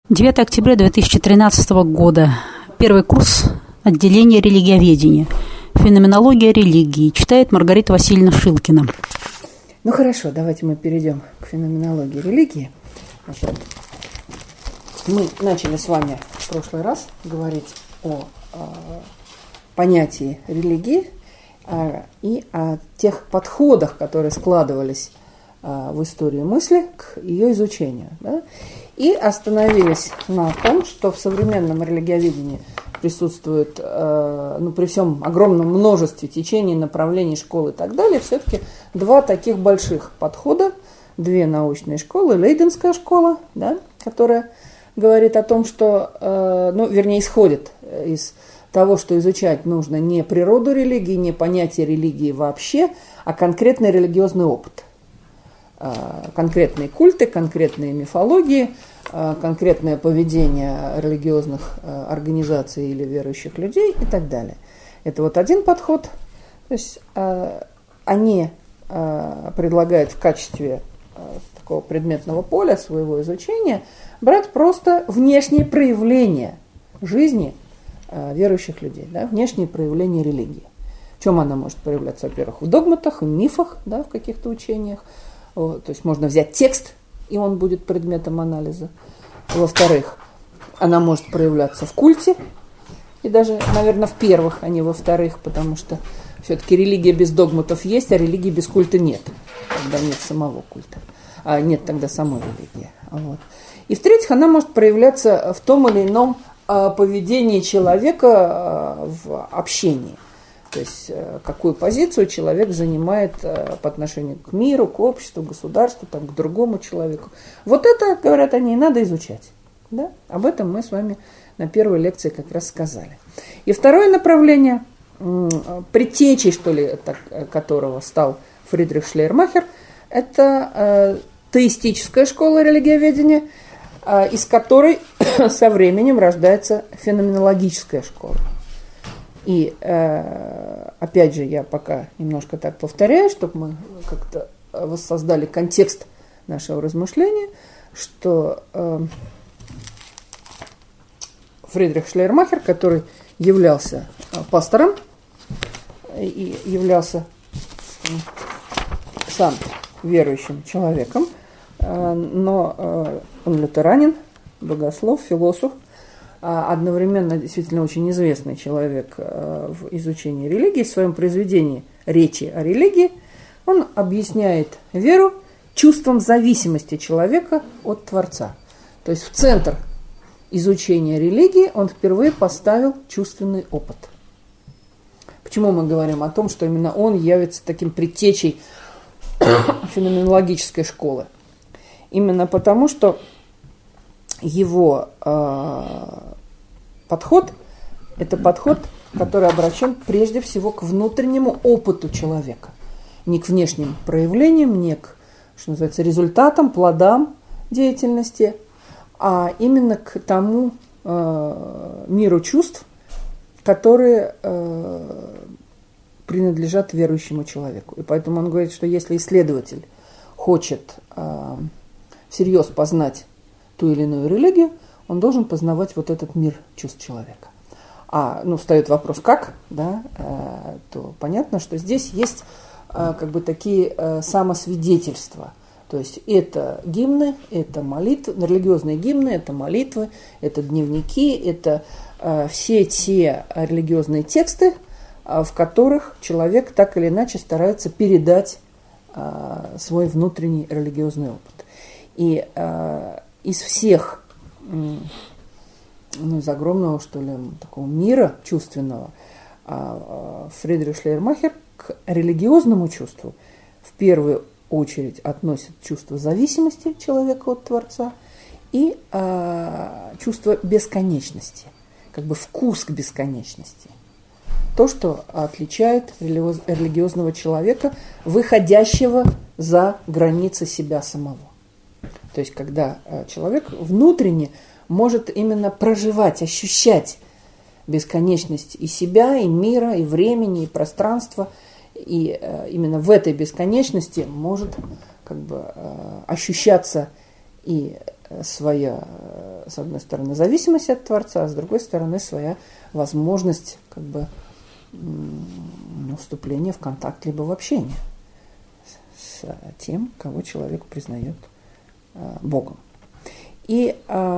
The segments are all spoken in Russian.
9 октября 2013 года. Первый курс отделения религиоведения. Феноменология религии. Читает Маргарита Васильевна Шилкина. Ну хорошо, давайте мы перейдем к феноменологии религии. Значит, мы начали с вами в прошлый раз говорить о понятии религии и о тех подходах, которые складывались в истории мысли к ее изучению. Да? И остановились на том, что в современном религиоведении присутствует, при всем огромном множестве течений, направлений, школ и так далее, все-таки два таких больших подхода, две научные школы. Лейденская школа, да, которая говорит о том, что, исходит из того, что изучать нужно не природу религии, не понятие религии вообще, а конкретный религиозный опыт. Конкретные культы, конкретные мифологии, конкретное поведение религиозных организаций или верующих людей и так далее. Это вот один подход. То есть они предлагают в качестве такого предметного поля своего изучения брать просто внешние проявления жизни верующих людей, да, внешние проявления религии. В чем она может проявляться? Во-первых, в догматах, в мифах, да, в каких-то учениях. То есть можно взять текст, и он будет предметом анализа. Во-вторых, она может проявляться в культе, и даже, наверное, в первых, а не во вторых, потому что все-таки религия без догматов есть, а религии без культа нет, когда нет самого культа, а нет тогда самой религии. Вот. И в-третьих, она может проявляться в том или ином поведении человека в общении. То есть какую позицию человек занимает по отношению к миру, к обществу, к государству, там, к другому человеку. Вот это, говорят они, и надо изучать. Да? Об этом мы с вами на первой лекции как раз сказали. И второе направление, предтечей, что ли, которого стал Фридрих Шлейермахер, это теистическая школа религиоведения, из которой со временем рождается феноменологическая школа. И, опять же, я пока немножко так повторяю, чтобы мы как-то воссоздали контекст нашего размышления, что Фридрих Шлейермахер, который являлся пастором и являлся сам верующим человеком, но он лютеранин, богослов, философ, одновременно действительно очень известный человек в изучении религии. В своем произведении «Речи о религии» он объясняет веру чувством зависимости человека от Творца. То есть в центр изучения религии он впервые поставил чувственный опыт. Почему мы говорим о том, что именно он явится таким предтечей феноменологической школы? Именно потому, что его подход – это подход, который обращен прежде всего к внутреннему опыту человека. Не к внешним проявлениям, не к, что называется, результатам, плодам деятельности, а именно к тому миру чувств, которые принадлежат верующему человеку. И поэтому он говорит, что если исследователь хочет всерьез познать ту или иную религию, он должен познавать вот этот мир чувств человека. Встает вопрос, как, да, то понятно, что здесь есть такие самосвидетельства. То есть это гимны, это молитвы, религиозные гимны, это молитвы, это дневники, это все те религиозные тексты, в которых человек так или иначе старается передать свой внутренний религиозный опыт. И из всех, из огромного, что ли, такого мира чувственного, Фридрих Шлейермахер к религиозному чувству в первую очередь относит чувство зависимости человека от Творца и чувство бесконечности, вкус к бесконечности. То, что отличает религиозного человека, выходящего за границы себя самого. То есть, когда человек внутренне может именно проживать, ощущать бесконечность и себя, и мира, и времени, и пространства, и именно в этой бесконечности может ощущаться и своя, с одной стороны, зависимость от Творца, а с другой стороны, своя возможность как бы вступления в контакт либо в общение с тем, кого человек признает Богом. И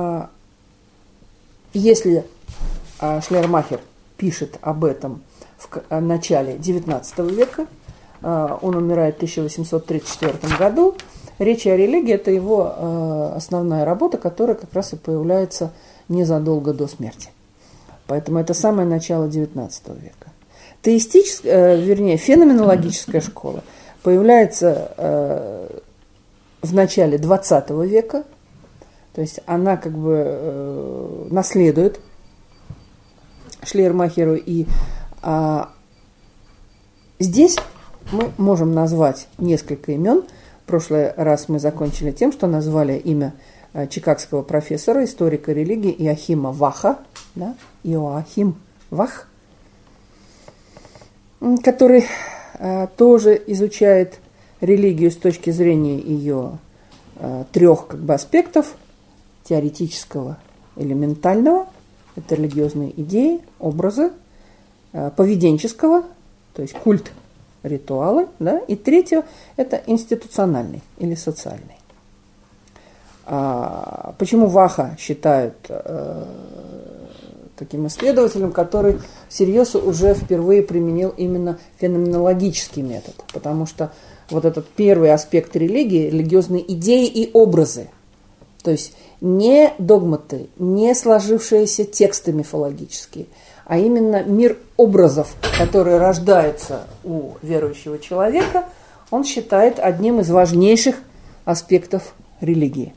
если Шлейермахер пишет об этом в начале XIX века, он умирает в 1834 году, «Речи о религии» – это его основная работа, которая как раз и появляется незадолго до смерти. Поэтому это самое начало XIX века. Феноменологическая школа появляется в начале XX века, то есть она как бы наследует Шлейермахеру, и здесь мы можем назвать несколько имен. В прошлый раз мы закончили тем, что назвали имя чикагского профессора, историка религии Иоахима Ваха, да, Иоахим Вах, который тоже изучает религию с точки зрения ее трех как бы аспектов: теоретического или ментального, это религиозные идеи, образы, поведенческого, то есть культ, ритуалы, да, и третье – это институциональный или социальный. Почему Ваха считают таким исследователем, который всерьез уже впервые применил именно феноменологический метод? Потому что вот этот первый аспект религии – религиозные идеи и образы, то есть не догматы, не сложившиеся тексты мифологические, а именно мир образов, который рождается у верующего человека, он считает одним из важнейших аспектов религии.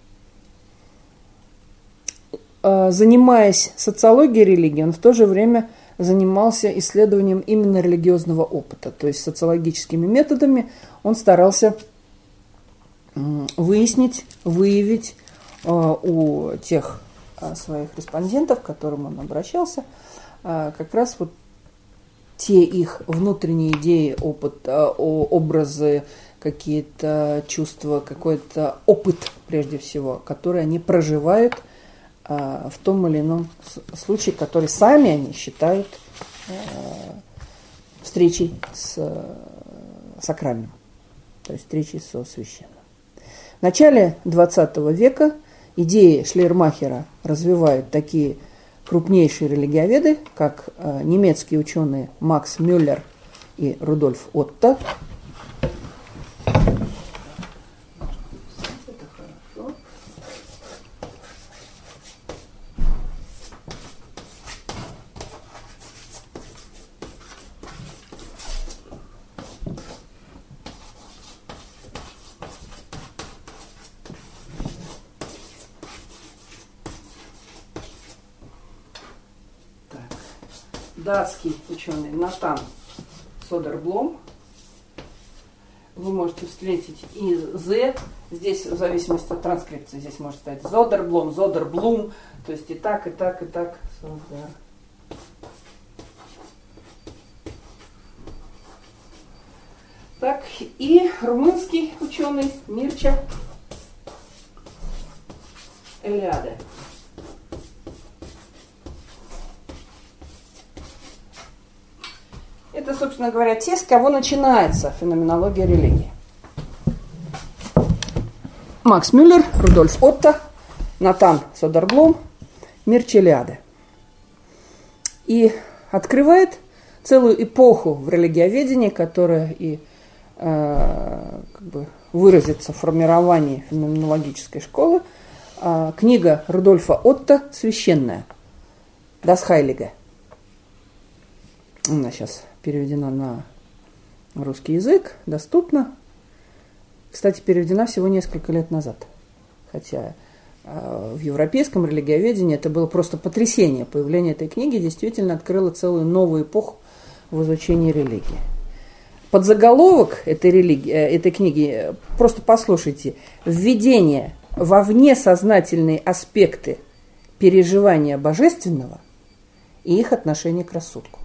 Занимаясь социологией религии, он в то же время занимался исследованием именно религиозного опыта. То есть социологическими методами он старался выяснить, выявить у тех своих респондентов, к которым он обращался, как раз вот те их внутренние идеи, опыт, образы, какие-то чувства, какой-то опыт, прежде всего, который они проживают в том или ином случае, который сами они считают встречей с сакральным, то есть встречей со священным. В начале XX века идеи Шлейермахера развивают такие крупнейшие религиоведы, как немецкие ученые Макс Мюллер и Рудольф Отто. Датский ученый Натан Содерблом. Вы можете встретить и «з». Здесь, в зависимости от транскрипции, здесь может стать Зодерблом, Зодерблум. То есть и так, и так, и так. Так, и румынский ученый Мирча Элиаде. Это, собственно говоря, те, с кого начинается феноменология религии. Макс Мюллер, Рудольф Отто, Натан Содерблом, Мирча Элиаде. И открывает целую эпоху в религиоведении, которая и как бы выразится в формировании феноменологической школы. Книга Рудольфа Отто «Священная», Das Heilige. Она сейчас переведена на русский язык, доступна. Кстати, переведена всего несколько лет назад. Хотя в европейском религиоведении это было просто потрясение. Появление этой книги действительно открыло целую новую эпоху в изучении религии. Подзаголовок этой книги, просто послушайте: «Введение во внесознательные аспекты переживания божественного и их отношение к рассудку».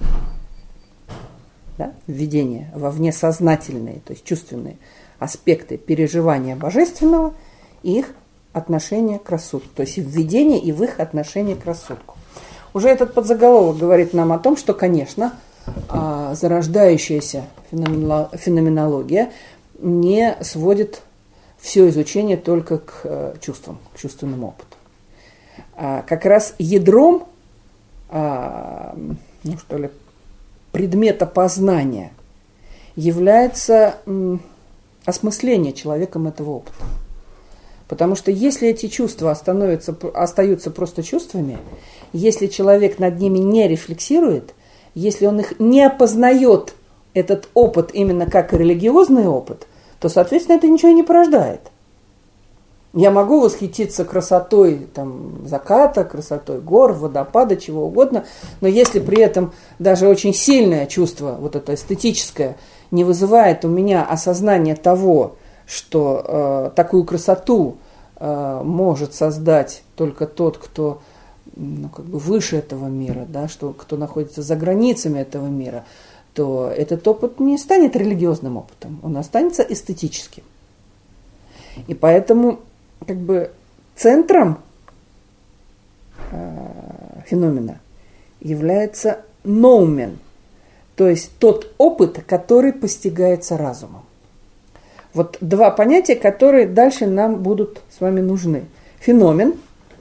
Да? Введение во внесознательные, то есть чувственные аспекты переживания божественного и их отношение к рассудку, то есть введение и в их отношение к рассудку. Уже этот подзаголовок говорит нам о том, что, конечно, зарождающаяся феноменология не сводит все изучение только к чувствам, к чувственному опыту. Как раз ядром, предмета познания является осмысление человеком этого опыта. Потому что если эти чувства остаются просто чувствами, если человек над ними не рефлексирует, если он их не опознает, этот опыт именно как религиозный опыт, то, соответственно, это ничего и не порождает. Я могу восхититься красотой заката, красотой гор, водопада, чего угодно, но если при этом даже очень сильное чувство, вот это эстетическое, не вызывает у меня осознания того, что такую красоту может создать только тот, кто выше этого мира, да, кто находится за границами этого мира, то этот опыт не станет религиозным опытом, он останется эстетическим. И поэтому центром феномена является ноумен, то есть тот опыт, который постигается разумом. Вот два понятия, которые дальше нам будут с вами нужны. Феномен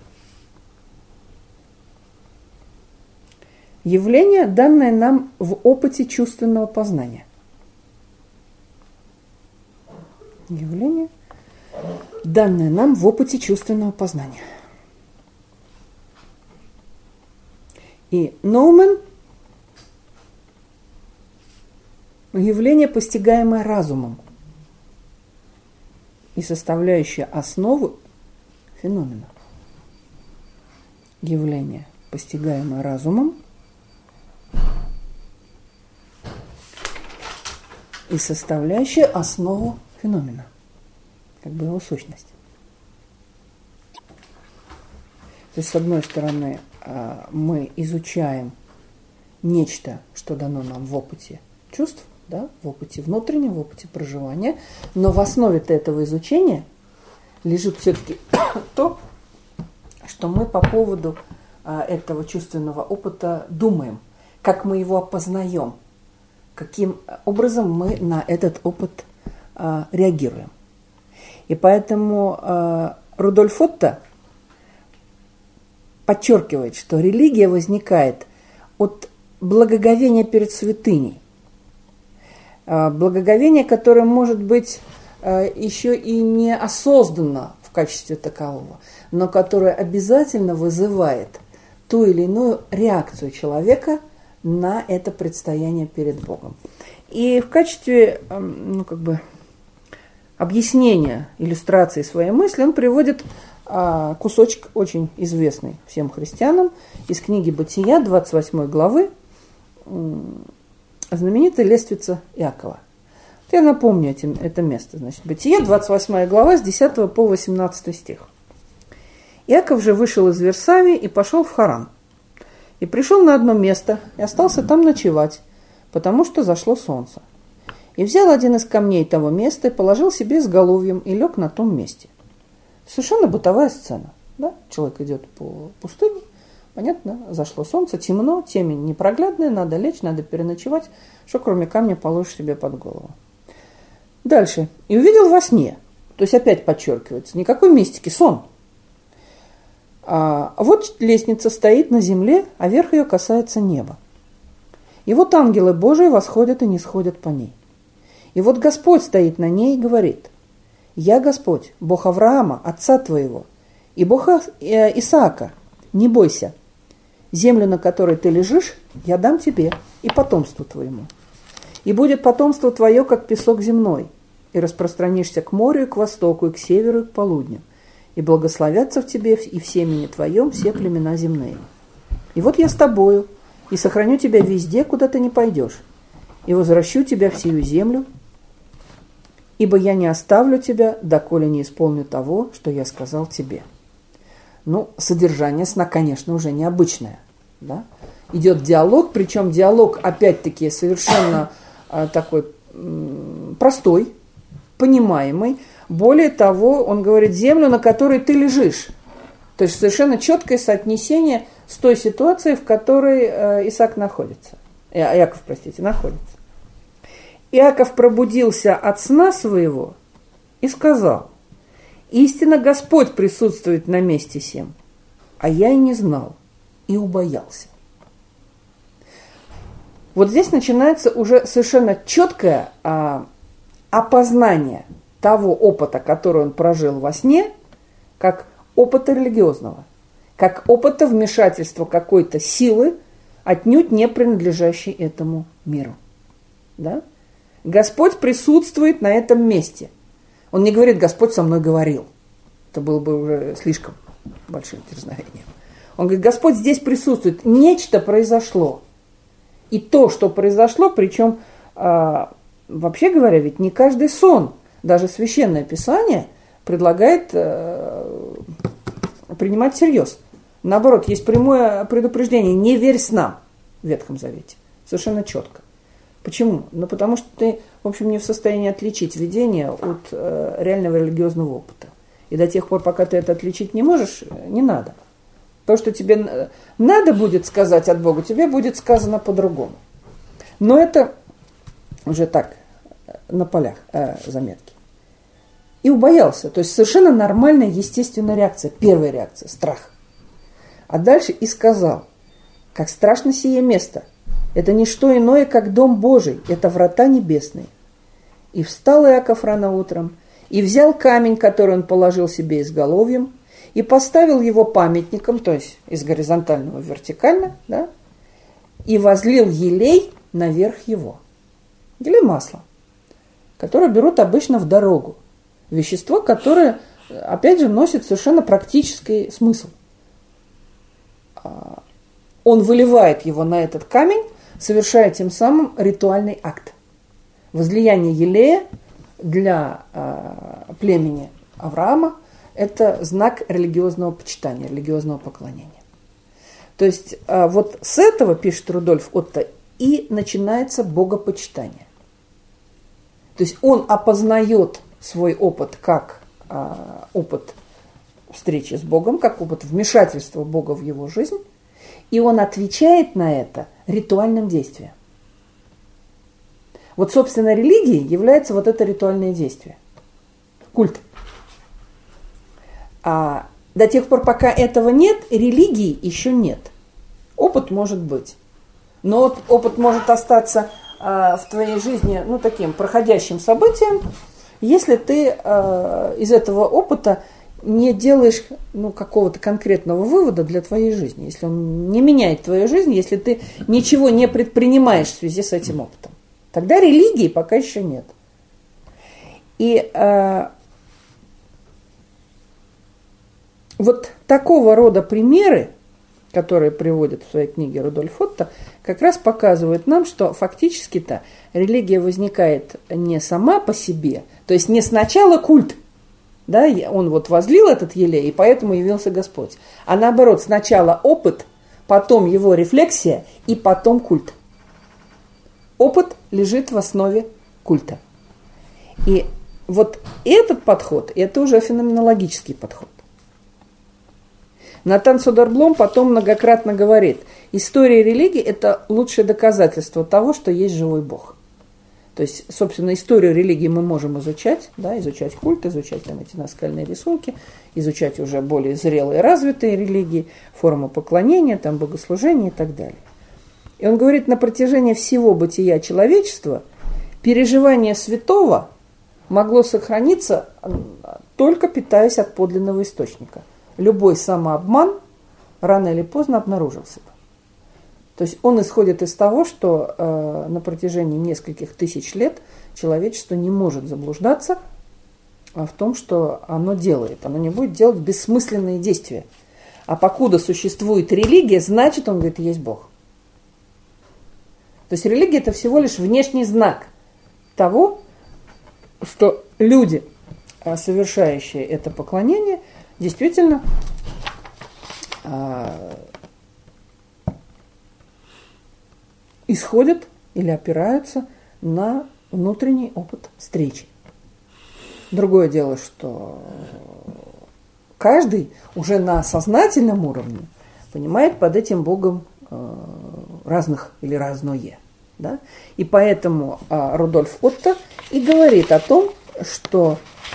– явление, данное нам в опыте чувственного познания. Явление, данное нам в опыте чувственного познания. И ноумен – явление, постигаемое разумом и составляющее основу феномена. Явление, постигаемое разумом и составляющее основу феномена, его сущность. То есть, с одной стороны, мы изучаем нечто, что дано нам в опыте чувств, да, в опыте внутреннем, в опыте проживания, но в основе этого изучения лежит все-таки то, что мы по поводу этого чувственного опыта думаем, как мы его опознаем, каким образом мы на этот опыт реагируем. И поэтому Рудольф Отто подчеркивает, что религия возникает от благоговения перед святыней. Благоговение, которое может быть еще и не осознанно в качестве такового, но которое обязательно вызывает ту или иную реакцию человека на это предстояние перед Богом. И в качестве объяснения, иллюстрации своей мысли он приводит кусочек очень известный всем христианам из книги «Бытия», 28 главы, знаменитая лестница Иакова. Я напомню это место. Значит, Бытие, 28 глава, с 10 по 18 стих. Иаков же вышел из Вирсавии и пошел в Харан. И пришел на одно место, и остался там ночевать, потому что зашло солнце. И взял один из камней того места, и положил себе изголовьем, и лег на том месте. Совершенно бытовая сцена. Да? Человек идет по пустыне, понятно, зашло солнце, темно, темень непроглядная, надо лечь, надо переночевать, что кроме камня положишь себе под голову. Дальше. И увидел во сне, то есть опять подчеркивается, никакой мистики, сон. Вот лестница стоит на земле, а верх ее касается неба. И вот ангелы Божии восходят и нисходят по ней. И вот Господь стоит на ней и говорит: «Я Господь, Бог Авраама, отца твоего, и Бог Исаака, не бойся. Землю, на которой ты лежишь, я дам тебе и потомству твоему. И будет потомство твое, как песок земной, и распространишься к морю, и к востоку, и к северу, и к полудню. И благословятся в тебе и в семени твоем все племена земные. И вот я с тобою, и сохраню тебя везде, куда ты не пойдешь, и возвращу тебя в сию землю, ибо я не оставлю тебя, доколе не исполню того, что я сказал тебе». Содержание сна, конечно, уже необычное. Да? Идет диалог, причем диалог, опять-таки, совершенно такой простой, понимаемый. Более того, он говорит, землю, на которой ты лежишь. То есть совершенно четкое соотнесение с той ситуацией, в которой Иаков находится. Иаков пробудился от сна своего и сказал: истинно Господь присутствует на месте сем, а я и не знал, и убоялся. Вот здесь начинается уже совершенно четкое опознание того опыта, который он прожил во сне, как опыта религиозного, как опыта вмешательства какой-то силы, отнюдь не принадлежащей этому миру. Да? Господь присутствует на этом месте. Он не говорит: Господь со мной говорил. Это было бы уже слишком большим дерзновением. Он говорит: Господь здесь присутствует. Нечто произошло. И то, что произошло, причем, вообще говоря, ведь не каждый сон, даже Священное Писание предлагает принимать всерьез. Наоборот, есть прямое предупреждение: не верь снам в Ветхом Завете. Совершенно четко. Почему? Ну, потому что ты, в общем, не в состоянии отличить видение от реального религиозного опыта. И до тех пор, пока ты это отличить не можешь, не надо. То, что тебе надо будет сказать от Бога, тебе будет сказано по-другому. Но это уже так, на полях заметки. И убоялся. То есть совершенно нормальная, естественная реакция. Первая реакция – страх. А дальше и сказал: как страшно сие место. Это не что иное, как дом Божий, это врата небесные. И встал Иаков рано утром, и взял камень, который он положил себе изголовьем, и поставил его памятником, то есть из горизонтального в вертикально, да, и возлил елей наверх его. Елей — масло, которое берут обычно в дорогу. Вещество, которое, опять же, носит совершенно практический смысл. Он выливает его на этот камень, совершая тем самым ритуальный акт. Возлияние елея для племени Авраама – это знак религиозного почитания, религиозного поклонения. То есть вот с этого, пишет Рудольф Отто, и начинается богопочитание. То есть он опознает свой опыт как опыт встречи с Богом, как опыт вмешательства Бога в его жизнь, и он отвечает на это ритуальным действием. Вот, собственно, религией является вот это ритуальное действие. Культ. А до тех пор, пока этого нет, религии еще нет. Опыт может быть. Но опыт может остаться в твоей жизни, ну, таким проходящим событием, если ты из этого опыта не делаешь, ну, какого-то конкретного вывода для твоей жизни, если он не меняет твою жизнь, если ты ничего не предпринимаешь в связи с этим опытом. Тогда религии пока еще нет. И вот такого рода примеры, которые приводит в своей книге Рудольф Отто, как раз показывают нам, что фактически-то религия возникает не сама по себе, то есть не сначала культ, да, он вот возлил этот елей, и поэтому явился Господь, а наоборот, сначала опыт, потом его рефлексия и потом культ. Опыт лежит в основе культа. И вот этот подход, это уже феноменологический подход. Натан Содерблом потом многократно говорит: история религии – это лучшее доказательство того, что есть живой Бог. То есть, собственно, историю религии мы можем изучать, да, изучать культ, изучать там эти наскальные рисунки, изучать уже более зрелые, развитые религии, формы поклонения, там, богослужения и так далее. И он говорит, на протяжении всего бытия человечества переживание святого могло сохраниться, только питаясь от подлинного источника. Любой самообман рано или поздно обнаружился бы. То есть он исходит из того, что на протяжении нескольких тысяч лет человечество не может заблуждаться в том, что оно делает. Оно не будет делать бессмысленные действия. А покуда существует религия, значит, он говорит, есть Бог. То есть религия – это всего лишь внешний знак того, что люди, совершающие это поклонение, действительно исходят или опираются на внутренний опыт встречи. Другое дело, что каждый уже на сознательном уровне понимает под этим Богом разных или разное. Да? И поэтому Рудольф Отто и говорит о том, что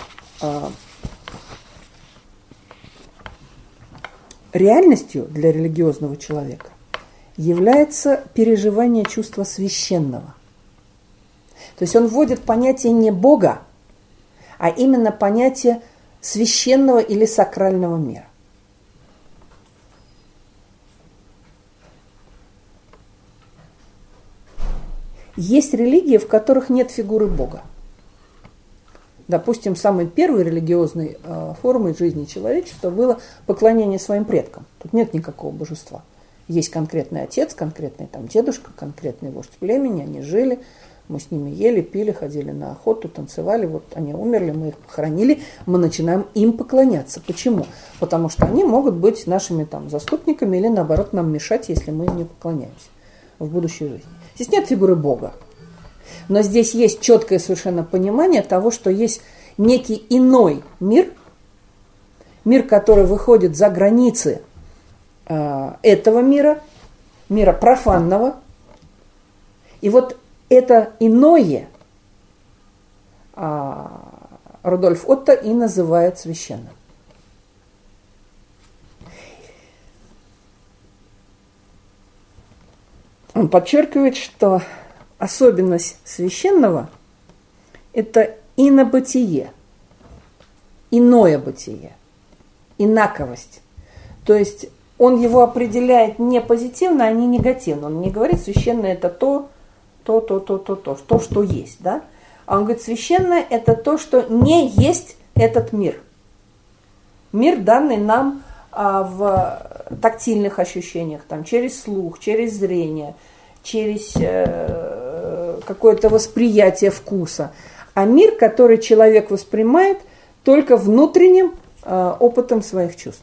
реальностью для религиозного человека является переживание чувства священного. То есть он вводит понятие не Бога, а именно понятие священного или сакрального мира. Есть религии, в которых нет фигуры Бога. Допустим, самой первой религиозной формой жизни человечества было поклонение своим предкам. Тут нет никакого божества. Есть конкретный отец, конкретный там дедушка, конкретный вождь племени, они жили, мы с ними ели, пили, ходили на охоту, танцевали, вот они умерли, мы их похоронили, мы начинаем им поклоняться. Почему? Потому что они могут быть нашими там заступниками или наоборот нам мешать, если мы им не поклоняемся в будущей жизни. Здесь нет фигуры Бога. Но здесь есть четкое совершенно понимание того, что есть некий иной мир, мир, который выходит за границы этого мира, мира профанного. И вот это иное Рудольф Отто и называет священным. Он подчеркивает, что особенность священного – это инобытие, иное бытие, инаковость. То есть он его определяет не позитивно, а не негативно. Он не говорит, священное – это то, что есть. Да? А он говорит, священное – это то, что не есть этот мир. Мир, данный нам в тактильных ощущениях, там, через слух, через зрение, через какое-то восприятие вкуса. А мир, который человек воспринимает только внутренним опытом своих чувств.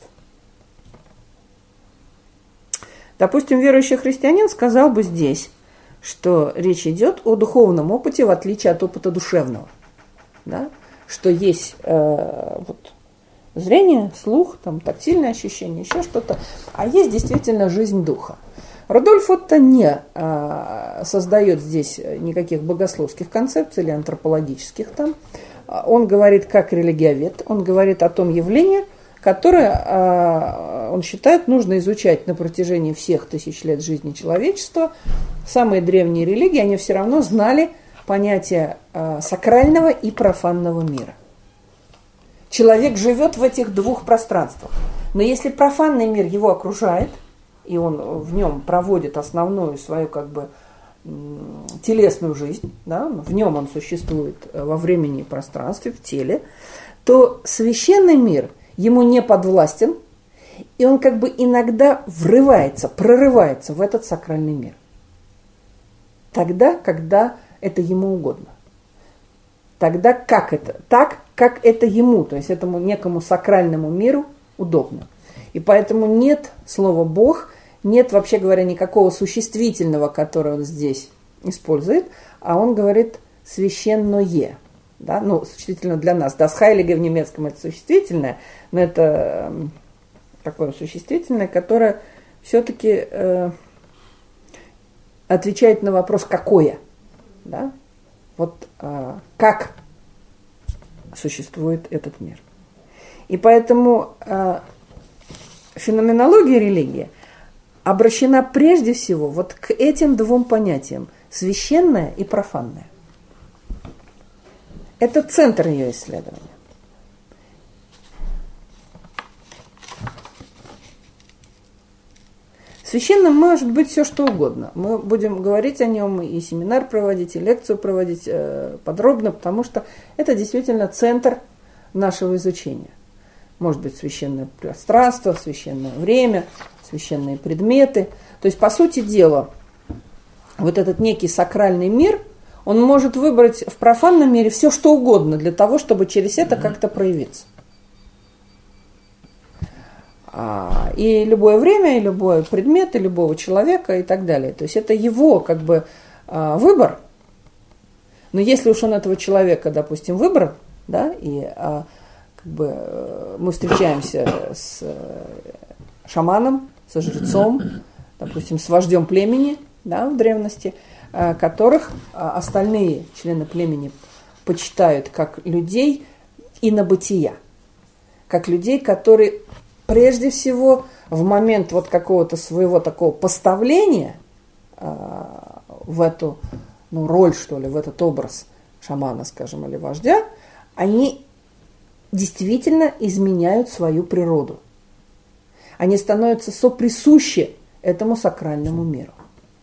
Допустим, верующий христианин сказал бы здесь, что речь идет о духовном опыте, в отличие от опыта душевного. Да? Что есть зрение, слух, там, тактильное ощущение, еще что-то, а есть действительно жизнь духа. Рудольф Отто не создает здесь никаких богословских концепций или антропологических там. Он говорит как религиовед, он говорит о том явлении, которое он считает нужно изучать на протяжении всех тысяч лет жизни человечества. Самые древние религии, они все равно знали понятие сакрального и профанного мира. Человек живет в этих двух пространствах. Но если профанный мир его окружает, и он в нем проводит основную свою как бы телесную жизнь, да, в нем он существует во времени и пространстве, в теле, то священный мир ему не подвластен, и он как бы иногда врывается, прорывается в этот сакральный мир. Тогда, когда это ему угодно. Тогда как это? Так, как это ему, то есть этому некому сакральному миру удобно. И поэтому нет слова «Бог», нет, вообще говоря, никакого существительного, которое он здесь использует, а он говорит «священное». Да? Ну, существительное для нас. Das Heilige в немецком это существительное, но это такое существительное, которое все-таки отвечает на вопрос «какое?». Да? Вот как существует этот мир. И поэтому феноменология религии обращена прежде всего вот к этим двум понятиям – священное и профанное. Это центр ее исследования. Священным может быть все, что угодно. Мы будем говорить о нем, и семинар проводить, и лекцию проводить подробно, потому что это действительно центр нашего изучения. Может быть, священное пространство, священное время, священные предметы. То есть, по сути дела, вот этот некий сакральный мир, он может выбрать в профанном мире все, что угодно, для того, чтобы через это как-то проявиться. И любое время, и любой предмет, и любого человека, и так далее. То есть это его как бы выбор. Но если уж он этого человека, допустим, выбрал, да, и мы встречаемся с шаманом, со жрецом, допустим, с вождем племени, да, в древности, которых остальные члены племени почитают как людей инобытия, как людей, которые прежде всего в момент вот какого-то своего такого поставления в эту роль, что ли, в этот образ шамана, скажем, или вождя, они действительно изменяют свою природу. Они становятся соприсущи этому сакральному миру.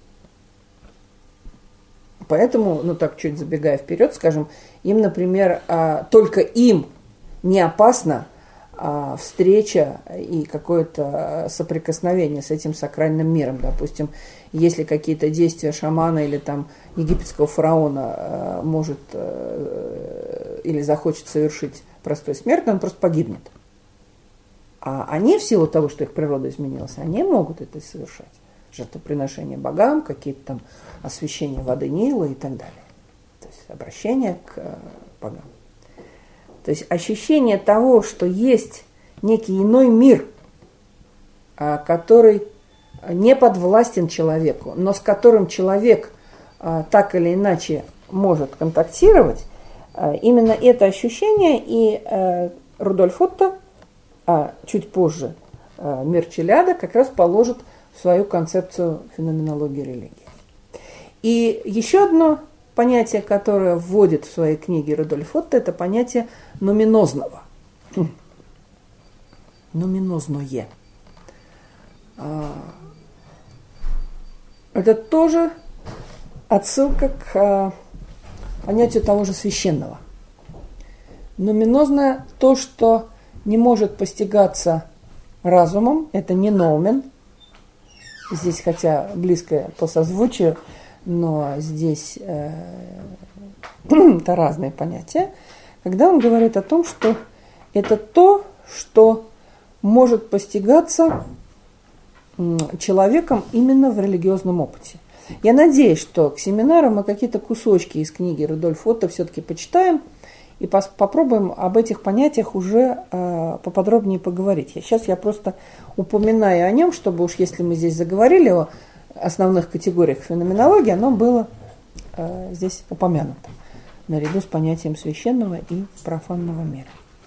Поэтому, так чуть забегая вперед, скажем, им, например, только им не опасна встреча и какое-то соприкосновение с этим сакральным миром. Допустим, если какие-то действия шамана или там египетского фараона может или захочет совершить простой смертный, он просто погибнет. А они, в силу того, что их природа изменилась, они могут это совершать. Жертвоприношения богам, какие-то там освящения воды Нила и так далее. То есть обращение к богам. То есть ощущение того, что есть некий иной мир, который не подвластен человеку, но с которым человек так или иначе может контактировать, именно это ощущение и Рудольф Отто, а чуть позже Мир Челяда, как раз положит в свою концепцию феноменологии религии. И еще одно понятие, которое вводит в своей книге Рудольф Отто, это понятие нуминозного. Нуминозное. Это тоже отсылка к понятию того же священного. Нуминозное – то, что не может постигаться разумом, это не ноумен. Здесь, хотя близкое по созвучию, но здесь это разные понятия. Когда он говорит о том, что это то, что может постигаться человеком именно в религиозном опыте. Я надеюсь, что к семинару мы какие-то кусочки из книги Рудольфа Отто все-таки почитаем и попробуем об этих понятиях уже поподробнее поговорить. Сейчас я просто упоминаю о нем, чтобы уж если мы здесь заговорили о основных категориях феноменологии, оно было здесь упомянуто, наряду с понятием священного и профанного мира.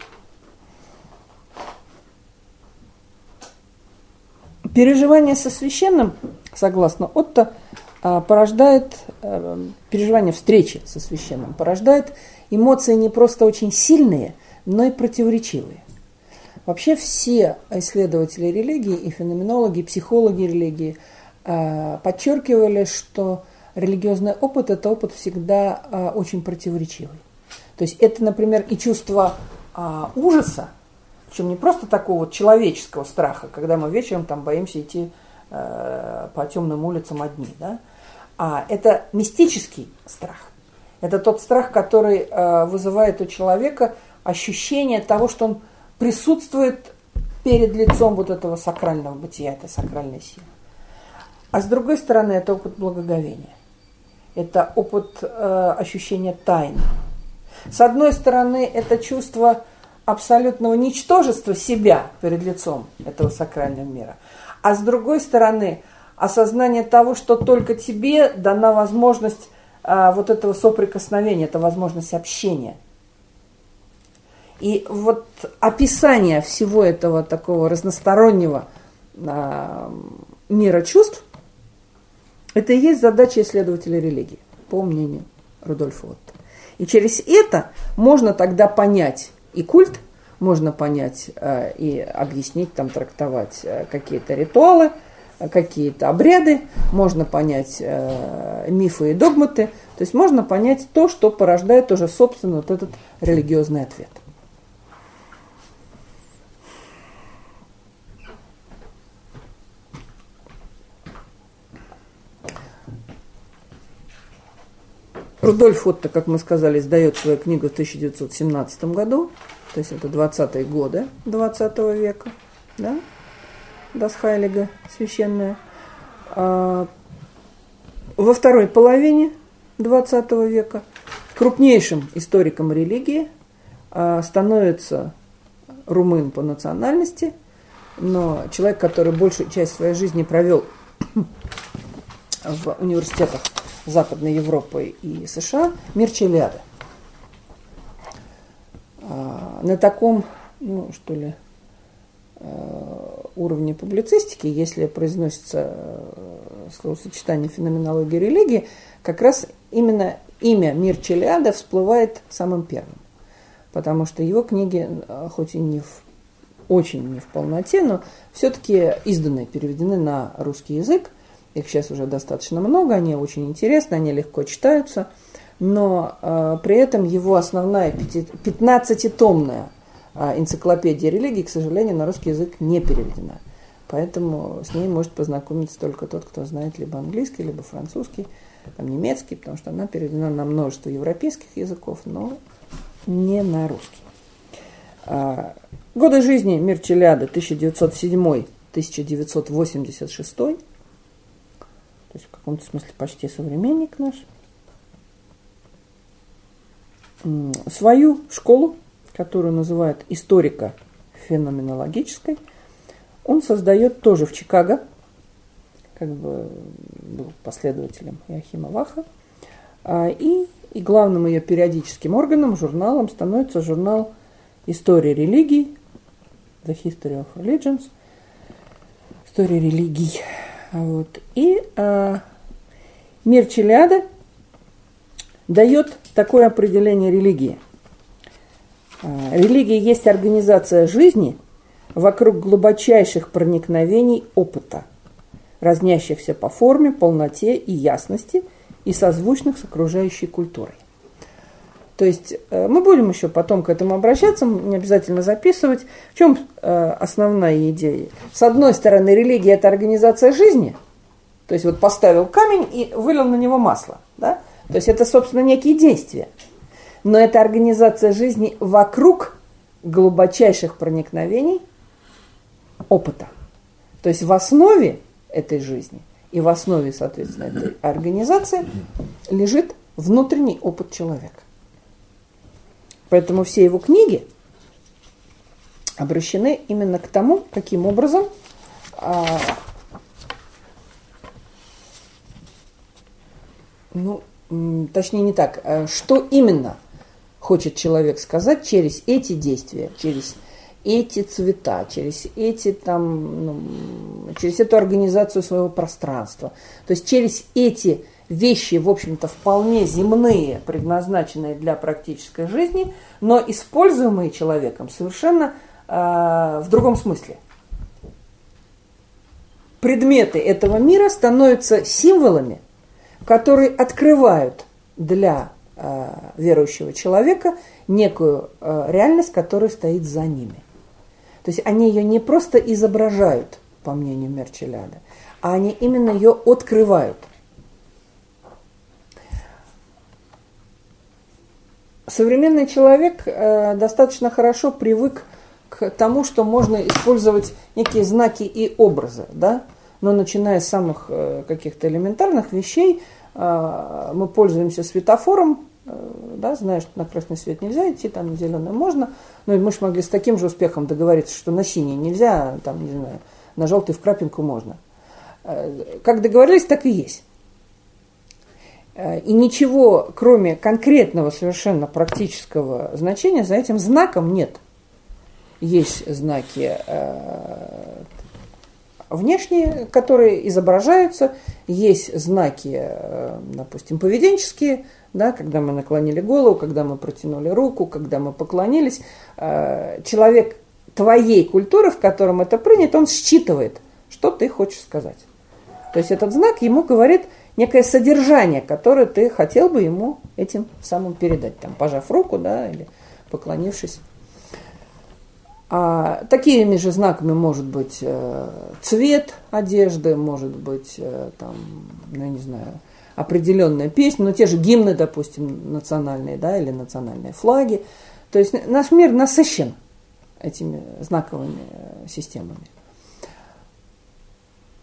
Переживание со священным, согласно Отто, порождает переживание встречи со священным, порождает эмоции не просто очень сильные, но и противоречивые. Вообще все исследователи религии и феноменологи, и психологи религии подчеркивали, что религиозный опыт – это опыт всегда очень противоречивый. То есть это, например, и чувство ужаса, причем не просто такого вот человеческого страха, когда мы вечером там боимся идти по темным улицам одни, да? А это мистический страх. Это тот страх, который вызывает у человека ощущение того, что он присутствует перед лицом вот этого сакрального бытия, этой сакральной силы. А с другой стороны, это опыт благоговения. Это опыт ощущения тайны. С одной стороны, это чувство абсолютного ничтожества себя перед лицом этого сакрального мира. А с другой стороны, осознание того, что только тебе дана возможность вот этого соприкосновения, это возможность общения. И вот описание всего этого такого разностороннего мира чувств, это и есть задача исследователя религии, по мнению Рудольфа Отто. И через это можно тогда понять и культ, можно понять и объяснить, там, трактовать какие-то ритуалы, какие-то обряды, можно понять мифы и догматы, то есть можно понять то, что порождает уже, собственно, вот этот религиозный ответ. Рудольф Отто, как мы сказали, издает свою книгу в 1917 году, то есть это 20-е годы 20 века, да? Das Heilige, священное. Во второй половине 20 века крупнейшим историком религии становится румын по национальности, но человек, который большую часть своей жизни провел в университетах Западной Европы и США, Мирча Элиade. На таком, уровне публицистики, если произносится словосочетание феноменология религии, как раз именно имя Мирча Элиade всплывает самым первым. Потому что его книги, хоть и очень не в полноте, но все-таки изданы, переведены на русский язык. Их сейчас уже достаточно много, они очень интересны, они легко читаются. Но при этом его основная 15-томная энциклопедия религии, к сожалению, на русский язык не переведена. Поэтому с ней может познакомиться только тот, кто знает либо английский, либо французский, немецкий, потому что она переведена на множество европейских языков, но не на русский. Годы жизни Мирча Элиade 1907-1986, то есть в каком-то смысле почти современник наш. Свою школу, которую называют историко-феноменологической, он создает тоже в Чикаго, был последователем Иохима Ваха, и главным ее периодическим органом, журналом, становится журнал «История религий», The History of Religions, «История религий». И Мирча Элиade дает такое определение религии. Религия есть организация жизни вокруг глубочайших проникновений опыта, разнящихся по форме, полноте и ясности и созвучных с окружающей культурой. То есть мы будем еще потом к этому обращаться, не обязательно записывать. В чем основная идея? С одной стороны, религия – это организация жизни, то есть поставил камень и вылил на него масло, да? То есть это, собственно, некие действия. Но это организация жизни вокруг глубочайших проникновений опыта. То есть в основе этой жизни и в основе, соответственно, этой организации лежит внутренний опыт человека. Поэтому все его книги обращены именно к тому, каким образом точнее не так, что именно хочет человек сказать через эти действия, через эти цвета, через через эту организацию своего пространства. То есть через эти вещи, в общем-то, вполне земные, предназначенные для практической жизни, но используемые человеком совершенно в другом смысле. Предметы этого мира становятся символами, которые открывают для верующего человека некую реальность, которая стоит за ними. То есть они ее не просто изображают, по мнению Мирча Элиade, а они именно ее открывают. Современный человек достаточно хорошо привык к тому, что можно использовать некие знаки и образы, да? Но начиная с самых каких-то элементарных вещей, мы пользуемся светофором, да, зная, что на красный свет нельзя идти, там на зеленый можно, но мы же могли с таким же успехом договориться, что на синий нельзя, на желтый в крапинку можно. Как договорились, так и есть. И ничего, кроме конкретного, совершенно практического значения, за этим знаком нет. Есть знаки внешние, которые изображаются, есть знаки, допустим, поведенческие, да, когда мы наклонили голову, когда мы протянули руку, когда мы поклонились. Человек твоей культуры, в котором это принято, он считывает, что ты хочешь сказать. То есть этот знак ему говорит некое содержание, которое ты хотел бы ему этим самым передать, пожав руку, да, или поклонившись. Такими же знаками может быть цвет одежды, может быть определенная песня, но те же гимны, допустим, национальные, да, или национальные флаги. То есть наш мир насыщен этими знаковыми системами.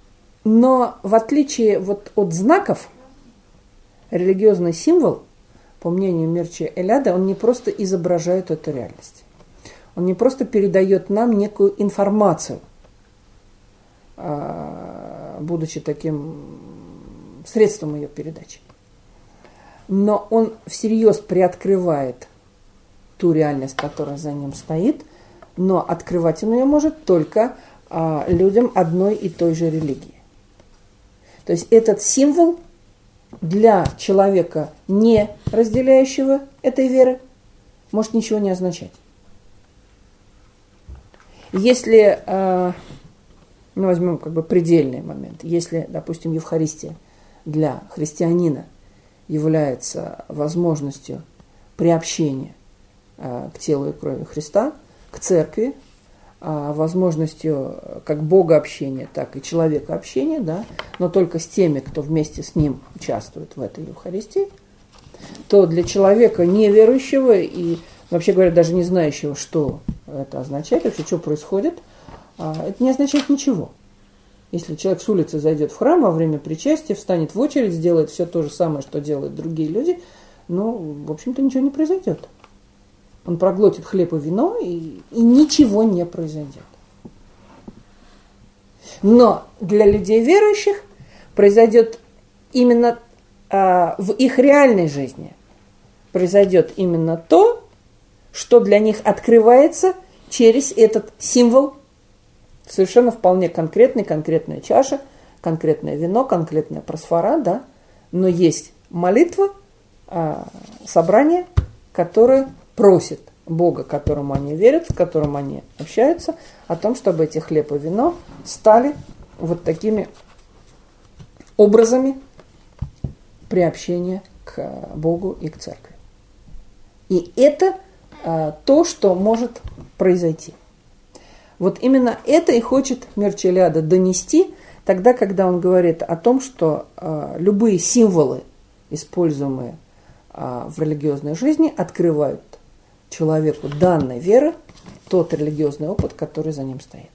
Но в отличие от знаков, религиозный символ по мнению Мирча Элиада, он не просто изображает эту реальность. Он не просто передает нам некую информацию, будучи таким средством ее передачи. Но он всерьез приоткрывает ту реальность, которая за ним стоит, но открывать он ее может только людям одной и той же религии. То есть этот символ для человека, не разделяющего этой веры, может ничего не означать. Если, мы возьмем как бы предельный момент, если, допустим, Евхаристия для христианина является возможностью приобщения к телу и крови Христа, к церкви, возможностью как богообщения, так и человекообщения, да, но только с теми, кто вместе с ним участвует в этой Евхаристии, то для человека неверующего и, вообще говоря, даже не знающего, что это означает, вообще, что происходит, это не означает ничего. Если человек с улицы зайдет в храм во время причастия, встанет в очередь, сделает все то же самое, что делают другие люди, ну, в общем-то, ничего не произойдет. Он проглотит хлеб и вино, и ничего не произойдет. Но для людей верующих произойдет именно в их реальной жизни. Произойдет именно то, что для них открывается через этот символ. Совершенно вполне конкретный, конкретная чаша, конкретное вино, конкретная просфора, да. Но есть молитва, собрание, которое просит Бога, которому они верят, с которым они общаются, о том, чтобы эти хлеб и вино стали вот такими образами приобщения к Богу и к церкви. И это то, что может произойти. Вот именно это и хочет Мирча Элиада донести тогда, когда он говорит о том, что любые символы, используемые в религиозной жизни, открывают человеку данной веры тот религиозный опыт, который за ним стоит.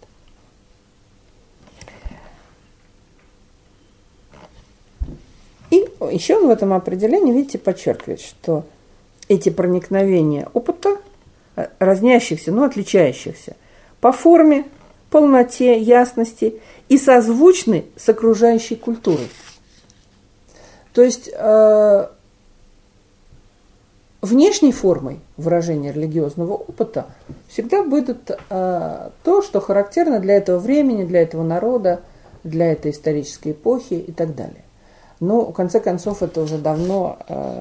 И еще он в этом определении, видите, подчеркивает, что эти проникновения опыта, разнящихся, но отличающихся по форме, полноте, ясности и созвучны с окружающей культурой. То есть внешней формой выражения религиозного опыта всегда будет то, что характерно для этого времени, для этого народа, для этой исторической эпохи и так далее. Но, в конце концов, это уже давно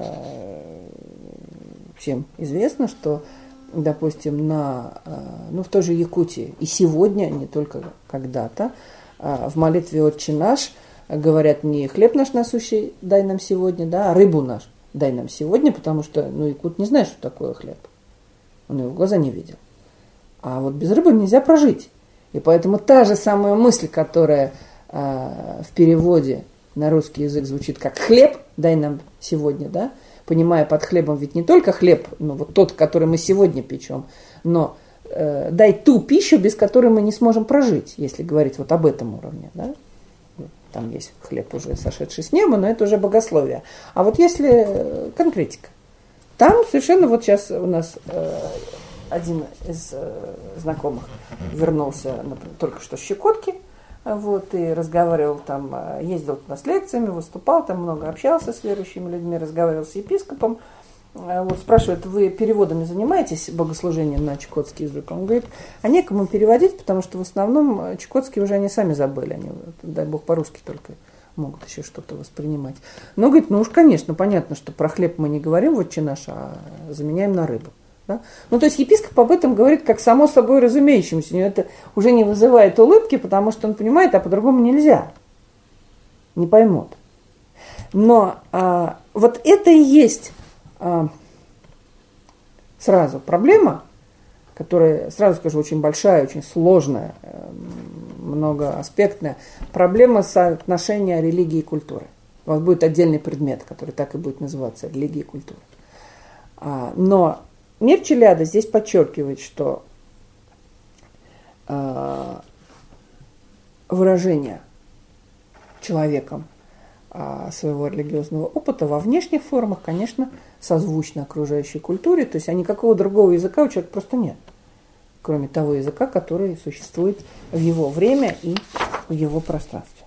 всем известно, что, допустим, в той же Якутии и сегодня, не только когда-то, в молитве «Отче наш» говорят не «хлеб наш насущий дай нам сегодня», да, а «рыбу наш дай нам сегодня», потому что якут не знает, что такое хлеб. Он его в глаза не видел. А вот без рыбы нельзя прожить. И поэтому та же самая мысль, которая в переводе на русский язык звучит как «хлеб дай нам сегодня», да, понимая под хлебом ведь не только хлеб, вот тот, который мы сегодня печем, но дай ту пищу, без которой мы не сможем прожить, если говорить вот об этом уровне, да. Там есть хлеб уже сошедший с неба, но это уже богословие. А вот если конкретика, там совершенно вот сейчас у нас один из знакомых вернулся, например, только что с Чукотки, вот, и разговаривал там, ездил туда с лекциями, выступал, там много общался с верующими людьми, разговаривал с епископом. Вот спрашивает, вы переводами занимаетесь, богослужением на чукотский язык? Он говорит, а некому переводить, потому что в основном чукотский уже они сами забыли, они, дай бог, по-русски только могут еще что-то воспринимать. Но говорит, ну уж, конечно, понятно, что про хлеб мы не говорим, «Отче наш», а заменяем на рыбу. Да? Ну, то есть епископ об этом говорит как само собой разумеющемуся. У него это уже не вызывает улыбки, потому что он понимает, а по-другому нельзя. Не поймут. Но вот это и есть сразу проблема, которая, сразу скажу, очень большая, очень сложная, многоаспектная. Проблема соотношения религии и культуры. У вас будет отдельный предмет, который так и будет называться «религия и культура». Но Мирча Элиада здесь подчеркивает, что выражение человеком своего религиозного опыта во внешних формах, конечно, созвучно окружающей культуре, то есть а никакого другого языка у человека просто нет, кроме того языка, который существует в его время и в его пространстве.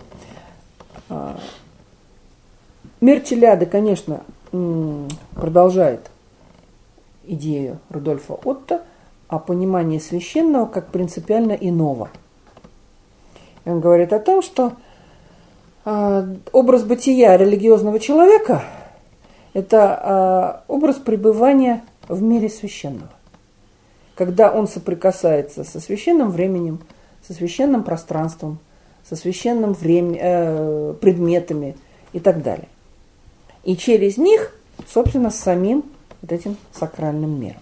Мир Челяды, конечно, продолжает идею Рудольфа Отто о понимании священного как принципиально иного. И он говорит о том, что образ бытия религиозного человека – это образ пребывания в мире священного, когда он соприкасается со священным временем, со священным пространством, со священным предметами и так далее. И через них, собственно, с самим вот этим сакральным миром.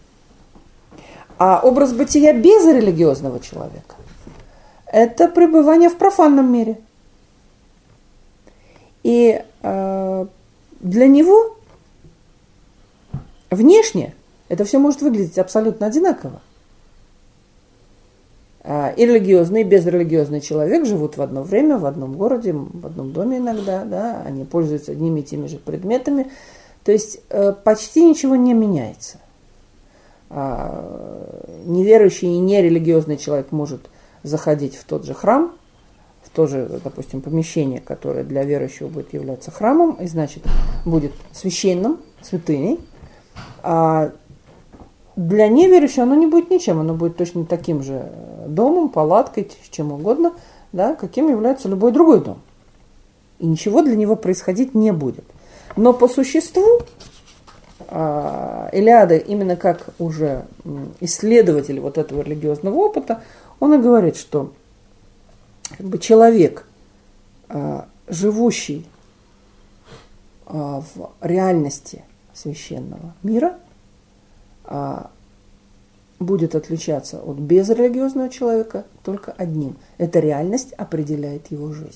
А образ бытия без религиозного человека – это пребывание в профанном мире. И для него внешне это все может выглядеть абсолютно одинаково. И религиозный, и безрелигиозный человек живут в одно время, в одном городе, в одном доме иногда, да, они пользуются одними и теми же предметами. То есть почти ничего не меняется. Неверующий и нерелигиозный человек может заходить в тот же храм, в то же, допустим, помещение, которое для верующего будет являться храмом, и значит будет священным, святыней. А для неверующего оно не будет ничем, оно будет точно таким же домом, палаткой, чем угодно, да, каким является любой другой дом. И ничего для него происходить не будет. Но по существу Илиада, именно как уже исследователь вот этого религиозного опыта, он и говорит, что как бы человек, живущий в реальности священного мира, будет отличаться от безрелигиозного человека только одним. Эта реальность определяет его жизнь.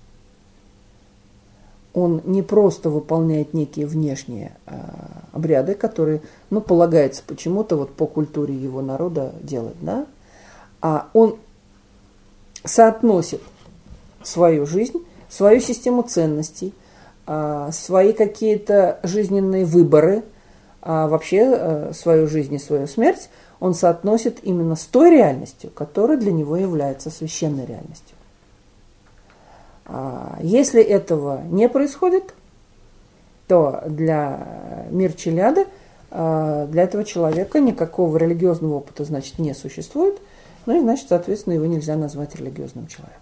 Он не просто выполняет некие внешние обряды, которые, полагается почему-то вот по культуре его народа делать, да? А он соотносит свою жизнь, свою систему ценностей, свои какие-то жизненные выборы, вообще свою жизнь и свою смерть, он соотносит именно с той реальностью, которая для него является священной реальностью. Если этого не происходит, то для мир Челяды, для этого человека никакого религиозного опыта, значит, не существует, и, значит, соответственно, его нельзя назвать религиозным человеком.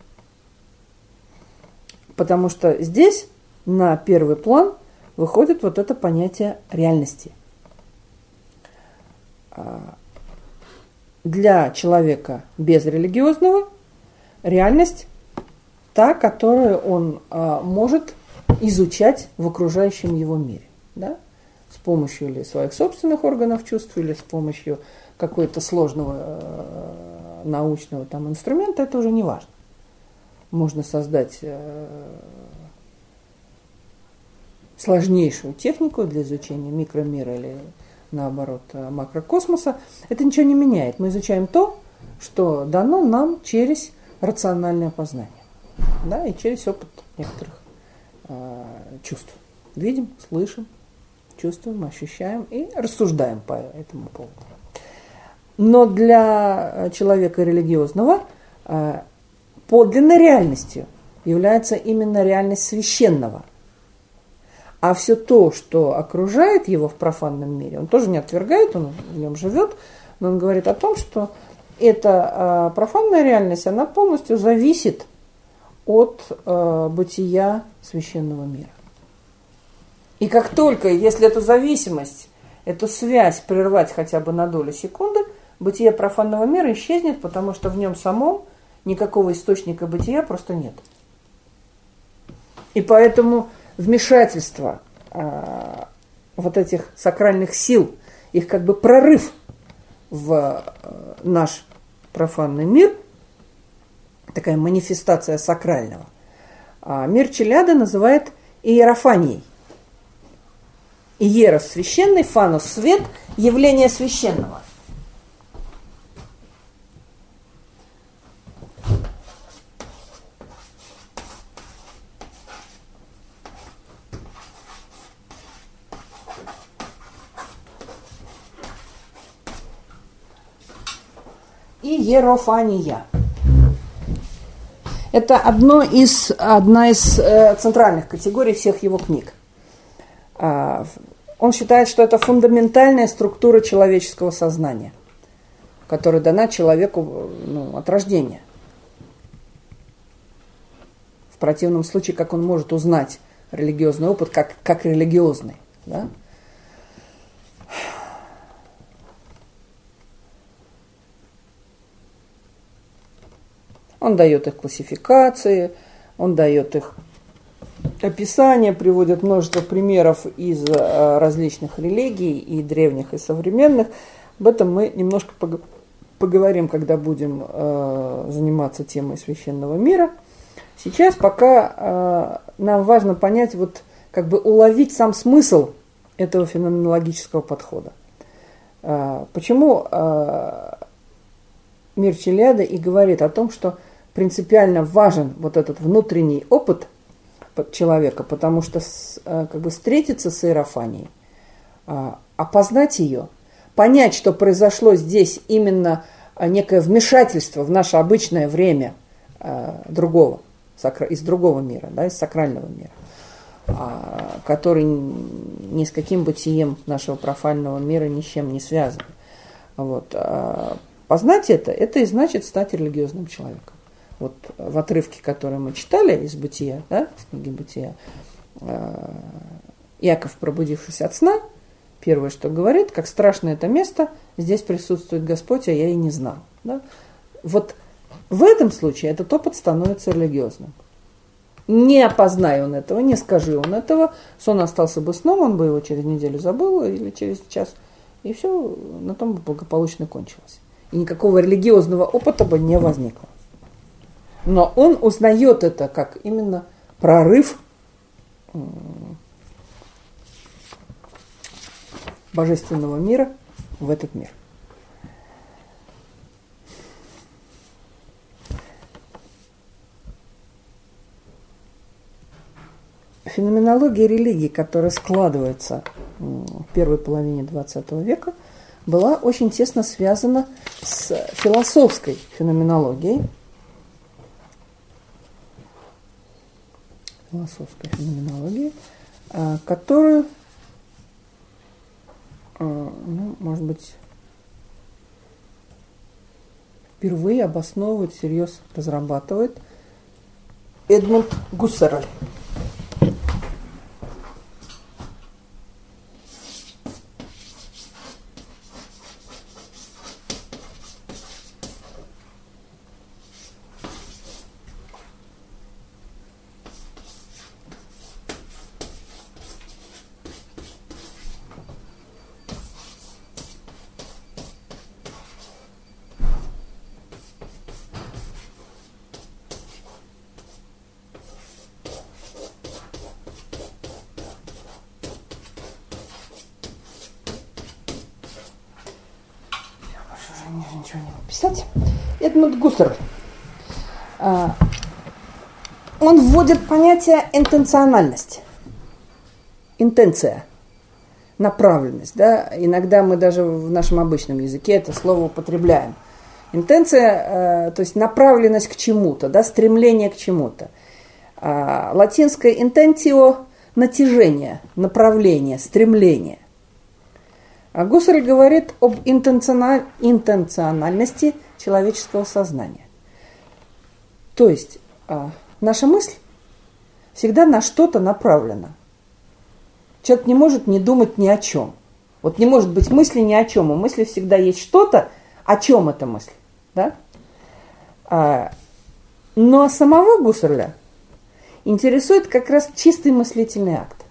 Потому что здесь на первый план выходит вот это понятие реальности. Для человека безрелигиозного реальность та, которую он может изучать в окружающем его мире. Да? С помощью или своих собственных органов чувств, или с помощью какого-то сложного научного там инструмента, это уже не важно. Можно создать сложнейшую технику для изучения микромира или, наоборот, макрокосмоса. Это ничего не меняет. Мы изучаем то, что дано нам через рациональное познание, да, и через опыт некоторых чувств. Видим, слышим, чувствуем, ощущаем и рассуждаем по этому поводу. Но для человека религиозного подлинной реальностью является именно реальность священного. А все то, что окружает его в профанном мире, он тоже не отвергает, он в нем живет, но он говорит о том, что эта профанная реальность, она полностью зависит от бытия священного мира. И как только, если эту зависимость, эту связь прервать хотя бы на долю секунды, бытие профанного мира исчезнет, потому что в нем самом никакого источника бытия просто нет. И поэтому вмешательство вот этих сакральных сил, их как бы прорыв в наш профанный мир, такая манифестация сакрального, мир Челяды называет иерофанией. Иерос – священный, фанос – свет, явление священного. иерофания. Это одна из центральных категорий всех его книг. Он считает, что это фундаментальная структура человеческого сознания, которая дана человеку от рождения. В противном случае, как он может узнать религиозный опыт как религиозный. Да? Он дает их классификации, он дает их описание, приводит множество примеров из различных религий, и древних, и современных. Об этом мы немножко поговорим, когда будем заниматься темой священного мира. Сейчас пока нам важно понять, уловить сам смысл этого феноменологического подхода. Почему Мир Челиада и говорит о том, что принципиально важен вот этот внутренний опыт человека, потому что встретиться с иерофанией, опознать ее, понять, что произошло здесь именно некое вмешательство в наше обычное время из другого мира, да, из сакрального мира, который ни с каким бытием нашего профанного мира ни с чем не связан. Познать это и значит стать религиозным человеком. В отрывке, который мы читали из Бытия, да, из книги Бытия, Иаков, пробудившись от сна, первое, что говорит, как страшно это место, здесь присутствует Господь, а я и не знал. Да? В этом случае этот опыт становится религиозным. Не опознай он этого, не скажи он этого, сон остался бы сном, он бы его через неделю забыл или через час, и все на том бы благополучно кончилось. И никакого религиозного опыта бы не возникло. Но он узнает это как именно прорыв божественного мира в этот мир. Феноменология религии, которая складывается в первой половине XX века, была очень тесно связана с философской феноменологией, которую, может быть, впервые обосновывает, всерьез разрабатывает Эдмунд Гуссерль. Ничего не написать. Эдмунд Гуссерль. Он вводит понятие интенциональность. Интенция. Направленность. Да? Иногда мы даже в нашем обычном языке это слово употребляем. Интенция, то есть направленность к чему-то, да? Стремление к чему-то. Латинское intentio – натяжение, направление, стремление. А Гуссерль говорит об интенциональности человеческого сознания. То есть наша мысль всегда на что-то направлена. Человек не может не думать ни о чем. Не может быть мысли ни о чем. У мысли всегда есть что-то, о чем эта мысль. Да? Но самого Гуссерля интересует как раз чистый мыслительный акт.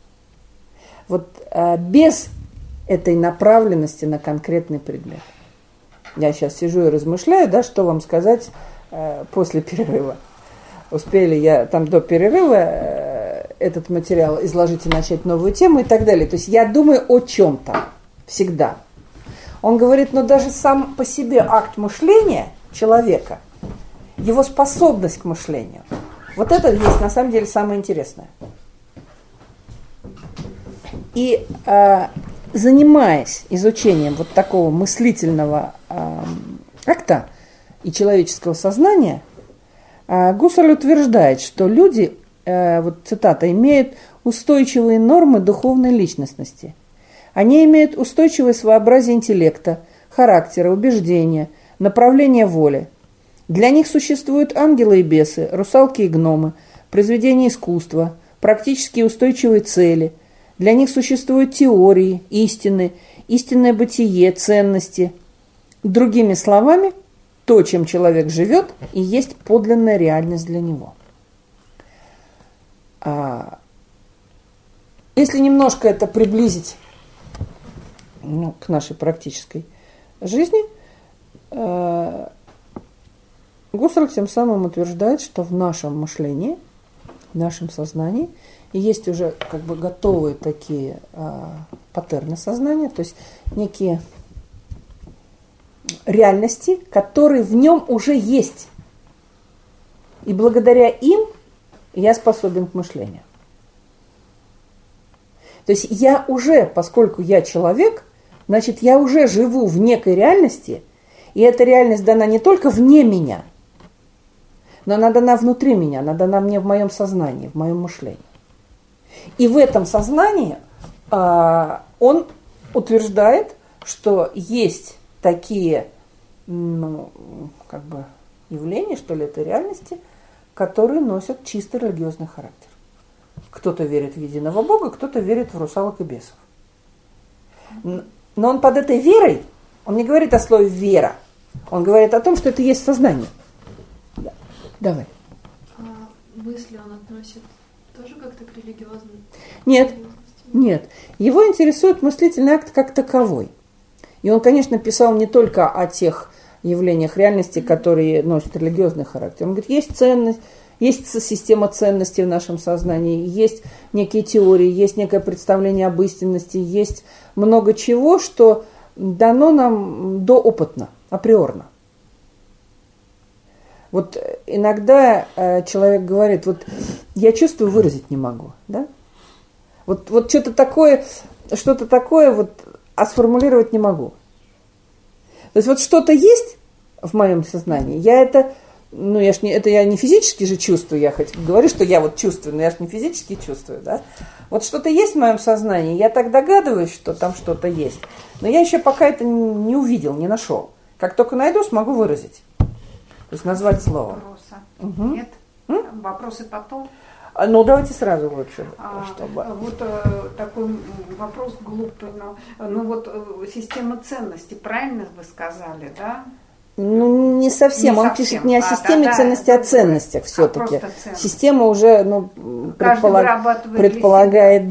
Без этой направленности на конкретный предмет. Я сейчас сижу и размышляю, да, что вам сказать после перерыва. Успели я там до перерыва этот материал изложить и начать новую тему и так далее. То есть я думаю о чем-то всегда. Он говорит, но даже сам по себе акт мышления человека, его способность к мышлению, это есть на самом деле самое интересное. И занимаясь изучением такого мыслительного акта, и человеческого сознания, Гуссерль утверждает, что люди, вот цитата, имеют устойчивые нормы духовной личностности. Они имеют устойчивое своеобразие интеллекта, характера, убеждения, направления воли. Для них существуют ангелы и бесы, русалки и гномы, произведения искусства, практически устойчивые цели. Для них существуют теории, истины, истинное бытие, ценности. Другими словами, то, чем человек живет, и есть подлинная реальность для него. Если немножко это приблизить к нашей практической жизни, Гуссерль тем самым утверждает, что в нашем мышлении, в нашем сознании есть уже как бы готовые такие паттерны сознания, то есть некие реальности, которые в нем уже есть. И благодаря им я способен к мышлению. То есть я уже, поскольку я человек, значит, я уже живу в некой реальности, и эта реальность дана не только вне меня, но она дана внутри меня, она дана мне в моем сознании, в моем мышлении. И в этом сознании он утверждает, что есть такие явления, что ли, это реальности, которые носят чисто религиозный характер. Кто-то верит в единого Бога, кто-то верит в русалок и бесов. Но он под этой верой, он не говорит о слове «вера», он говорит о том, что это есть сознание. Да. Давай. Мысли он относит тоже как-то к религиозному? Нет. Его интересует мыслительный акт как таковой. И он, конечно, писал не только о тех явлениях реальности, которые носят религиозный характер. Он говорит, есть ценность, есть система ценностей в нашем сознании, есть некие теории, есть некое представление об истинности, есть много чего, что дано нам доопытно, априорно. Вот иногда человек говорит, вот я чувствую, выразить не могу, да? Вот что-то такое вот, а сформулировать не могу. То есть вот что-то есть в моем сознании, я не физически же чувствую, я хоть говорю, что я вот чувствую, но я же не физически чувствую, да? Вот что-то есть в моем сознании, я так догадываюсь, что там что-то есть, но я еще пока это не увидел, не нашел. Как только найду, смогу выразить. То есть назвать слово. Вопроса угу. Нет? Вопросы потом? Давайте сразу лучше. Чтобы... Вот такой вопрос глупый. Система ценностей, правильно вы сказали, да? Не совсем. Он пишет не о системе ценностей, а о ценностях все-таки. Система уже предполагает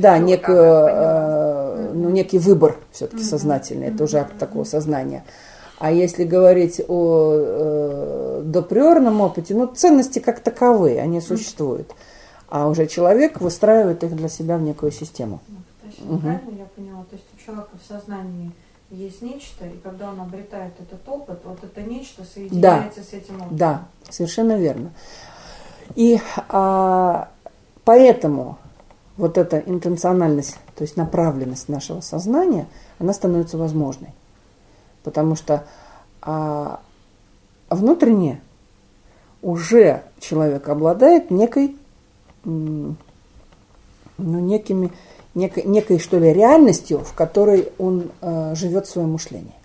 некий выбор все-таки сознательный. Это уже акт такого сознания. А если говорить о доприорном опыте, ценности как таковые, они существуют. А уже человек выстраивает их для себя в некую систему. То есть, правильно я поняла? То есть у человека в сознании есть нечто, и когда он обретает этот опыт, вот это нечто соединяется с этим опытом. Да, совершенно верно. И поэтому вот эта интенциональность, то есть направленность нашего сознания, она становится возможной. Потому что внутренне уже человек обладает некой, что ли, реальностью, в которой он живет в своем мышлении.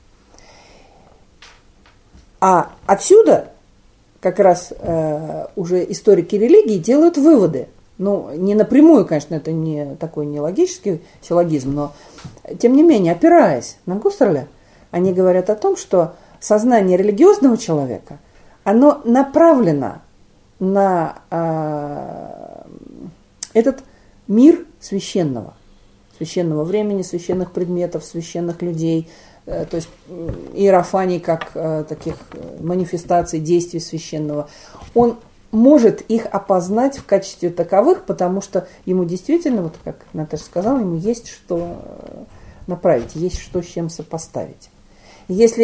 А отсюда как раз уже историки религии делают выводы. Не напрямую, конечно, это не такой не логический силлогизм, но тем не менее, опираясь на Гуссерля, они говорят о том, что сознание религиозного человека, оно направлено на этот мир священного времени, священных предметов, священных людей, то есть иерофаний как таких манифестаций действий священного. Он может их опознать в качестве таковых, потому что ему действительно, вот как Наташа сказала, ему есть что направить, есть что с чем сопоставить. Если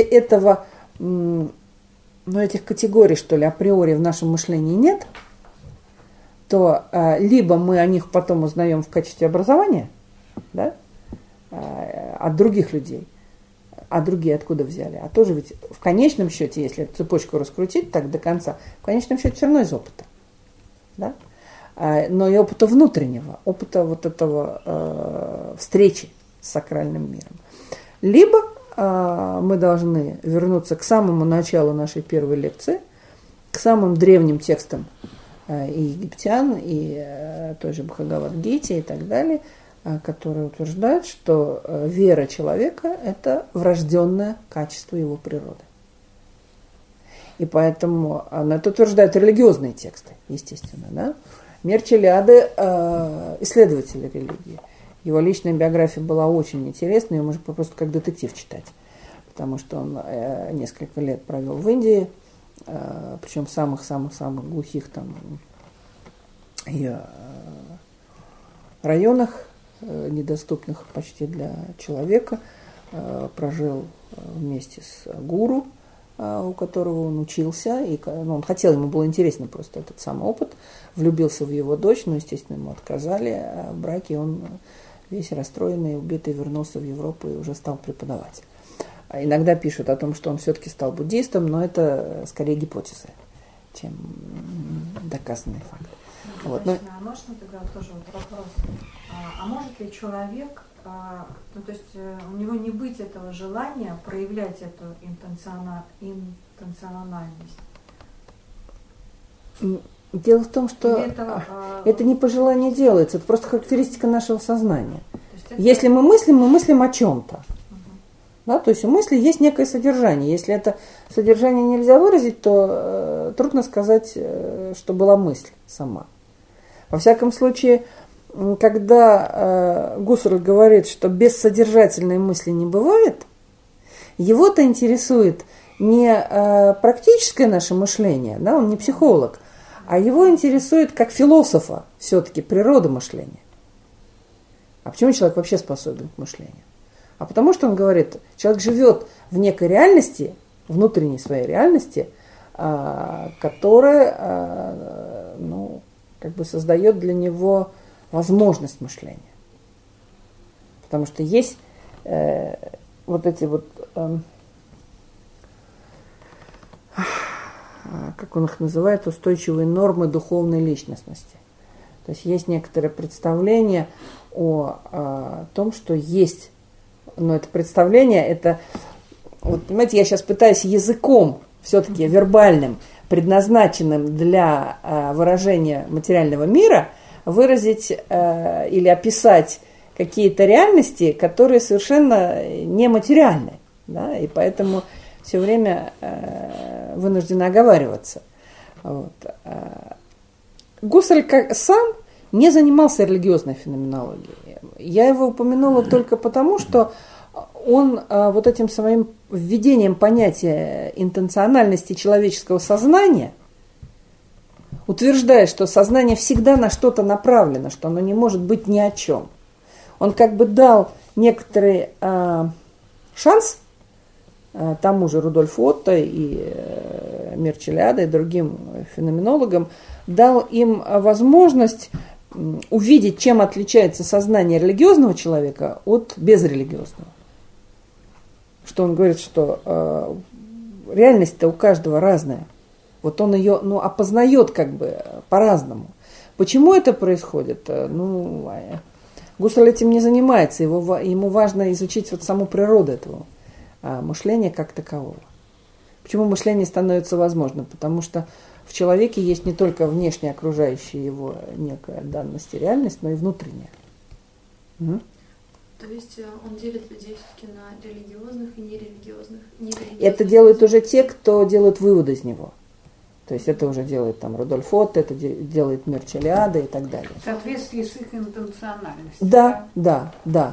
этих категорий, что ли, априори в нашем мышлении нет, то либо мы о них потом узнаем в качестве образования, да, от других людей, А другие откуда взяли? А тоже ведь в конечном счете, если цепочку раскрутить так до конца, в конечном счете все равно из опыта. Да? Но и опыта внутреннего, опыта вот этого встречи с сакральным миром. Либо мы должны вернуться к самому началу нашей первой лекции, к самым древним текстам и египтян, и той же Бхагавад-гите и так далее, которые утверждают, что вера человека – это врожденное качество его природы. И поэтому это утверждают религиозные тексты, естественно. Да? Мирчелиады – исследователь религии. Его личная биография была очень интересной, ее можно просто как детектив читать, потому что он несколько лет провел в Индии, причем в самых-самых-самых глухих там районах, недоступных почти для человека, прожил вместе с гуру, у которого он учился, и он хотел, ему было интересно просто этот самый опыт, влюбился в его дочь, но, естественно, ему отказали в браке, он весь расстроенный, убитый, вернулся в Европу и уже стал преподавать. Иногда пишут о том, что он все-таки стал буддистом, но это скорее гипотезы, чем доказанный факт. Вот, а можно тогда тоже вот вопрос, а может ли человек, ну, то есть у него не быть этого желания проявлять эту интенциональность? Дело в том, что это не по желанию делается, это просто характеристика нашего сознания. Если мы мыслим о чем-то. Да, то есть у мысли есть некое содержание. Если это содержание нельзя выразить, то трудно сказать, что была мысль сама. Во всяком случае, когда Гуссерль говорит, что бессодержательной мысли не бывает, его-то интересует не практическое наше мышление, да, он не психолог, а его интересует как философа все-таки природа мышления. А почему человек вообще способен к мышлению? А потому что он говорит, человек живет в некой реальности, внутренней своей реальности, которая как бы создает для него возможность мышления. Потому что есть вот эти вот, как он их называет, устойчивые нормы духовной личностности. То есть есть некоторое представление о том, что есть. Но это представление, это, вот понимаете, я сейчас пытаюсь языком, все-таки вербальным, предназначенным для выражения материального мира, выразить или описать какие-то реальности, которые совершенно нематериальны. Да? И поэтому все время вынуждена оговариваться. Вот. Гуссерль сам не занимался религиозной феноменологией. Я его упомянула только потому, что он вот этим своим введением понятия интенциональности человеческого сознания утверждает, что сознание всегда на что-то направлено, что оно не может быть ни о чем. Он как бы дал некоторый шанс тому же Рудольфу Отто и Мирчелиаде и другим феноменологам, дал им возможность увидеть, чем отличается сознание религиозного человека от безрелигиозного. Что он говорит, что реальность-то у каждого разная. Вот он ее опознает как бы по-разному. Почему это происходит? Гуссерль этим не занимается. Ему важно изучить вот саму природу этого мышления как такового. Почему мышление становится возможным? Потому что в человеке есть не только внешняя окружающая его некая данность и реальность, но и внутренняя. То есть он делит людей все-таки на религиозных и нерелигиозных. Это делают уже те, кто делают выводы из него. То есть это уже делает там Рудольф Отто, это делает Мирчелиаде и так далее. В соответствии с их интенциональностью. Да.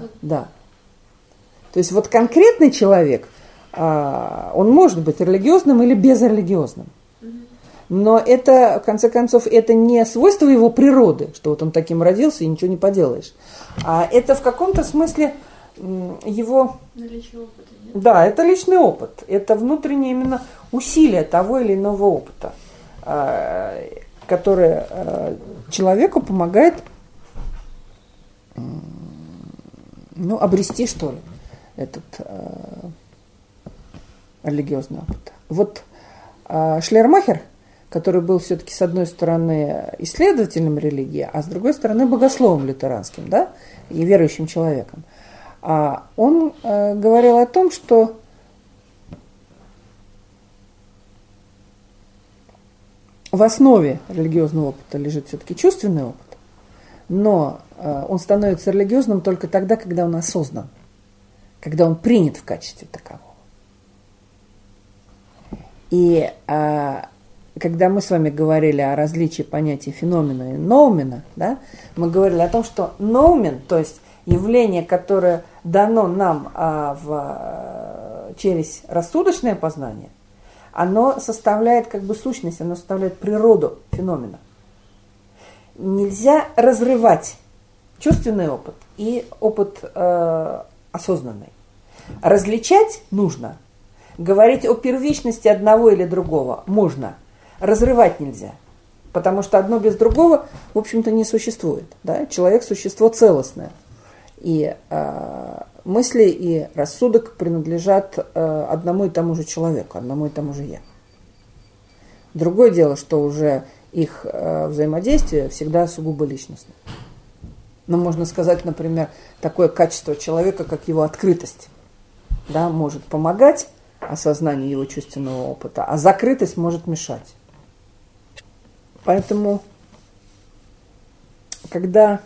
То есть вот конкретный человек, он может быть религиозным или безрелигиозным. Но это, в конце концов, это не свойство его природы, что вот он таким родился и ничего не поделаешь. А это в каком-то смысле его... Наличие опыта, нет? Да, это личный опыт. Это внутреннее именно усилие того или иного опыта, которое человеку помогает обрести, что ли, этот религиозный опыт. Вот Шлейермахер, который был все-таки с одной стороны исследователем религии, а с другой стороны богословом лютеранским, да, и верующим человеком, он говорил о том, что в основе религиозного опыта лежит все-таки чувственный опыт, но он становится религиозным только тогда, когда он осознан, когда он принят в качестве такового. И когда мы с вами говорили о различии понятий феномена и ноумена, да, мы говорили о том, что ноумен, то есть явление, которое дано нам через рассудочное познание, оно составляет как бы сущность, оно составляет природу феномена. Нельзя разрывать чувственный опыт и опыт осознанный. Различать нужно. Говорить о первичности одного или другого можно. Разрывать нельзя. Потому что одно без другого, в общем-то, не существует. Да? Человек – существо целостное. И мысли и рассудок принадлежат одному и тому же человеку, одному и тому же «я». Другое дело, что уже их взаимодействие всегда сугубо личностное. Но можно сказать, например, такое качество человека, как его открытость, да, может помогать осознанию его чувственного опыта, а закрытость может мешать. Поэтому, когда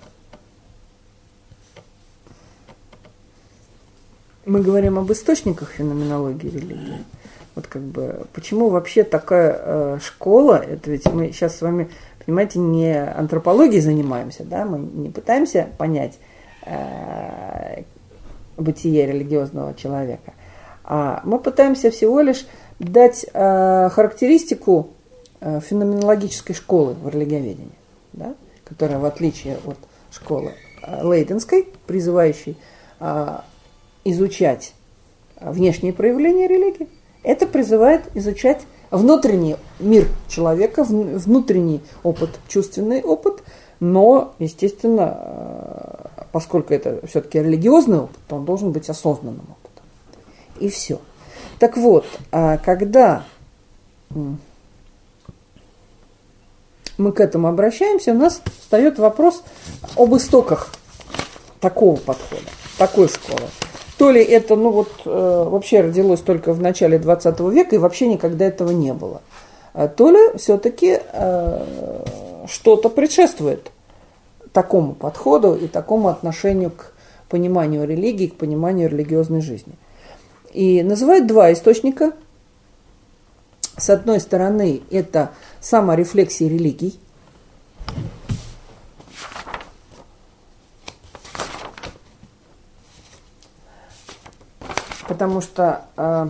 мы говорим об источниках феноменологии религии, вот как бы, почему вообще такая школа, это ведь мы сейчас с вами, понимаете, не антропологией занимаемся, да, мы не пытаемся понять бытие религиозного человека, а мы пытаемся всего лишь дать характеристику феноменологической школы в религиоведении, да, которая, в отличие от школы лейденской, призывающей изучать внешние проявления религии, это призывает изучать внутренний мир человека, внутренний опыт, чувственный опыт, но, естественно, поскольку это все-таки религиозный опыт, то он должен быть осознанным опытом. И все. Так вот, когда мы к этому обращаемся, у нас встает вопрос об истоках такого подхода, такой школы. То ли это, вообще родилось только в начале 20 века и вообще никогда этого не было, то ли все-таки что-то предшествует такому подходу и такому отношению к пониманию религии, к пониманию религиозной жизни. И называют два источника. С одной стороны, это саморефлексия религий. Потому что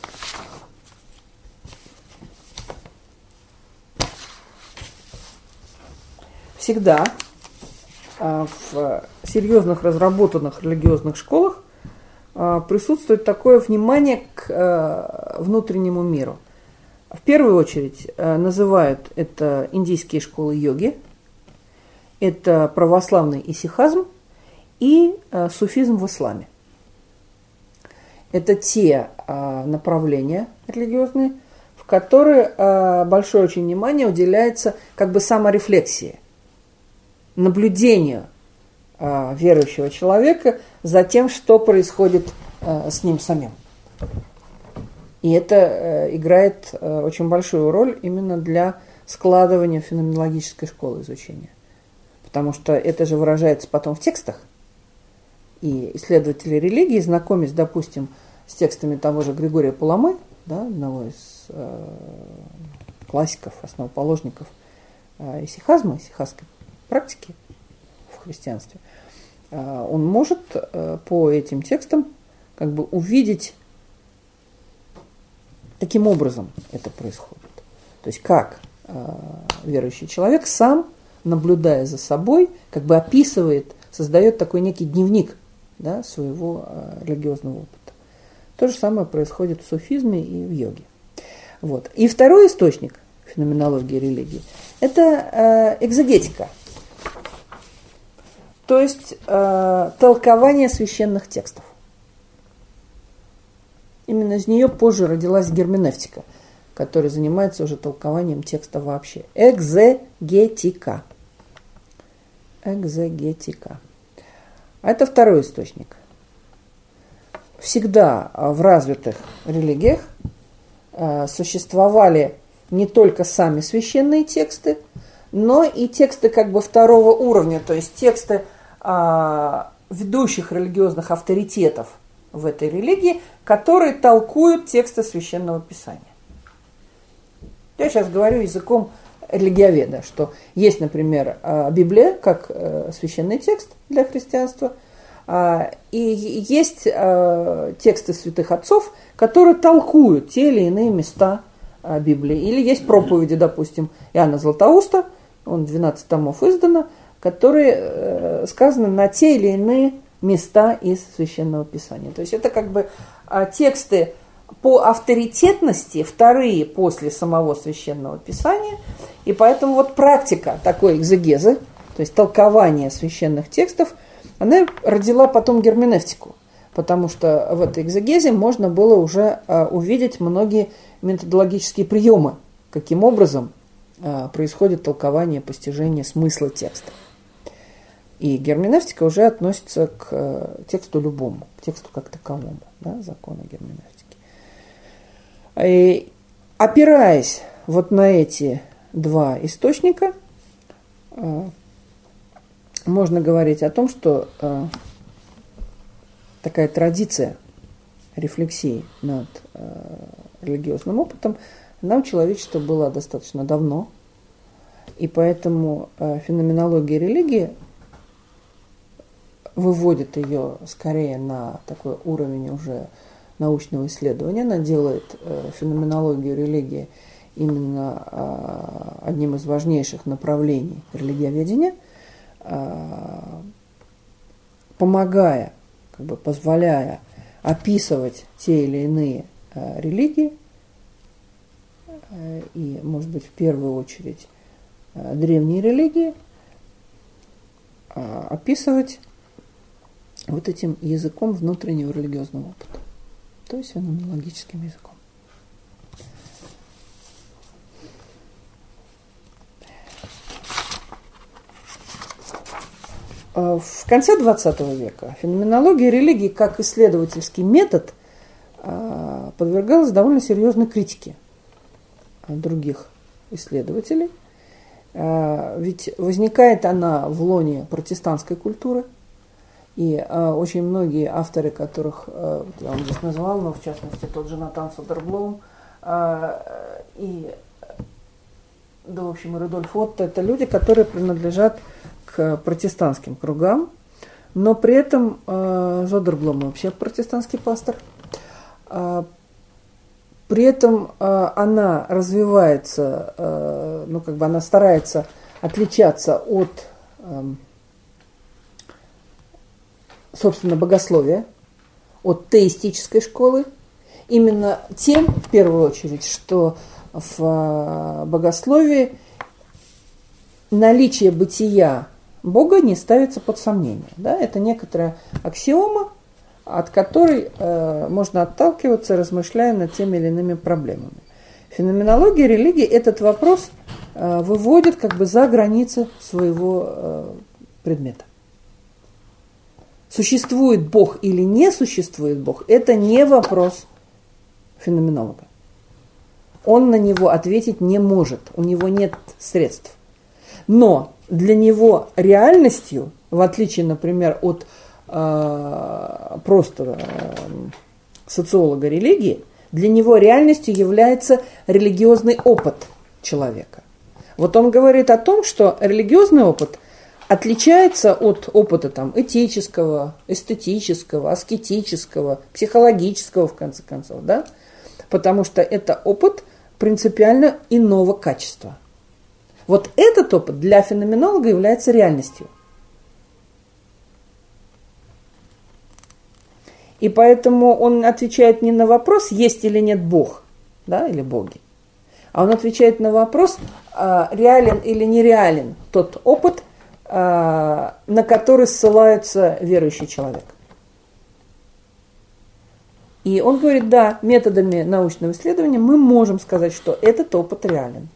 всегда в серьезных разработанных религиозных школах присутствует такое внимание к внутреннему миру. В первую очередь называют это индийские школы йоги, это православный исихазм и суфизм в исламе. Это те направления религиозные, в которые большое очень внимание уделяется как бы саморефлексии, наблюдению верующего человека за тем, что происходит с ним самим. И это играет очень большую роль именно для складывания феноменологической школы изучения. Потому что это же выражается потом в текстах. И исследователи религии, знакомясь, допустим, с текстами того же Григория Паламы, да, одного из классиков, основоположников исихазма, исихазской практики в христианстве, он может по этим текстам как бы увидеть, каким образом это происходит. То есть как верующий человек сам, наблюдая за собой, как бы описывает, создает такой некий дневник, да, своего религиозного опыта. То же самое происходит в суфизме и в йоге. Вот. И второй источник феноменологии религии – это экзегетика, то есть толкование священных текстов. Именно из нее позже родилась герменевтика, которая занимается уже толкованием текста вообще. Экзегетика. Экзегетика. А это второй источник. Всегда в развитых религиях существовали не только сами священные тексты, но и тексты как бы второго уровня, то есть тексты ведущих религиозных авторитетов в этой религии, которые толкуют тексты Священного Писания. Я сейчас говорю языком религиоведа, что есть, например, Библия как священный текст для христианства, и есть тексты святых отцов, которые толкуют те или иные места Библии. Или есть проповеди, допустим, Иоанна Златоуста, он 12 томов издано, которые сказаны на те или иные места из Священного Писания. То есть это как бы тексты по авторитетности вторые после самого Священного Писания, и поэтому вот практика такой экзегезы, то есть толкования священных текстов, она родила потом герменевтику, потому что в этой экзегезе можно было уже увидеть многие методологические приемы, каким образом происходит толкование, постижение смысла текста. И герменевтика уже относится к тексту любому, к тексту как таковому, да, закона герменевтики. И опираясь вот на эти два источника, можно говорить о том, что такая традиция рефлексии над религиозным опытом, она у человечества была достаточно давно, и поэтому феноменология религии выводит ее скорее на такой уровень уже научного исследования. Она делает феноменологию религии именно одним из важнейших направлений религиоведения, помогая, как бы позволяя описывать те или иные религии, и, может быть, в первую очередь древние религии, описывать вот этим языком внутреннего религиозного опыта, то есть феноменологическим языком. В конце XX века феноменология религии как исследовательский метод подвергалась довольно серьезной критике других исследователей. Ведь возникает она в лоне протестантской культуры, и очень многие авторы, которых я вам здесь назвала, но в частности тот же Натан Содерблом и, да, в общем, и Рудольф Отто, это люди, которые принадлежат к протестантским кругам, но при этом Зодерблом вообще протестантский пастор. При этом она развивается, ну, как бы она старается отличаться от, собственно, богословия, от теистической школы, именно тем, в первую очередь, что в богословии наличие бытия Бога не ставится под сомнение. Да? Это некоторая аксиома, от которой можно отталкиваться, размышляя над теми или иными проблемами. Феноменология религии этот вопрос выводит как бы за границы своего предмета. Существует Бог или не существует Бог, это не вопрос феноменолога. Он на него ответить не может, у него нет средств. Но для него реальностью, в отличие, например, от просто социолога религии, для него реальностью является религиозный опыт человека. Вот он говорит о том, что религиозный опыт отличается от опыта там, этического, эстетического, аскетического, психологического, в конце концов, да? Потому что это опыт принципиально иного качества. Вот этот опыт для феноменолога является реальностью. И поэтому он отвечает не на вопрос, есть или нет Бог, да, или боги, а он отвечает на вопрос, реален или нереален тот опыт, на который ссылается верующий человек. И он говорит, да, методами научного исследования мы можем сказать, что этот опыт реален.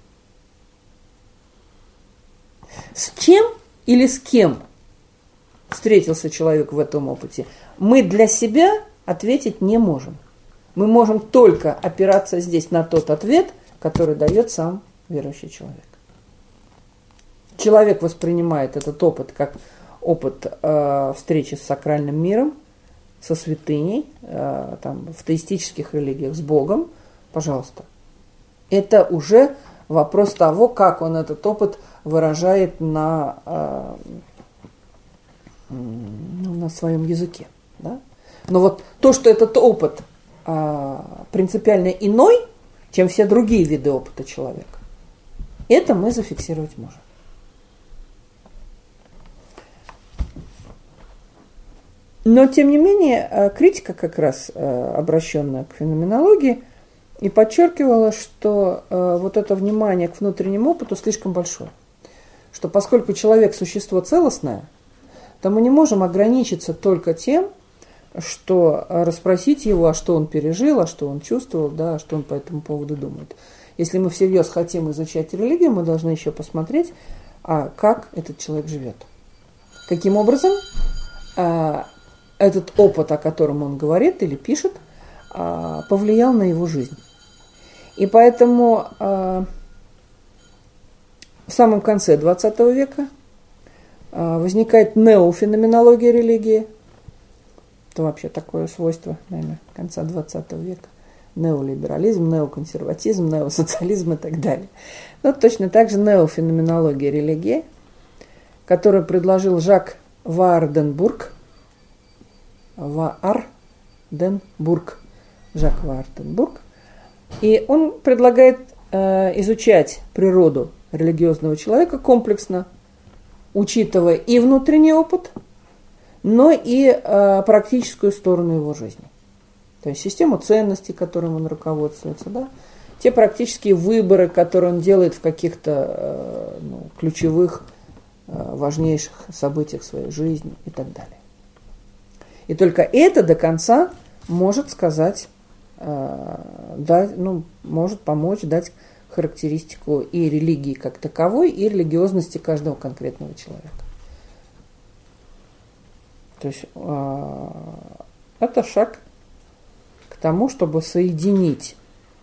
С чем или с кем встретился человек в этом опыте, мы для себя ответить не можем. Мы можем только опираться здесь на тот ответ, который дает сам верующий человек. Человек воспринимает этот опыт как опыт встречи с сакральным миром, со святыней, там, в теистических религиях с Богом, пожалуйста. Это уже вопрос того, как он этот опыт выражает на своем языке. Да? Но вот то, что этот опыт принципиально иной, чем все другие виды опыта человека, это мы зафиксировать можем. Но, тем не менее, критика как раз обращенная к феноменологии и подчеркивала, что вот это внимание к внутреннему опыту слишком большое. Что поскольку человек – существо целостное, то мы не можем ограничиться только тем, что расспросить его, а что он пережил, а что он чувствовал, да, а что он по этому поводу думает. Если мы всерьез хотим изучать религию, мы должны еще посмотреть, как этот человек живет. Каким образом этот опыт, о котором он говорит или пишет, повлиял на его жизнь. И поэтому в самом конце XX века возникает неофеноменология религии. Это вообще такое свойство, наверное, конца XX века. Неолиберализм, неоконсерватизм, неосоциализм и так далее. Но точно так же неофеноменология религии, которую предложил Жак Ваарденбург. Жак Ваарденбург. И он предлагает изучать природу религиозного человека комплексно, учитывая и внутренний опыт, но и практическую сторону его жизни. То есть систему ценностей, которым он руководствуется, да? Те практические выборы, которые он делает в каких-то ключевых, важнейших событиях своей жизни и так далее. И только это до конца может сказать, может помочь дать характеристику и религии как таковой, и религиозности каждого конкретного человека. То есть это шаг к тому, чтобы соединить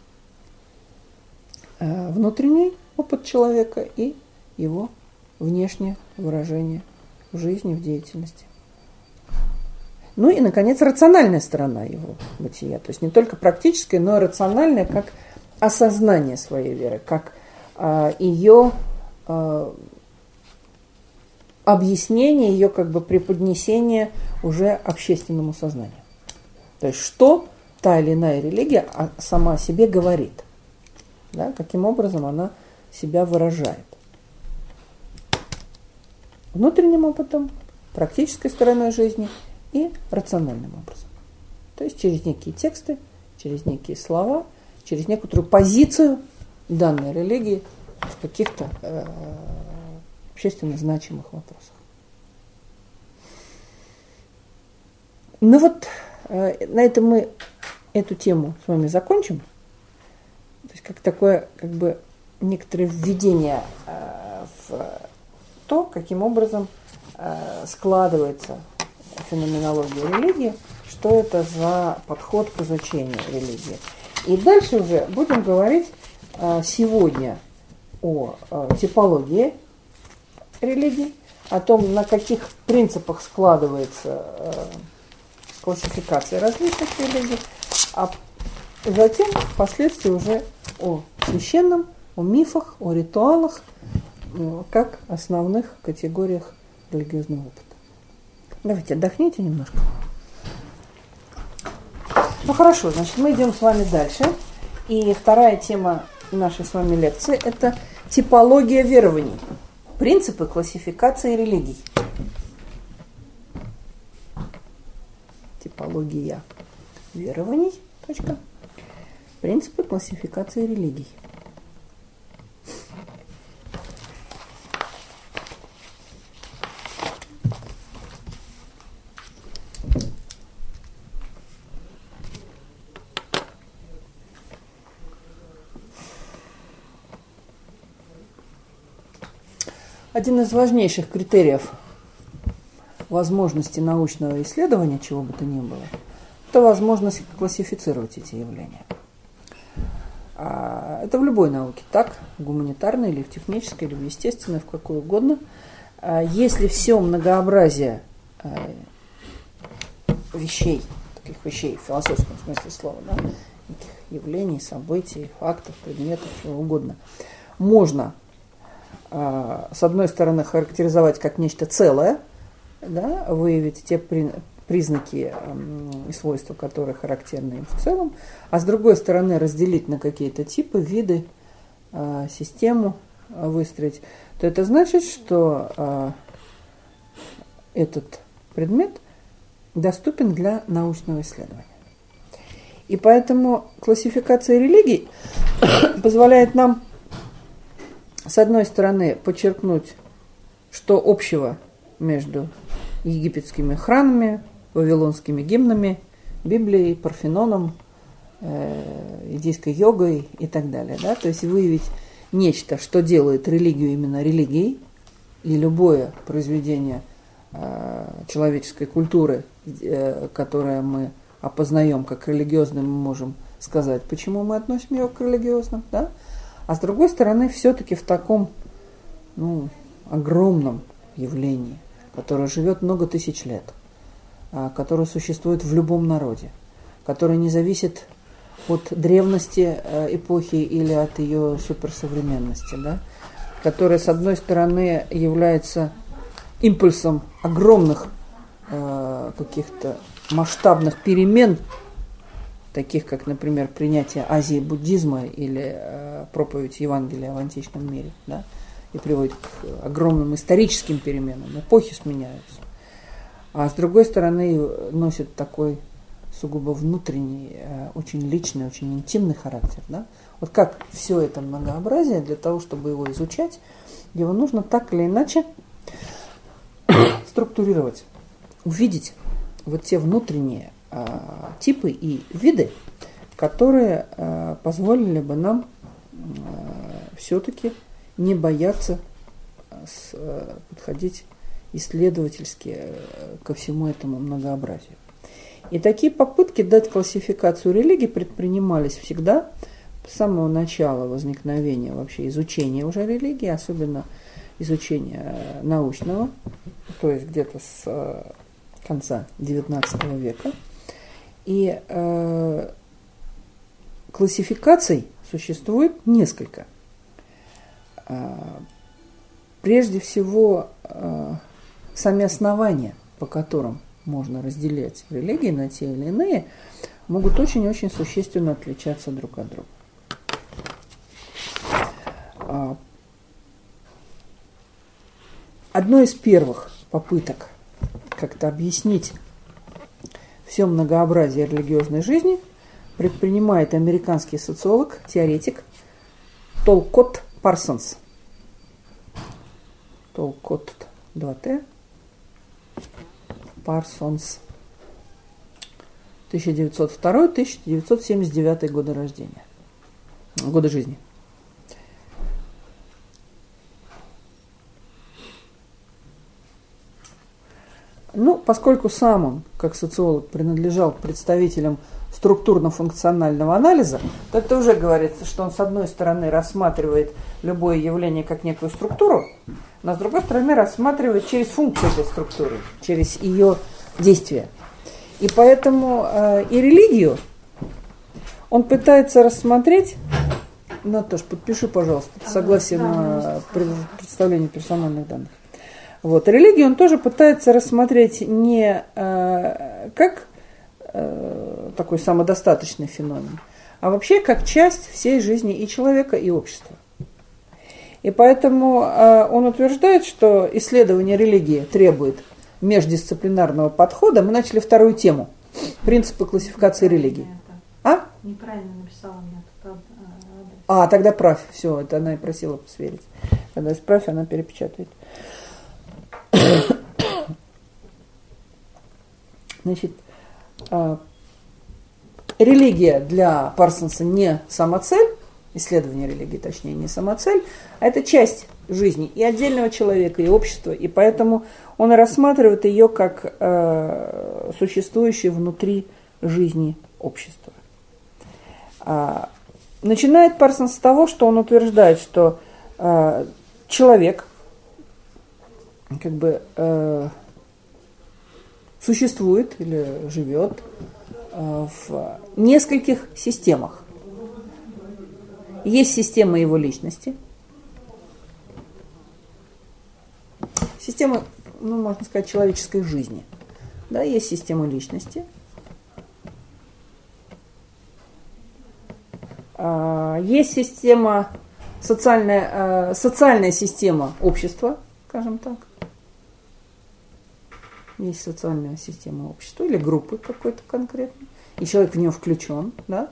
внутренний опыт человека и его внешнее выражение в жизни, в деятельности. Ну и, наконец, рациональная сторона его бытия. То есть не только практическая, но и рациональная, как осознание своей веры, как ее объяснение, ее как бы преподнесение уже общественному сознанию. То есть что та или иная религия сама о себе говорит, да, каким образом она себя выражает. Внутренним опытом, практической стороной жизни и рациональным образом. То есть через некие тексты, через некие слова, через некоторую позицию данной религии в каких-то общественно значимых вопросах. Ну вот, на этом мы эту тему с вами закончим. То есть как такое, как бы, некоторое введение в то, каким образом складывается феноменология религии, что это за подход к изучению религии. И дальше уже будем говорить сегодня о типологии религий, о том, на каких принципах складывается классификация различных религий, а затем впоследствии уже о священном, о мифах, о ритуалах, как основных категориях религиозного опыта. Давайте отдохните немножко. Ну хорошо, значит, мы идем с вами дальше. И вторая тема нашей с вами лекции – это типология верований. Принципы классификации религий. Типология верований. Точка. Принципы классификации религий. Один из важнейших критериев возможности научного исследования, чего бы то ни было, это возможность классифицировать эти явления. Это в любой науке так, в гуманитарной или в технической, или в естественной, в какой угодно. Если все многообразие вещей, таких вещей в философском смысле слова, да, таких явлений, событий, фактов, предметов, чего угодно, можно, с одной стороны, характеризовать как нечто целое, да, выявить те признаки и свойства, которые характерны им в целом, а с другой стороны разделить на какие-то типы, виды, систему выстроить, то это значит, что этот предмет доступен для научного исследования. И поэтому классификация религий позволяет нам, с одной стороны, подчеркнуть, что общего между египетскими храмами, вавилонскими гимнами, Библией, Парфеноном, индийской йогой и так далее. Да? То есть выявить нечто, что делает религию именно религией, и любое произведение человеческой культуры, которое мы опознаем как религиозным, мы можем сказать, почему мы относим его к религиозным. Да? А с другой стороны, все-таки в таком огромном явлении, которое живет много тысяч лет, которое существует в любом народе, которое не зависит от древности эпохи или от ее суперсовременности, да? Которое, с одной стороны, является импульсом огромных каких-то масштабных перемен, таких как, например, принятие Азии буддизма или проповедь Евангелия в античном мире, да? И приводит к огромным историческим переменам, эпохи сменяются. А с другой стороны, носит такой сугубо внутренний, очень личный, очень интимный характер. Да? Вот как все это многообразие, для того, чтобы его изучать, его нужно так или иначе структурировать, увидеть вот те внутренние типы и виды, которые позволили бы нам все-таки не бояться подходить исследовательски ко всему этому многообразию. И такие попытки дать классификацию религий предпринимались всегда с самого начала возникновения вообще изучения уже религии, особенно изучения научного, то есть где-то с конца XIX века. И классификаций существует несколько. Прежде всего, сами основания, по которым можно разделять религии на те или иные, могут очень-очень существенно отличаться друг от друга. Одной из первых попыток как-то объяснить все многообразие религиозной жизни предпринимает американский социолог, теоретик Толкотт Парсонс. Толкотт 2Т. Парсонс. 1902-1979 годы рождения. Годы жизни. Поскольку сам он, как социолог, принадлежал к представителям структурно-функционального анализа, то это уже говорится, что он, с одной стороны, рассматривает любое явление как некую структуру, но с другой стороны, рассматривает через функцию этой структуры, через ее действие. И поэтому и религию он пытается рассмотреть. Наташ, подпиши, пожалуйста, согласие на представление персональных данных. Религию он тоже пытается рассмотреть не как такой самодостаточный феномен, а вообще как часть всей жизни и человека, и общества. И поэтому он утверждает, что исследование религии требует междисциплинарного подхода. Мы начали вторую тему. Принципы классификации религий. Неправильно написала мне тут адрес. Тогда правь. Все, это она и просила посверить. Когда исправь, она перепечатает. Значит, религия для Парсонса не самоцель, исследование религии, точнее, не самоцель, а это часть жизни и отдельного человека, и общества, и поэтому он рассматривает ее как существующую внутри жизни общества. Начинает Парсонс с того, что он утверждает, что человек как бы существует или живет в нескольких системах. Есть система его личности, система, можно сказать, человеческой жизни. Да, есть система личности. Есть система, социальная система общества, скажем так. Есть социальная система общества или группы какой-то конкретной. И человек в нее включен, да.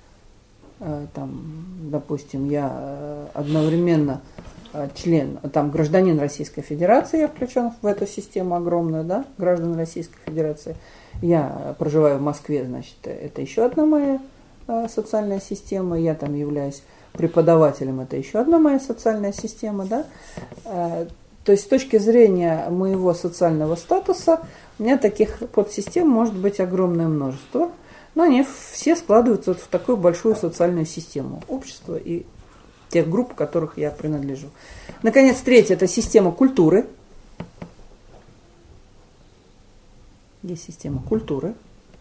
Там, допустим, я одновременно член, там, гражданин Российской Федерации, я включен в эту систему огромную, да, граждан Российской Федерации. Я проживаю в Москве, значит, это еще одна моя социальная система. Я там являюсь преподавателем, это еще одна моя социальная система, да. То есть с точки зрения моего социального статуса у меня таких подсистем может быть огромное множество, но они все складываются вот в такую большую социальную систему общества и тех групп, к которых я принадлежу. Наконец, третье – это система культуры. Есть система культуры,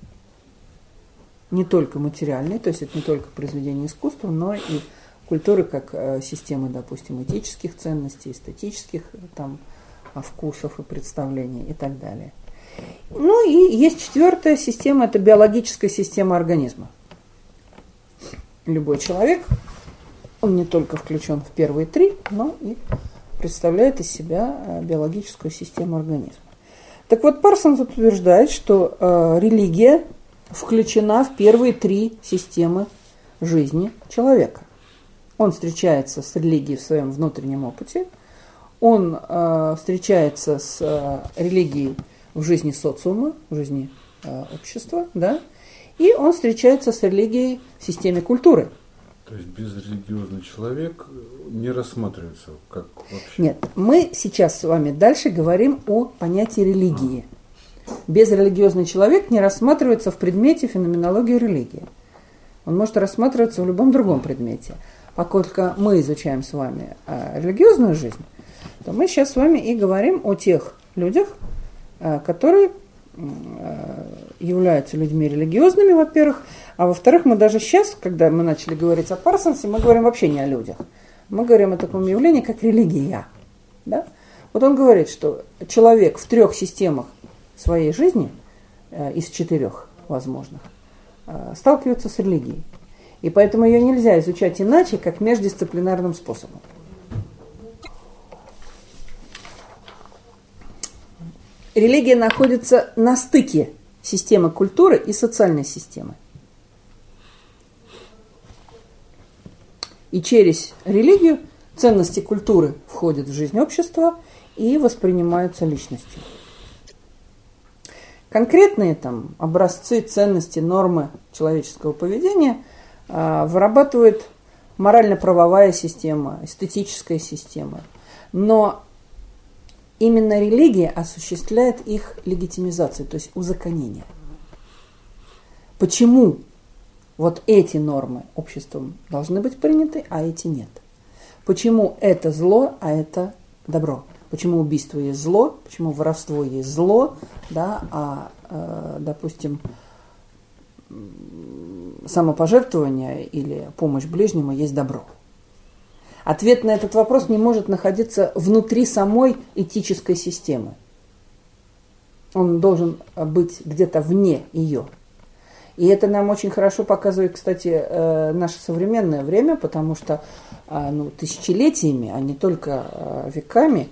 не только материальной, то есть это не только произведение искусства, но и культуры как системы, допустим, этических ценностей, эстетических там, вкусов и представлений и так далее. Ну и есть четвертая система, это биологическая система организма. Любой человек, он не только включен в первые три, но и представляет из себя биологическую систему организма. Так вот, Парсонс утверждает, что религия включена в первые три системы жизни человека. Он встречается с религией в своем внутреннем опыте, он встречается с религией в жизни социума, в жизни общества, да, и он встречается с религией в системе культуры. То есть безрелигиозный человек не рассматривается как вообще? Нет, мы сейчас с вами дальше говорим о понятии религии. Безрелигиозный человек не рассматривается в предмете феноменологии религии. Он может рассматриваться в любом другом предмете. Поскольку мы изучаем с вами религиозную жизнь, то мы сейчас с вами и говорим о тех людях, которые являются людьми религиозными, во-первых, а во-вторых, мы даже сейчас, когда мы начали говорить о Парсонсе, мы говорим вообще не о людях. Мы говорим о таком явлении, как религия. Да? Вот он говорит, что человек в трех системах своей жизни, из четырех возможных, сталкивается с религией. И поэтому ее нельзя изучать иначе, как междисциплинарным способом. Религия находится на стыке системы культуры и социальной системы. И через религию ценности культуры входят в жизнь общества и воспринимаются личностью. Конкретные там образцы, ценности, нормы человеческого поведения вырабатывает морально-правовая система, эстетическая система. Но именно религия осуществляет их легитимизацию, то есть узаконение. Почему вот эти нормы обществом должны быть приняты, а эти нет? Почему это зло, а это добро? Почему убийство есть зло, почему воровство есть зло, да, допустим, самопожертвование или помощь ближнему есть добро? Ответ на этот вопрос не может находиться внутри самой этической системы. Он должен быть где-то вне ее. И это нам очень хорошо показывает, кстати, наше современное время, потому что тысячелетиями, а не только веками,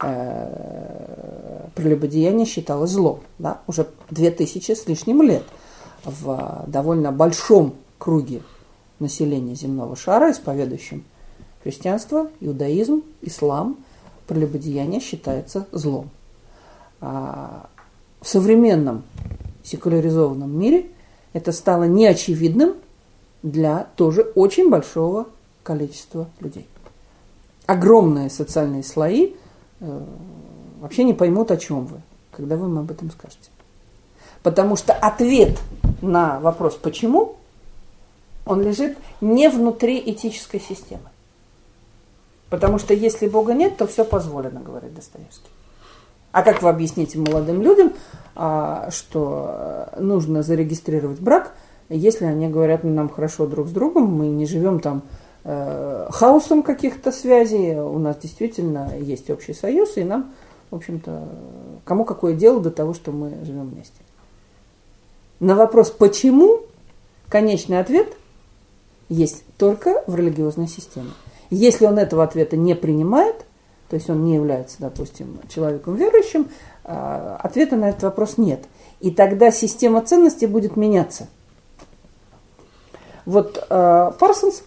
прелюбодеяние считалось злом. Да? Уже 2000 с лишним лет в довольно большом круге населения земного шара, исповедующим христианство, иудаизм, ислам, прелюбодеяние считается злом. А в современном секуляризованном мире это стало неочевидным для тоже очень большого количества людей. огромные социальные слои вообще не поймут, о чем вы, когда вы им об этом скажете. Потому что ответ на вопрос «почему?» он лежит не внутри этической системы. Потому что если Бога нет, то все позволено, говорит Достоевский. А как вы объясните молодым людям, что нужно зарегистрировать брак, если они говорят, нам хорошо друг с другом, мы не живем там хаосом каких-то связей, у нас действительно есть общий союз, и нам, в общем-то, кому какое дело до того, что мы живем вместе. На вопрос «почему?» конечный ответ есть только в религиозной системе. Если он этого ответа не принимает, то есть он не является, допустим, человеком верующим, ответа на этот вопрос нет. И тогда система ценностей будет меняться. Вот Парсонс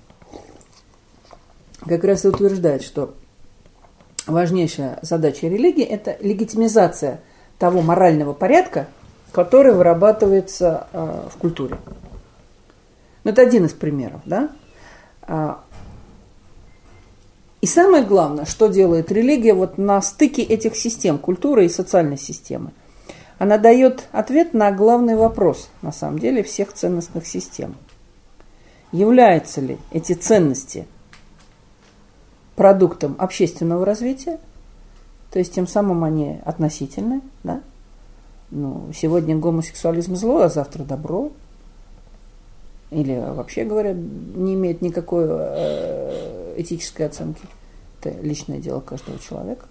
как раз и утверждает, что важнейшая задача религии – это легитимизация того морального порядка, который вырабатывается в культуре. Ну, это один из примеров, да? И самое главное, что делает религия вот на стыке этих систем, культуры и социальной системы. Она дает ответ на главный вопрос, на самом деле, всех ценностных систем. Являются ли эти ценности продуктом общественного развития, то есть тем самым они относительны, да? Ну, сегодня гомосексуализм зло, а завтра добро. Или вообще говоря, не имеет никакой этической оценки. Это личное дело каждого человека.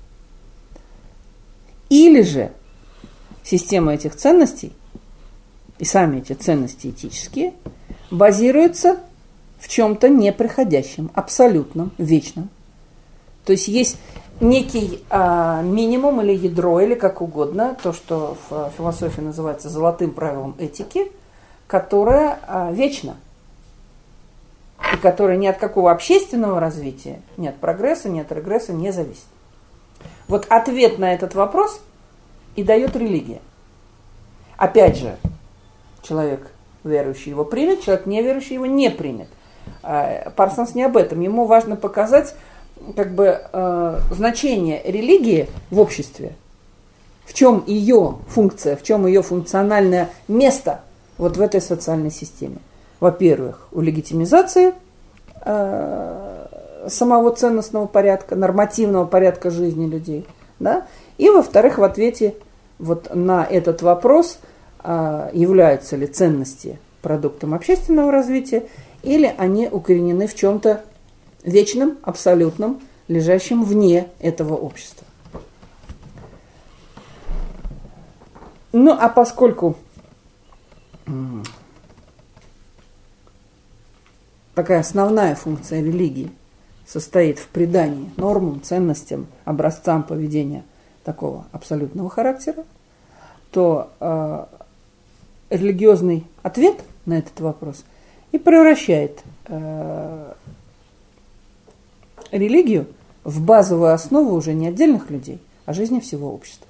Или же система этих ценностей, и сами эти ценности этические, базируются в чем-то неприходящем, абсолютном, вечном. То есть есть некий минимум или ядро, или как угодно, то, что в философии называется золотым правилом этики, которое вечно, и которое ни от какого общественного развития, ни от прогресса, ни от регресса не зависит. Вот ответ на этот вопрос и дает религия. Опять же, человек верующий его примет, человек неверующий его не примет. Парсонс не об этом. Ему важно показать как бы значение религии в обществе, в чем ее функция, в чем ее функциональное место вот в этой социальной системе. Во-первых, у легитимизации самого ценностного порядка, нормативного порядка жизни людей, да? И, во-вторых, в ответе вот на этот вопрос, являются ли ценности продуктом общественного развития, или они укоренены в чем-то вечном, абсолютном, лежащем вне этого общества. Ну, а поскольку такая основная функция религии состоит в придании нормам, ценностям, образцам поведения такого абсолютного характера, то религиозный ответ на этот вопрос и превращает религию в базовую основу уже не отдельных людей, а жизни всего общества.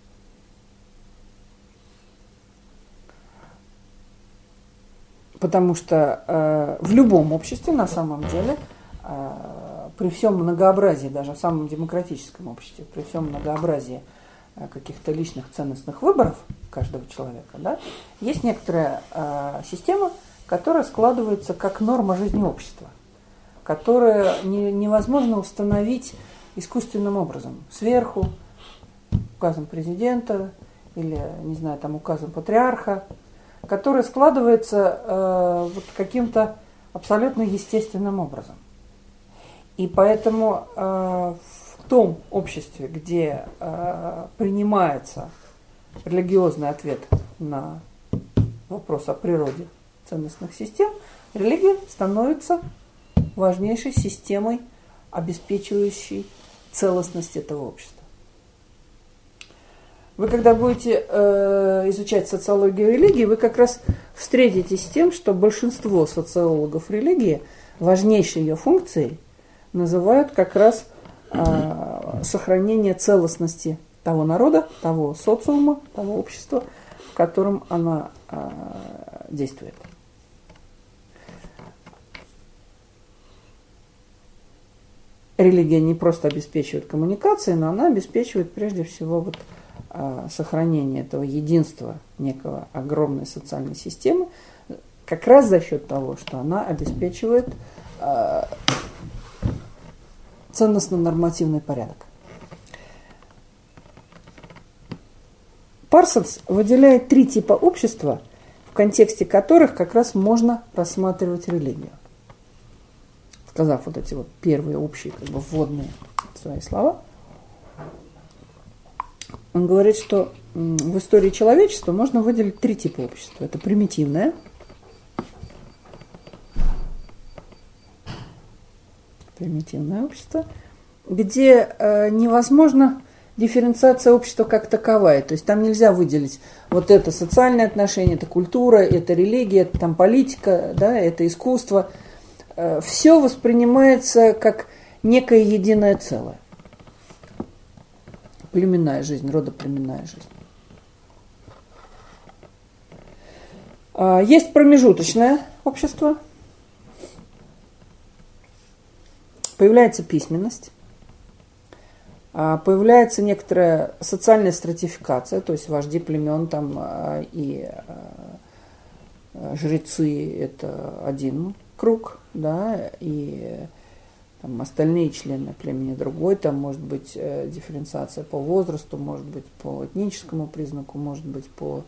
Потому что в любом обществе, на самом деле, при всем многообразии, даже в самом демократическом обществе, при всем многообразии каких-то личных ценностных выборов каждого человека, да, есть некоторая система, которая складывается как норма жизни общества, которую невозможно установить искусственным образом, сверху, указом президента или, не знаю, там, указом патриарха, которая складывается вот каким-то абсолютно естественным образом. И поэтому в том обществе, где принимается религиозный ответ на вопрос о природе ценностных систем, религия становится важнейшей системой, обеспечивающей целостность этого общества. Вы, когда будете изучать социологию религии, вы как раз встретитесь с тем, что большинство социологов религии важнейшей ее функцией называют как раз сохранение целостности того народа, того социума, того общества, в котором она действует. религия не просто обеспечивает коммуникации, но она обеспечивает прежде всего вот, сохранение этого единства некого огромной социальной системы, как раз за счет того, что она обеспечивает ценностно-нормативный порядок. Парсонс выделяет 3 типа общества, в контексте которых как раз можно рассматривать религию. Сказав вот эти вот первые общие, как бы вводные свои слова, он говорит, что в истории человечества можно выделить 3 типа общества. Это примитивное, общество, где невозможно дифференциация общества как таковая. То есть там нельзя выделить вот это социальные отношения, это культура, это религия, это там политика, да, это искусство. Все воспринимается как некое единое целое. Племенная жизнь, родоплеменная жизнь. Есть промежуточное общество. Появляется письменность. Появляется некоторая социальная стратификация, то есть вожди племен там, и жрецы – это один круг, да, и там, остальные члены племени другой, там может быть дифференциация по возрасту, может быть по этническому признаку, может быть по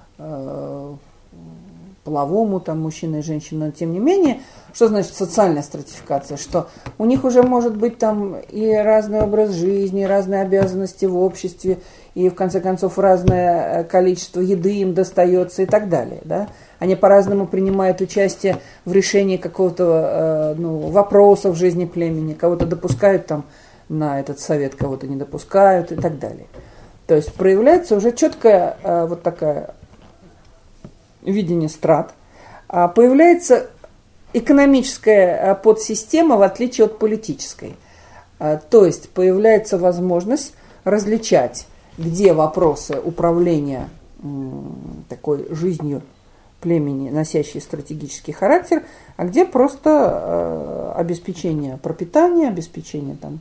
половому, там мужчина и женщина, но тем не менее, что значит социальная стратификация? Что у них уже может быть там и разный образ жизни, и разные обязанности в обществе, и в конце концов разное количество еды им достается и так далее, да? Они по-разному принимают участие в решении какого-то вопроса в жизни племени, кого-то допускают там на этот совет, кого-то не допускают и так далее. То есть проявляется уже четкое вот такое видение страт, появляется экономическая подсистема в отличие от политической. То есть появляется возможность различать, где вопросы управления такой жизнью племени, носящие стратегический характер, а где просто обеспечение пропитания, обеспечение там,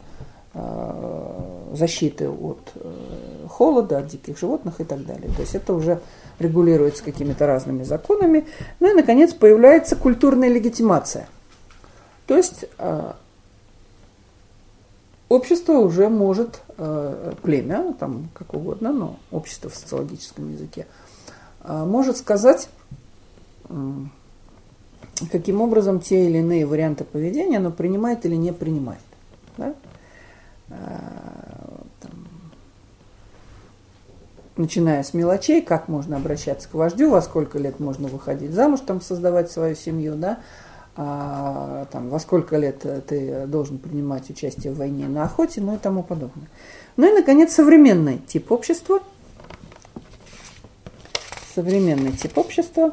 защиты от холода, от диких животных и так далее. То есть это уже регулируется какими-то разными законами. Ну и, наконец, появляется культурная легитимация. То есть общество уже может, племя, там как угодно, но общество в социологическом языке, может сказать, каким образом те или иные варианты поведения оно принимает или не принимает. Да? Начиная с мелочей, как можно обращаться к вождю, во сколько лет можно выходить замуж, там, создавать свою семью, да, там, во сколько лет ты должен принимать участие в войне, на охоте, ну и тому подобное. Ну и, наконец, современный тип общества. Современный тип общества,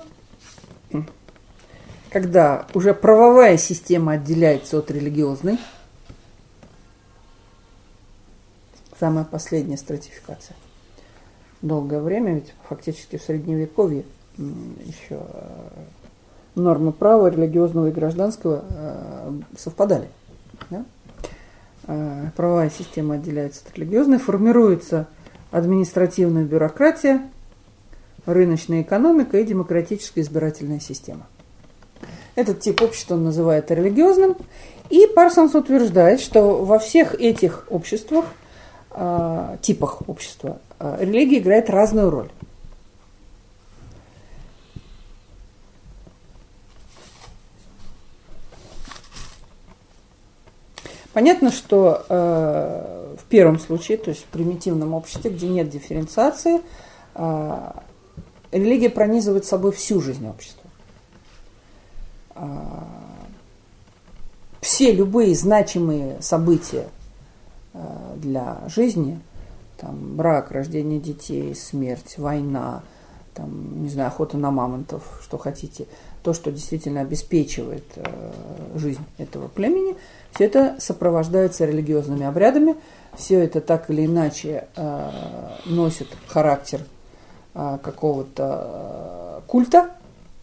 когда уже правовая система отделяется от религиозной. Самая последняя стратификация. Долгое время, ведь фактически в Средневековье еще нормы права религиозного и гражданского совпадали. Да? Правовая система отделяется от религиозной, формируется административная бюрократия, рыночная экономика и демократическая избирательная система. Этот тип общества он называет религиозным, и Парсонс утверждает, что во всех этих обществах, типах общества, религия играет разную роль. Понятно, что в первом случае, то есть в примитивном обществе, где нет дифференциации, религия пронизывает собой всю жизнь общества. Все любые значимые события для жизни, там, брак, рождение детей, смерть, война, там, не знаю, охота на мамонтов, что хотите, то, что действительно обеспечивает жизнь этого племени, все это сопровождается религиозными обрядами, все это так или иначе носит характер какого-то культа,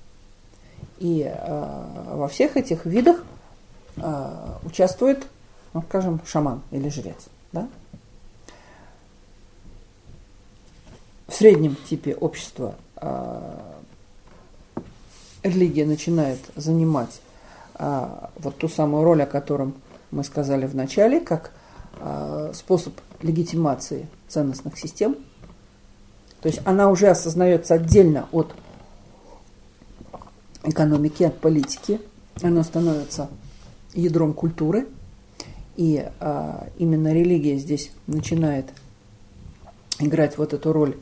и во всех этих видах участвует ну, скажем, шаман или жрец. Да? В среднем типе общества религия начинает занимать вот ту самую роль, о котором мы сказали в начале, как способ легитимации ценностных систем. То есть она уже осознается отдельно от экономики, от политики. Она становится ядром культуры. И именно религия здесь начинает играть вот эту роль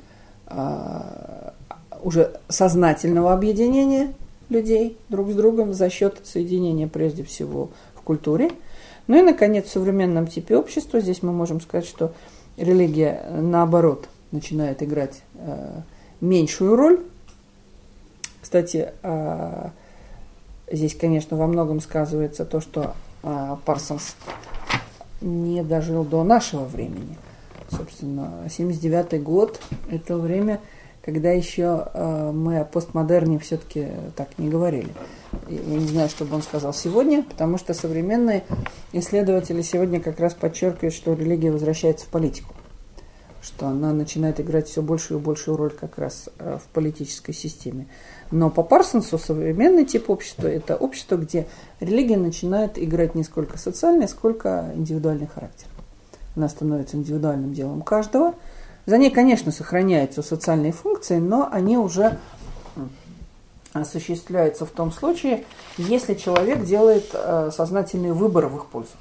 уже сознательного объединения людей друг с другом за счет соединения прежде всего в культуре. Ну и, наконец, в современном типе общества здесь мы можем сказать, что религия, наоборот, начинает играть меньшую роль. Кстати, здесь, конечно, во многом сказывается то, что Парсонс не дожил до нашего времени. Собственно, 79-й год – это время, когда еще мы о постмодерне все-таки так не говорили. Я не знаю, что бы он сказал сегодня, потому что современные исследователи сегодня как раз подчеркивают, что религия возвращается в политику, что она начинает играть все большую и большую роль как раз в политической системе. Но по Парсонсу современный тип общества – это общество, где религия начинает играть не сколько социальный, сколько индивидуальный характер. Она становится индивидуальным делом каждого. За ней, конечно, сохраняются социальные функции, но они уже осуществляются в том случае, если человек делает сознательные выборы в их пользу.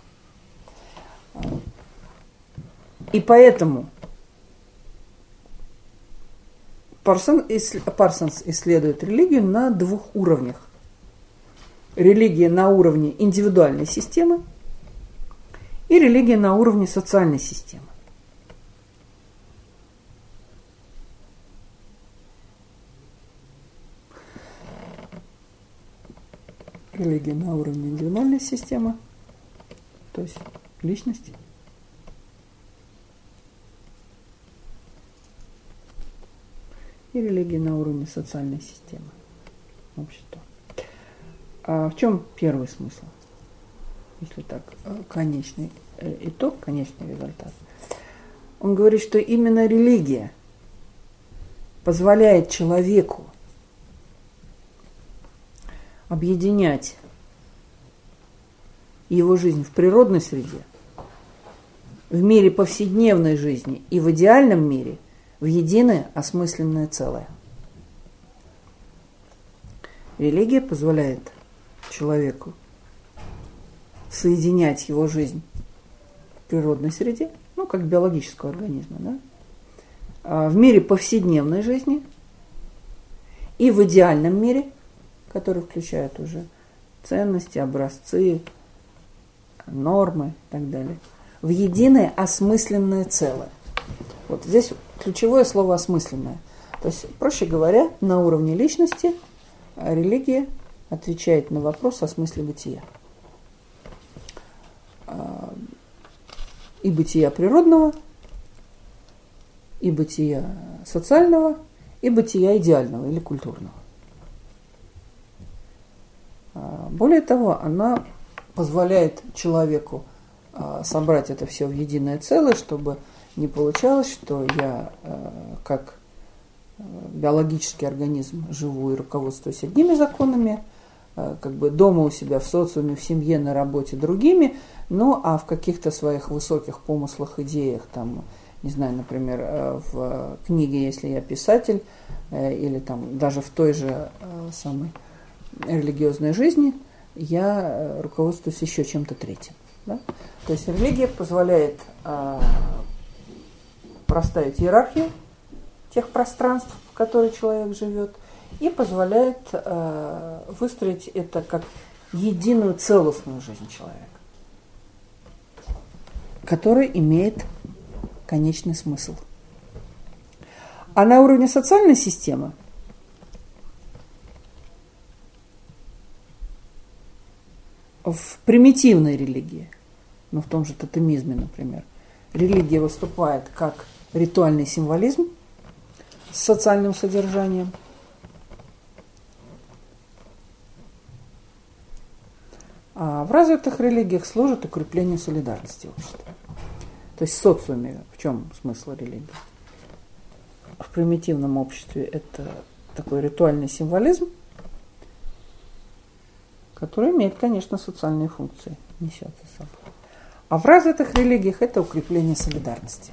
И поэтому Парсонс исследует религию на двух уровнях. Религия на уровне индивидуальной системы и религия на уровне социальной системы. Религия на уровне индивидуальной системы, то есть личности. И религия на уровне социальной системы, общества. А в чем первый смысл? Если так, конечный итог, конечный результат. Он говорит, что именно религия позволяет человеку объединять его жизнь в природной среде, в мире повседневной жизни и в идеальном мире в единое осмысленное целое. Религия позволяет человеку соединять его жизнь в природной среде, ну, как биологического организма, да? В мире повседневной жизни и в идеальном мире, который включает уже ценности, образцы, нормы и так далее, в единое осмысленное целое. Вот здесь ключевое слово «осмысленное». То есть, проще говоря, на уровне личности религия отвечает на вопрос о смысле бытия. И бытия природного, и бытия социального, и бытия идеального или культурного. Более того, она позволяет человеку собрать это все в единое целое, чтобы не получалось, что я как биологический организм живу и руководствуюсь одними законами, как бы дома у себя, в социуме, в семье, на работе другими, ну а в каких-то своих высоких помыслах, идеях, там, не знаю, например, в книге, если я писатель, или там даже в той же самой религиозной жизни, я руководствуюсь еще чем-то третьим. Да? То есть религия позволяет проставить иерархию тех пространств, в которых человек живет, и позволяет выстроить это как единую целостную жизнь человека, которая имеет конечный смысл. А на уровне социальной системы в примитивной религии, ну, в том же тотемизме, например, религия выступает как ритуальный символизм с социальным содержанием. А в развитых религиях служит укреплению солидарности общества. То есть в социуме, в чем смысл религии? В примитивном обществе это такой ритуальный символизм, который имеет, конечно, социальные функции, несет за собой. А в развитых религиях это укрепление солидарности.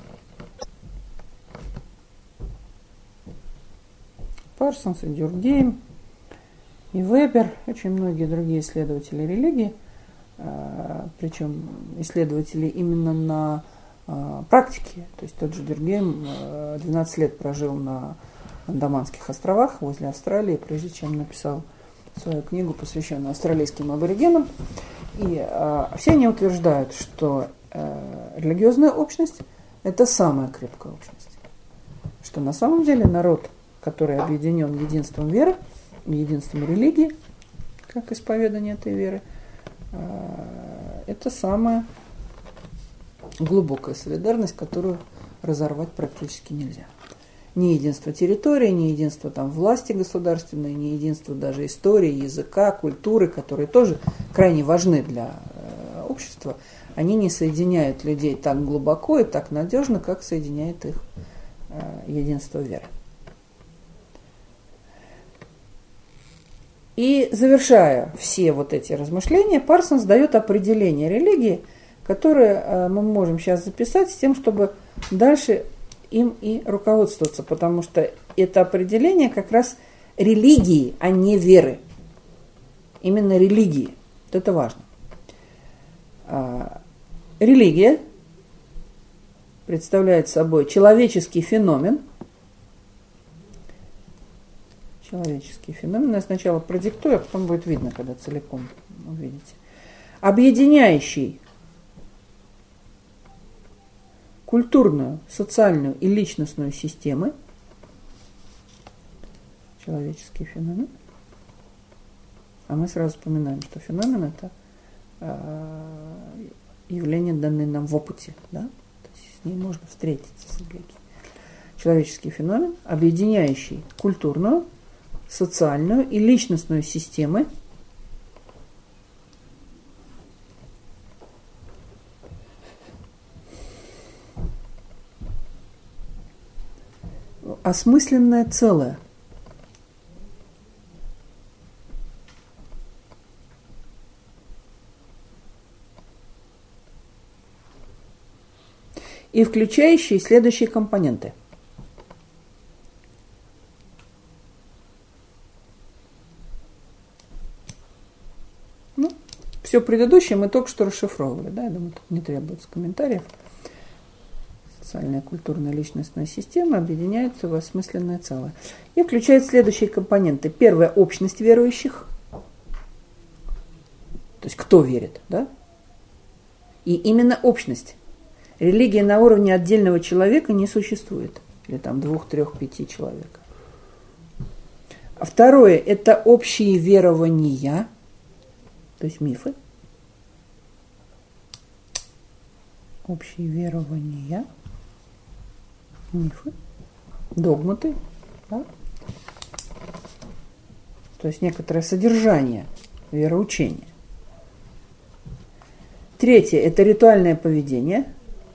Парсонс и Дюркгейм и Вебер, очень многие другие исследователи религии, причем исследователи именно на практике. То есть тот же Дюркгейм 12 лет прожил на Андаманских островах возле Австралии, прежде чем написал свою книгу, посвященную австралийским аборигенам. И все они утверждают, что религиозная общность – это самая крепкая общность. Что на самом деле народ, который объединен единством веры, единством религии, как исповедание этой веры, это самая глубокая солидарность, которую разорвать практически нельзя. Ни единство территории, ни единство там, власти государственной, ни единство даже истории, языка, культуры, которые тоже крайне важны для общества, они не соединяют людей так глубоко и так надежно, как соединяет их единство веры. И завершая все вот эти размышления, Парсонс дает определение религии, которое мы можем сейчас записать с тем, чтобы дальше им и руководствоваться, потому что это определение как раз религии, а не веры. Именно религии. Вот это важно. Религия представляет собой человеческий феномен. Человеческий феномен. Я сначала продиктую, а потом будет видно, когда целиком увидите. Объединяющий культурную, социальную и личностную системы. Человеческий феномен. А мы сразу вспоминаем, что феномен – это явление, данное нам в опыте. Да? То есть с ней можно встретиться с религией. Человеческий феномен, объединяющий культурную, социальную и личностную системы, осмысленное целое. И включающие следующие компоненты. Все предыдущее мы только что расшифровывали, да, я думаю, тут не требуется комментариев. Социальная, культурная, личностная система объединяются в осмысленное целое. И включает следующие компоненты. Первое – общность верующих. То есть кто верит, да? И именно общность. Религия на уровне отдельного человека не существует. Или там 2, 3, 5 человек. А второе – это общие верования, то есть мифы. Общие верования, мифы, догматы, да? То есть некоторое содержание вероучения. Третье – это ритуальное поведение.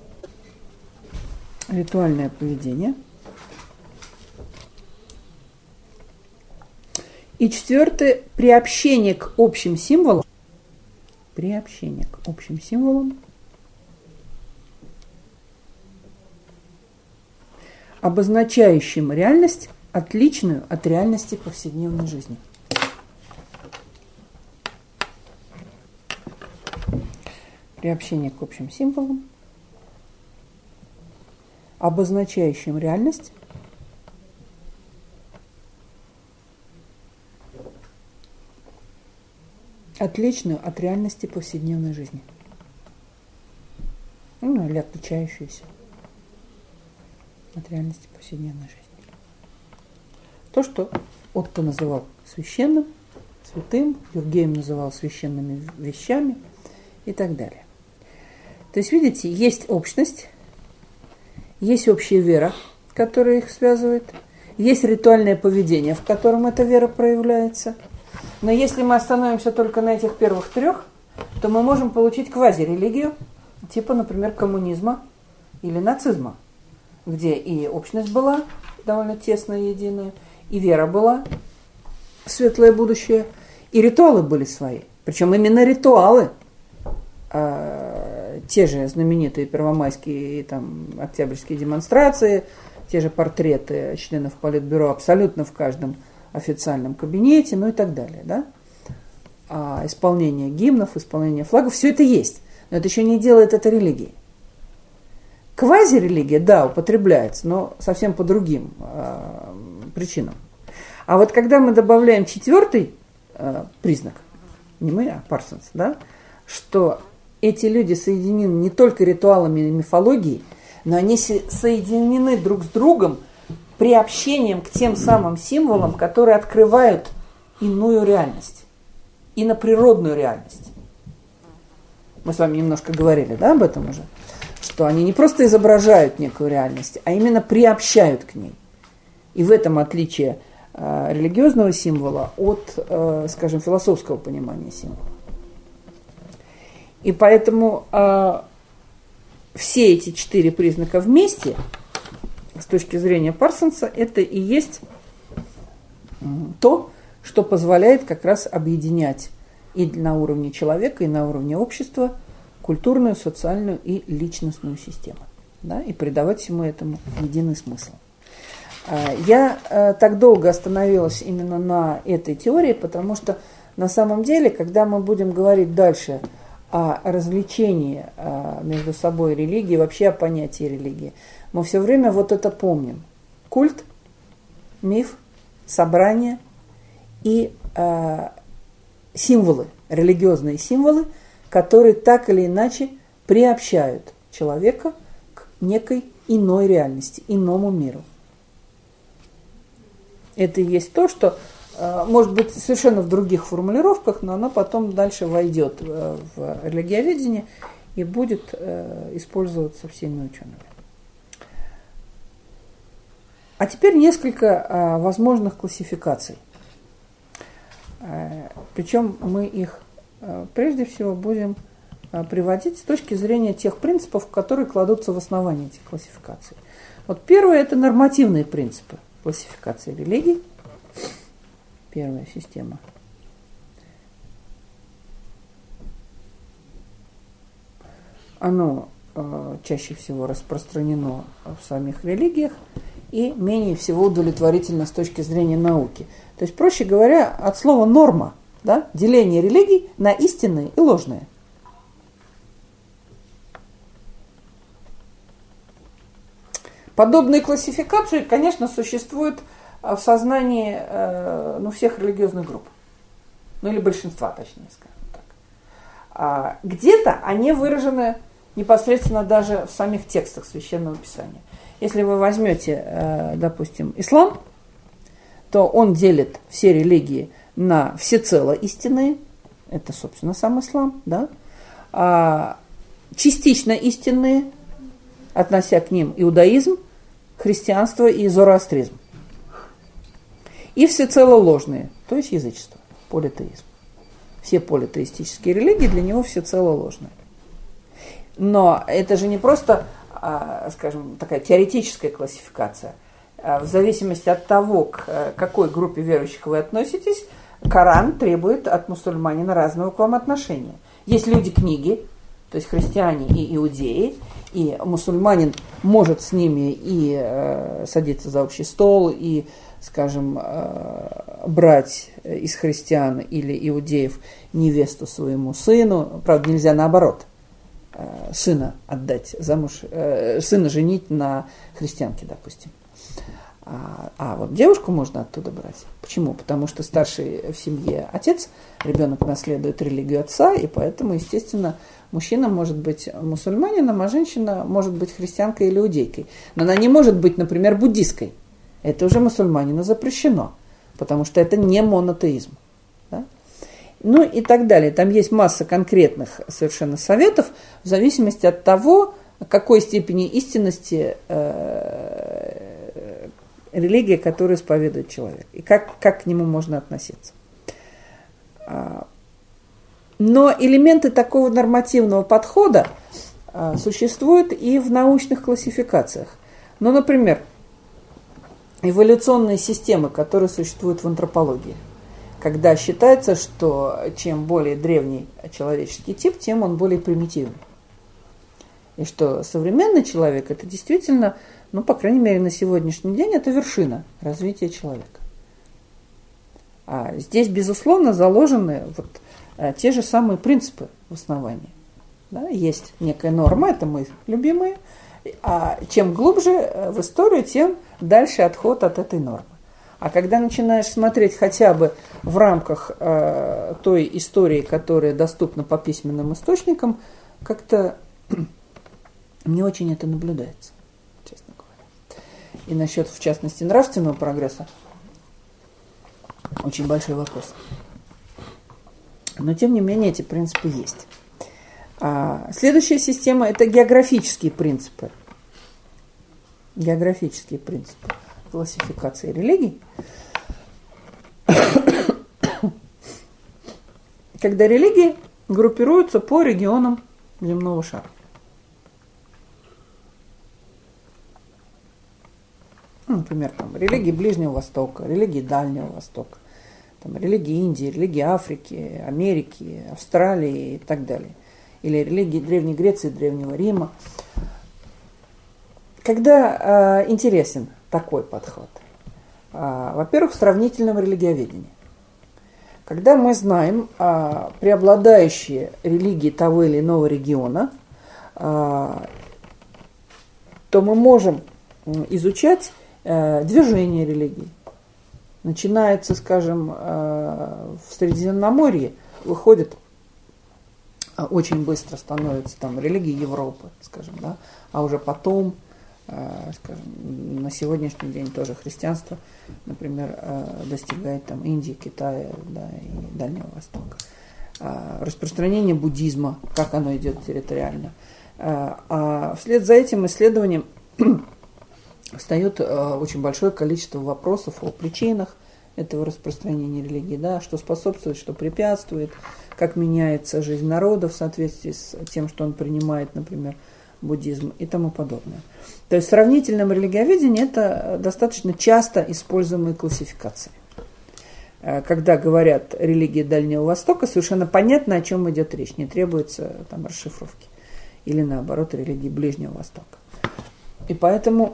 Ритуальное поведение. И четвертое – приобщение к общим символам. Приобщение к общим символам. Обозначающим реальность, отличную от реальности повседневной жизни. Приобщение к общим символам, обозначающим реальность, отличную от реальности повседневной жизни. Ну, или отличающуюся от реальности повседневной жизни. То, что Отто называл священным, святым, Дюркгейм называл священными вещами и так далее. То есть, видите, есть общность, есть общая вера, которая их связывает, есть ритуальное поведение, в котором эта вера проявляется. Но если мы остановимся только на этих первых трех, то мы можем получить квазирелигию, типа, например, коммунизма или нацизма, где и общность была довольно тесная, единая, и вера была, светлое будущее, и ритуалы были свои. Причем именно ритуалы, те же знаменитые первомайские и там, октябрьские демонстрации, те же портреты членов Политбюро абсолютно в каждом официальном кабинете, ну и так далее. Да? Исполнение гимнов, исполнение флагов, все это есть. Но это еще не делает это религией. Квазирелигия, да, употребляется, но совсем по другим причинам. А вот когда мы добавляем четвертый признак, не мы, а Парсонс, да, что эти люди соединены не только ритуалами и мифологией, но они соединены друг с другом приобщением к тем самым символам, которые открывают иную реальность, иноприродную реальность. Мы с вами немножко говорили, да, об этом уже, что они не просто изображают некую реальность, а именно приобщают к ней. И в этом отличие религиозного символа от, скажем, философского понимания символа. И поэтому все эти 4 признака вместе, с точки зрения Парсонса, это и есть то, что позволяет как раз объединять и на уровне человека, и на уровне общества культурную, социальную и личностную систему, да, и придавать всему этому единый смысл. Я так долго остановилась именно на этой теории, потому что на самом деле, когда мы будем говорить дальше о развлечении между собой религии, вообще о понятии религии, мы все время вот это помним. Культ, миф, собрание и символы, религиозные символы, которые так или иначе приобщают человека к некой иной реальности, иному миру. Это и есть то, что может быть совершенно в других формулировках, но оно потом дальше войдет в религиоведение и будет использоваться всеми учеными. А теперь несколько возможных классификаций. Причем мы их прежде всего будем приводить с точки зрения тех принципов, которые кладутся в основании этих классификаций. Вот первое – это нормативные принципы классификации религий. Первая система. Оно чаще всего распространено в самих религиях и менее всего удовлетворительно с точки зрения науки. То есть, проще говоря, от слова норма, да, деление религий на истинные и ложные. Подобные классификации, конечно, существуют в сознании всех религиозных групп. Ну или большинства, точнее, скажем так. Где-то они выражены непосредственно даже в самих текстах Священного Писания. Если вы возьмете, допустим, ислам, то он делит все религии на всецело истинные, это, собственно, сам ислам, да? Частично истинные, относя к ним иудаизм, христианство и зороастризм. И всецело ложные, то есть язычество, политеизм. Все политеистические религии для него всецело ложные. Но это же не просто, скажем, такая теоретическая классификация. В зависимости от того, к какой группе верующих вы относитесь, Коран требует от мусульманина разного к вам отношения. Есть люди-книги, то есть христиане и иудеи, и мусульманин может с ними и садиться за общий стол, и, скажем, брать из христиан или иудеев невесту своему сыну. Правда, нельзя наоборот. Сына отдать замуж, сына женить на христианке, допустим. А вот девушку можно оттуда брать. Почему? Потому что старший в семье отец, ребенок наследует религию отца, и поэтому, естественно, мужчина может быть мусульманином, а женщина может быть христианкой или иудейкой. Но она не может быть, например, буддистской. Это уже мусульманину запрещено, потому что это не монотеизм. Да? Ну и так далее. Там есть масса конкретных совершенно советов в зависимости от того, какой степени истинности религия, которую исповедует человек, и как к нему можно относиться. Но элементы такого нормативного подхода существуют и в научных классификациях. Ну, например, эволюционные системы, которые существуют в антропологии, когда считается, что чем более древний человеческий тип, тем он более примитивный. И что современный человек – это действительно, ну, по крайней мере, на сегодняшний день, это вершина развития человека. А здесь, безусловно, заложены вот те же самые принципы в основании. Да? Есть некая норма, это мы любимые, а чем глубже в историю, тем дальше отход от этой нормы. А когда начинаешь смотреть хотя бы в рамках той истории, которая доступна по письменным источникам, как-то не очень это наблюдается, честно говоря. И насчет, в частности, нравственного прогресса очень большой вопрос. Но, тем не менее, эти принципы есть. Следующая система – это географические принципы. Географические принципы классификации религий. Когда религии группируются по регионам земного шара. Например, там, религии Ближнего Востока, религии Дальнего Востока, там, религии Индии, религии Африки, Америки, Австралии и так далее. Или религии Древней Греции, Древнего Рима. Когда интересен такой подход? Во-первых, в сравнительном религиоведении. Когда мы знаем преобладающие религии того или иного региона, то мы можем изучать движение религий. Начинается, скажем, в Средиземноморье, выходит, очень быстро становится там религии Европы, скажем, да, а уже потом, скажем, на сегодняшний день тоже христианство, например, достигает там Индии, Китая, да, и Дальнего Востока. Распространение буддизма, как оно идет территориально. А вслед за этим исследованием встает очень большое количество вопросов о причинах этого распространения религии, да, что способствует, что препятствует, как меняется жизнь народа в соответствии с тем, что он принимает, например, буддизм и тому подобное. То есть в сравнительном религиоведении это достаточно часто используемые классификации. Когда говорят религии Дальнего Востока, совершенно понятно, о чем идет речь, не требуется там расшифровки. Или наоборот, религии Ближнего Востока. И поэтому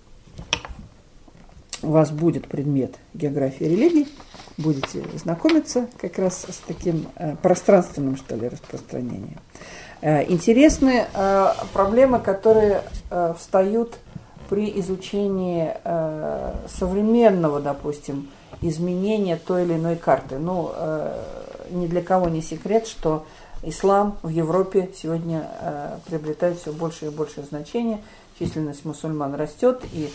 у вас будет предмет географии религий, будете знакомиться как раз с таким пространственным, что ли, распространением. Интересны проблемы, которые встают при изучении современного, допустим, изменения той или иной карты. Ну, ни для кого не секрет, что ислам в Европе сегодня приобретает все больше и больше значения, численность мусульман растет, и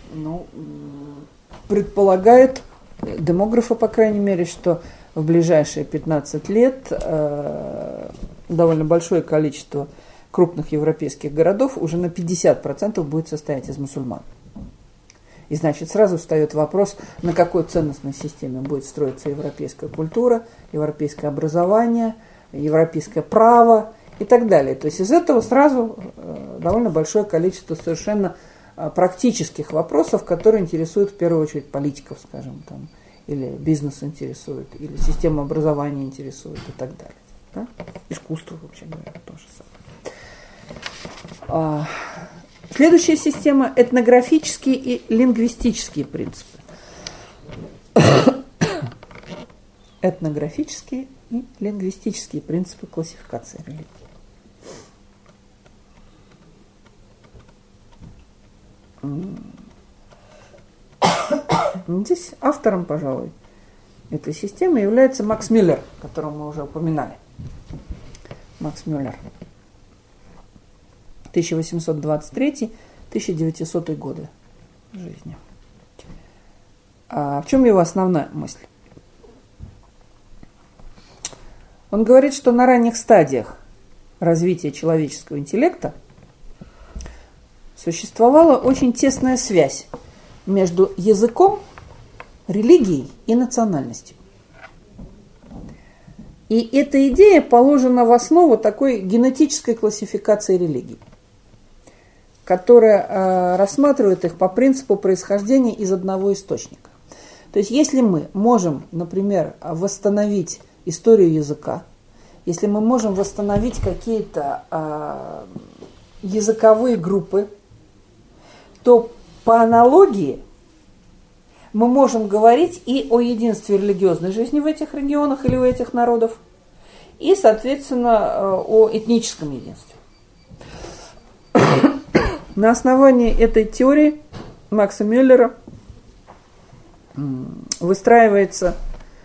предполагают демографы, по крайней мере, что в ближайшие 15 лет довольно большое количество крупных европейских городов уже на 50% будет состоять из мусульман. И значит, сразу встает вопрос, на какой ценностной системе будет строиться европейская культура, европейское образование, европейское право и так далее. То есть из этого сразу довольно большое количество совершенно практических вопросов, которые интересуют в первую очередь политиков, скажем, там, или бизнес интересует, или система образования интересует и так далее. Да? Искусство, вообще говоря, то же самое. Следующая система – этнографические и лингвистические принципы. Этнографические и лингвистические принципы классификации религий. Здесь автором, пожалуй, этой системы является Макс Мюллер, которого мы уже упоминали. Макс Мюллер. 1823-1900 годы жизни. А в чем его основная мысль? Он говорит, что на ранних стадиях развития человеческого интеллекта существовала очень тесная связь между языком, религией и национальностью. И эта идея положена в основу такой генетической классификации религий, которая рассматривает их по принципу происхождения из одного источника. То есть если мы можем, например, восстановить историю языка, если мы можем восстановить какие-то языковые группы, то по аналогии мы можем говорить и о единстве религиозной жизни в этих регионах или у этих народов, и, соответственно, о этническом единстве. На основании этой теории Макса Мюллера выстраивается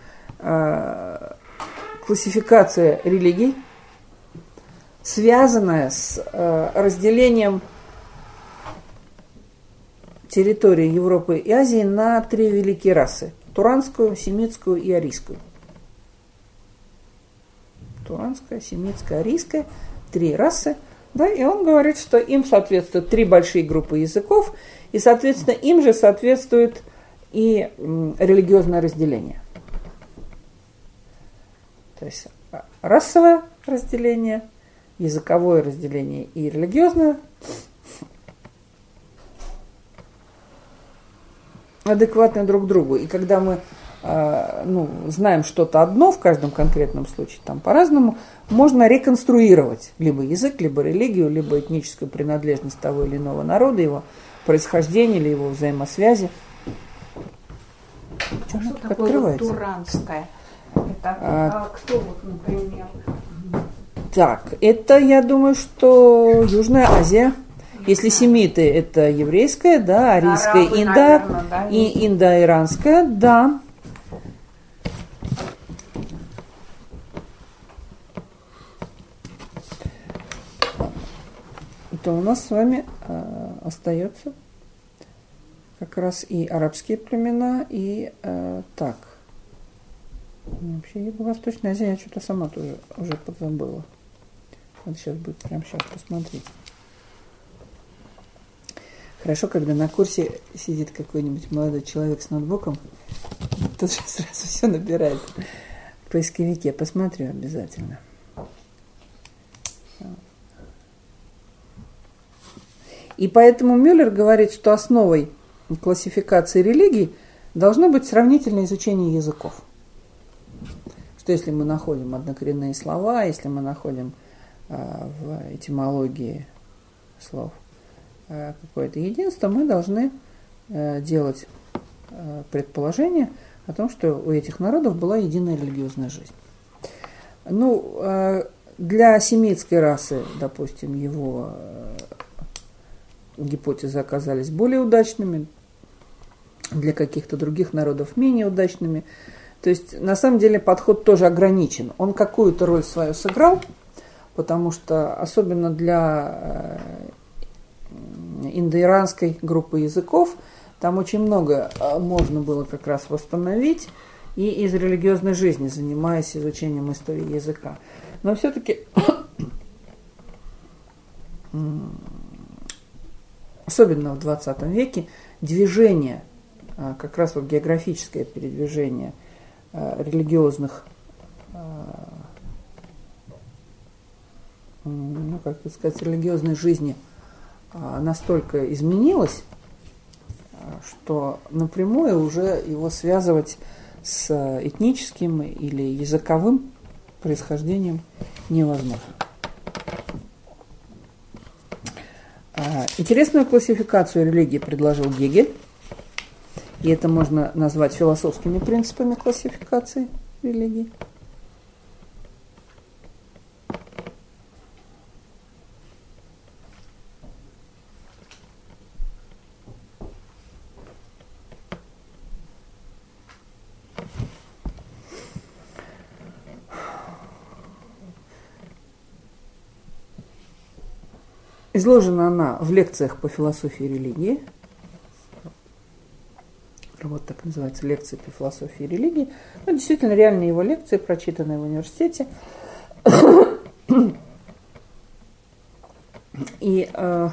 классификация религий, связанная с разделением территории Европы и Азии на три великие расы – туранскую, семитскую и арийскую. Туранская, семитская, арийская – три расы. Да, и он говорит, что им соответствуют три большие группы языков, и, соответственно, им же соответствует и религиозное разделение. То есть расовое разделение, языковое разделение и религиозное адекватны друг другу. И когда мы знаем что-то одно в каждом конкретном случае, там по-разному, можно реконструировать либо язык, либо религию, либо этническую принадлежность того или иного народа, его происхождение или его взаимосвязи. Что такое туранское? Это кто, вот, например? Так, это, я думаю, что Южная Азия. Если семиты, это еврейская, да, арийская, и индоиранская, да. То у нас с вами остается как раз и арабские племена, и так. Вообще, Юго-Восточная Азия, я что-то сама тоже уже подзабыла. Вот сейчас будет, прямо сейчас посмотреть. Хорошо, когда на курсе сидит какой-нибудь молодой человек с ноутбуком, тут же сразу все набирает в поисковике. Посмотрю обязательно. И поэтому Мюллер говорит, что основой классификации религий должно быть сравнительное изучение языков. Что если мы находим однокоренные слова, если мы находим в этимологии слов какое-то единство, мы должны делать предположение о том, что у этих народов была единая религиозная жизнь. Ну, для семитской расы, допустим, его гипотезы оказались более удачными, для каких-то других народов менее удачными. То есть, на самом деле, подход тоже ограничен. Он какую-то роль свою сыграл, потому что, особенно для индоиранской группы языков, там очень много можно было как раз восстановить и из религиозной жизни, занимаясь изучением истории языка. Но все-таки, особенно в 20 веке, движение, как раз вот географическое передвижение религиозных, религиозной жизни настолько изменилось, что напрямую уже его связывать с этническим или языковым происхождением невозможно. Интересную классификацию религии предложил Гегель, и это можно назвать философскими принципами классификации религий. Изложена она в лекциях по философии религии. Вот так называется, лекции по философии религии. Ну, действительно, реальные его лекции, прочитанные в университете. И,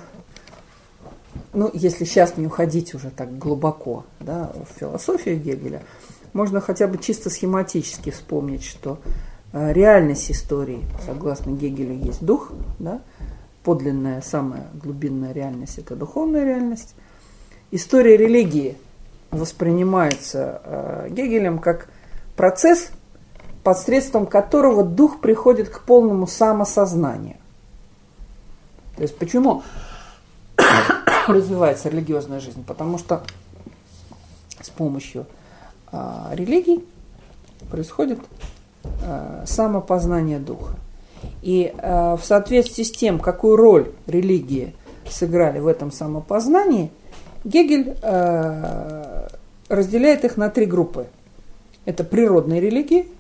если сейчас не уходить уже так глубоко, да, в философию Гегеля, можно хотя бы чисто схематически вспомнить, что реальность истории, согласно Гегелю, есть дух, да? Подлинная, самая глубинная реальность – это духовная реальность. История религии воспринимается Гегелем как процесс, посредством которого дух приходит к полному самосознанию. То есть почему развивается религиозная жизнь? Потому что с помощью религий происходит самопознание духа. И в соответствии с тем, какую роль религии сыграли в этом самопознании, Гегель разделяет их на три группы. Это природные религии,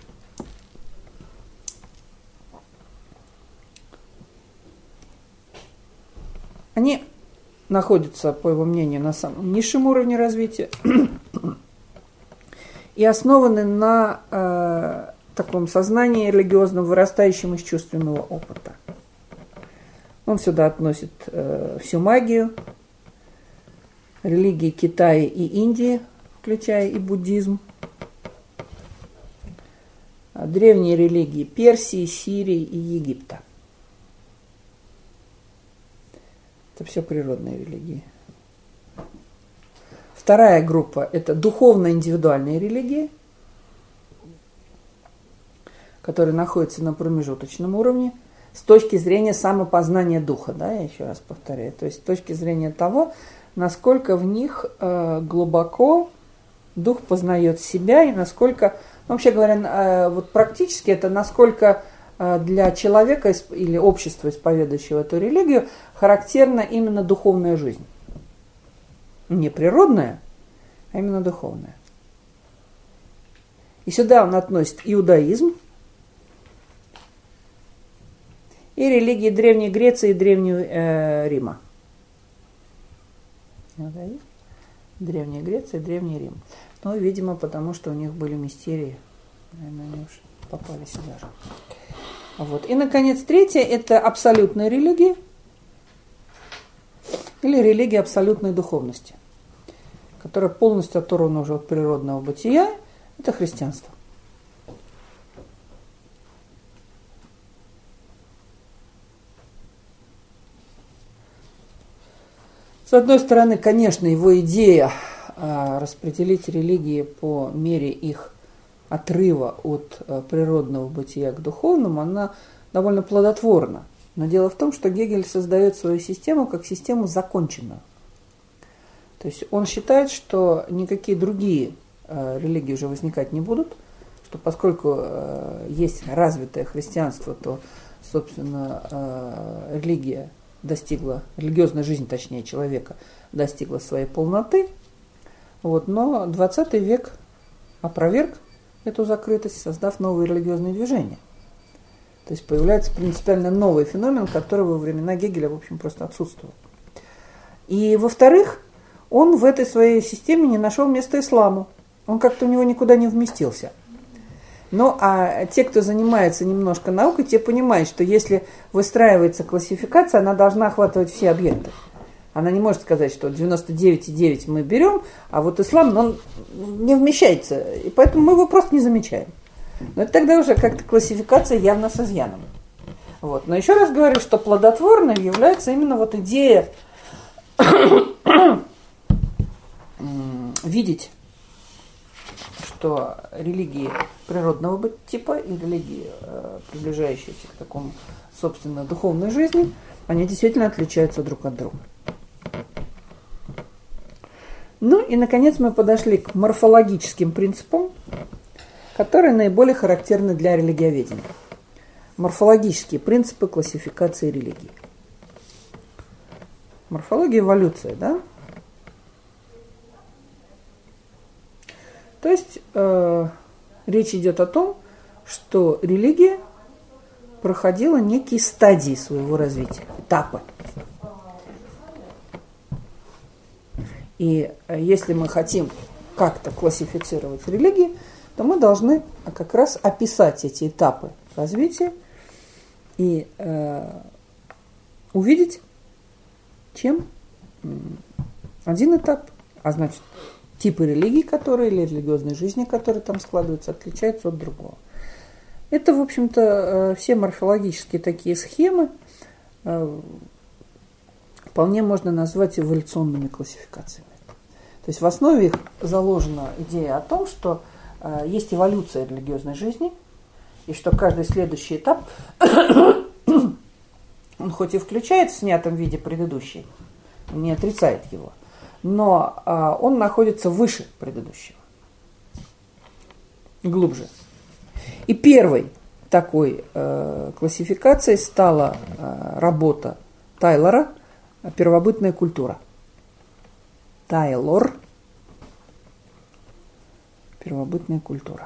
они находятся, по его мнению, на самом низшем уровне развития и основаны на таком сознании религиозном, вырастающем из чувственного опыта. Он сюда относит всю магию, религии Китая и Индии, включая и буддизм, древние религии Персии, Сирии и Египта. Это все природные религии. Вторая группа – это духовно-индивидуальные религии, которые находятся на промежуточном уровне с точки зрения самопознания духа, да, я еще раз повторяю, то есть с точки зрения того, насколько в них глубоко дух познает себя и насколько, вообще говоря, вот практически это насколько для человека или общества, исповедующего эту религию, характерна именно духовная жизнь. Не природная, а именно духовная. И сюда он относит иудаизм и религии Древней Греции и Древнего Рима. Древняя Греция и Древний Рим. Ну, видимо, потому что у них были мистерии. Наверное, они уж попали сюда же. Вот. И, наконец, третье – это абсолютная религия или религия абсолютной духовности, которая полностью оторвана уже от природного бытия. Это христианство. С одной стороны, конечно, его идея распределить религии по мере их отрыва от природного бытия к духовному, она довольно плодотворна. Но дело в том, что Гегель создает свою систему как систему законченную. То есть он считает, что никакие другие религии уже возникать не будут, что поскольку есть развитое христианство, то, собственно, религия достигла, религиозная жизнь, точнее, человека достигла своей полноты. Вот, но 20 век опроверг эту закрытость, создав новые религиозные движения. То есть появляется принципиально новый феномен, который во времена Гегеля, в общем, просто отсутствовал. И, во-вторых, он в этой своей системе не нашел места исламу. Он как-то у него никуда не вместился. Ну, а те, кто занимается немножко наукой, те понимают, что если выстраивается классификация, она должна охватывать все объекты. Она не может сказать, что 99,9 мы берем, а вот ислам, он не вмещается, и поэтому мы его просто не замечаем. Но это тогда уже как-то классификация явно с изъяном. Вот. Но еще раз говорю, что плодотворной является именно вот идея видеть, что религии природного типа и религии, приближающиеся к такому, собственно, духовной жизни, они действительно отличаются друг от друга. Ну и, наконец, мы подошли к морфологическим принципам, которые наиболее характерны для религиоведения. Морфологические принципы классификации религий. Морфология эволюция, да? То есть речь идет о том, что религия проходила некие стадии своего развития, этапы. И если мы хотим как-то классифицировать религии, то мы должны как раз описать эти этапы развития и увидеть, чем один этап, а значит, типы религий, которые, или религиозной жизни, которые там складываются, отличаются от другого. Это, в общем-то, все морфологические такие схемы вполне можно назвать эволюционными классификациями. То есть в основе их заложена идея о том, что есть эволюция религиозной жизни, и что каждый следующий этап, он хоть и включает в снятом виде предыдущий, не отрицает его, но он находится выше предыдущего, глубже. И первой такой классификацией стала работа Тайлора «Первобытная культура». Тайлор «Первобытная культура».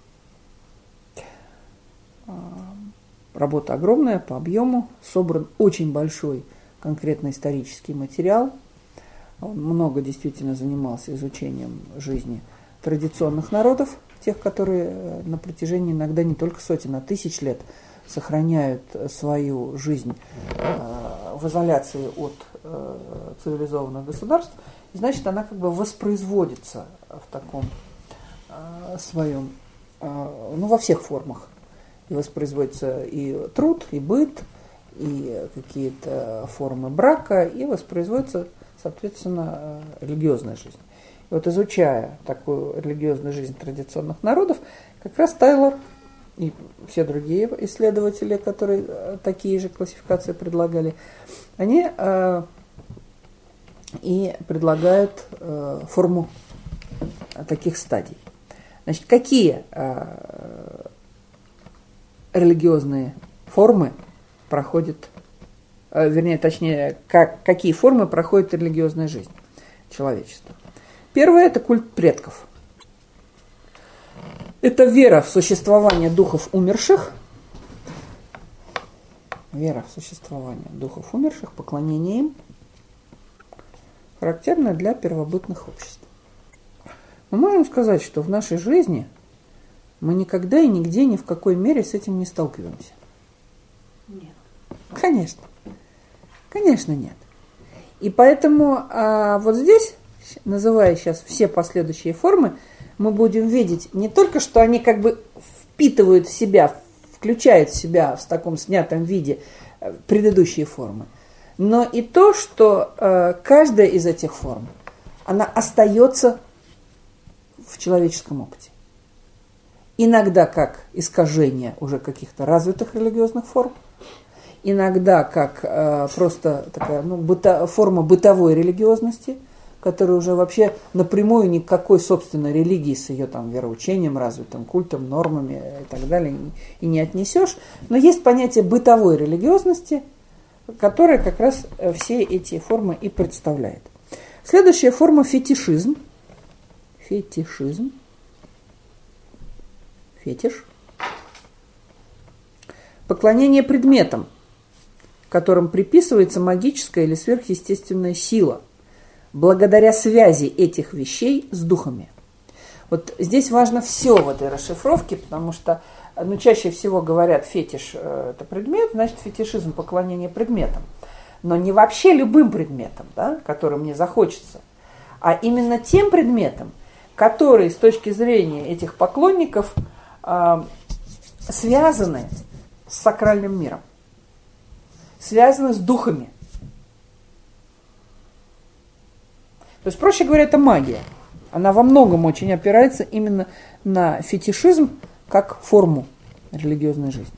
Работа огромная по объему, собран очень большой конкретно исторический материал. Он много действительно занимался изучением жизни традиционных народов, тех, которые на протяжении иногда не только сотен, а тысяч лет сохраняют свою жизнь в изоляции от цивилизованных государств. И значит, она как бы воспроизводится в таком своем, во всех формах. И воспроизводится и труд, и быт, и какие-то формы брака, и воспроизводится, соответственно, религиозная жизнь. И вот изучая такую религиозную жизнь традиционных народов, как раз Тайлор и все другие исследователи, которые такие же классификации предлагали, они и предлагают форму таких стадий. Значит, какие религиозные формы проходят, какие формы проходит религиозная жизнь человечества? Первое – это культ предков. Это вера в существование духов умерших, поклонение им, характерно для первобытных обществ. Мы можем сказать, что в нашей жизни мы никогда и нигде ни в какой мере с этим не сталкиваемся. Нет. Конечно. Конечно, нет. И поэтому вот здесь, называя сейчас все последующие формы, мы будем видеть не только, что они как бы впитывают в себя, включают в себя в таком снятом виде предыдущие формы, но и то, что каждая из этих форм, она остается в человеческом опыте. Иногда как искажение уже каких-то развитых религиозных форм, иногда как просто такая форма бытовой религиозности, которая уже вообще напрямую никакой собственной религии с ее там вероучением, развитым культом, нормами и так далее и не отнесешь. Но есть понятие бытовой религиозности, которая как раз все эти формы и представляет. Следующая форма – фетишизм. Фетиш. Поклонение предметам, которым приписывается магическая или сверхъестественная сила, благодаря связи этих вещей с духами. Вот здесь важно все в этой расшифровке, потому что чаще всего говорят, фетиш – это предмет, значит, фетишизм – поклонение предметам. Но не вообще любым предметам, да, которым мне захочется, а именно тем предметам, которые с точки зрения этих поклонников связаны с сакральным миром, связаны с духами. То есть, проще говоря, это магия. Она во многом очень опирается именно на фетишизм как форму религиозной жизни.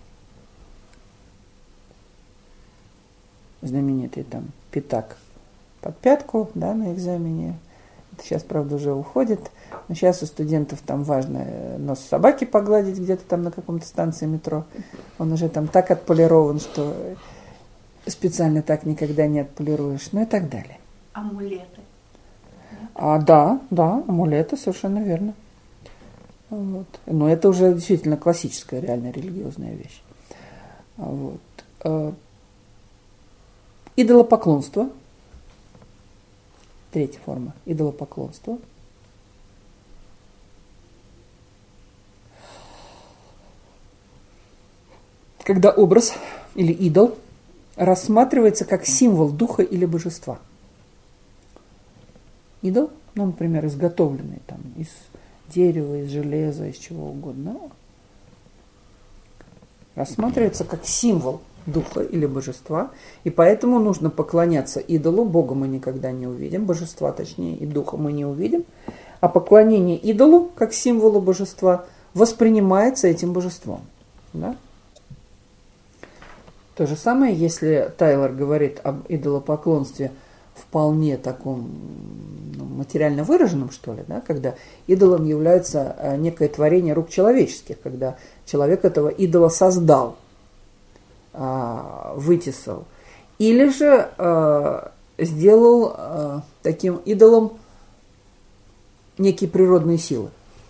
Знаменитый там пятак под пятку, да, на экзамене. Это сейчас, правда, уже уходит. Но сейчас у студентов там важно нос собаки погладить где-то там на каком-то станции метро. Он уже там так отполирован, что специально так никогда не отполируешь. Ну и так далее. Амулеты. Да, амулеты, совершенно верно. Вот. Но это уже действительно классическая, реально религиозная вещь. Вот. Идолопоклонство. Третья форма – идолопоклонство. Когда образ или идол рассматривается как символ духа или божества. Идол, например, изготовленный там из дерева, из железа, из чего угодно. рассматривается как символ духа или божества, и поэтому нужно поклоняться идолу. Бога мы никогда не увидим, божества точнее, и духа мы не увидим, а поклонение идолу как символу божества воспринимается этим божеством. Да? То же самое, если Тайлор говорит об идолопоклонстве вполне таком материально выраженном, что ли, да, когда идолом является некое творение рук человеческих, когда человек этого идола создал, вытесал, или же сделал таким идолом некие природные силы.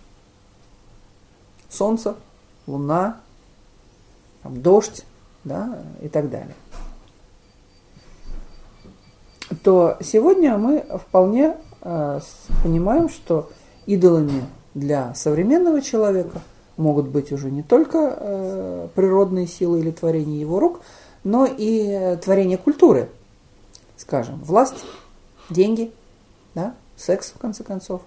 Солнце, луна, там, дождь, да, и так далее. То сегодня мы вполне понимаем, что идолами для современного человека могут быть уже не только природные силы или творения его рук, но и творение культуры, скажем, власть, деньги, да, секс, в конце концов,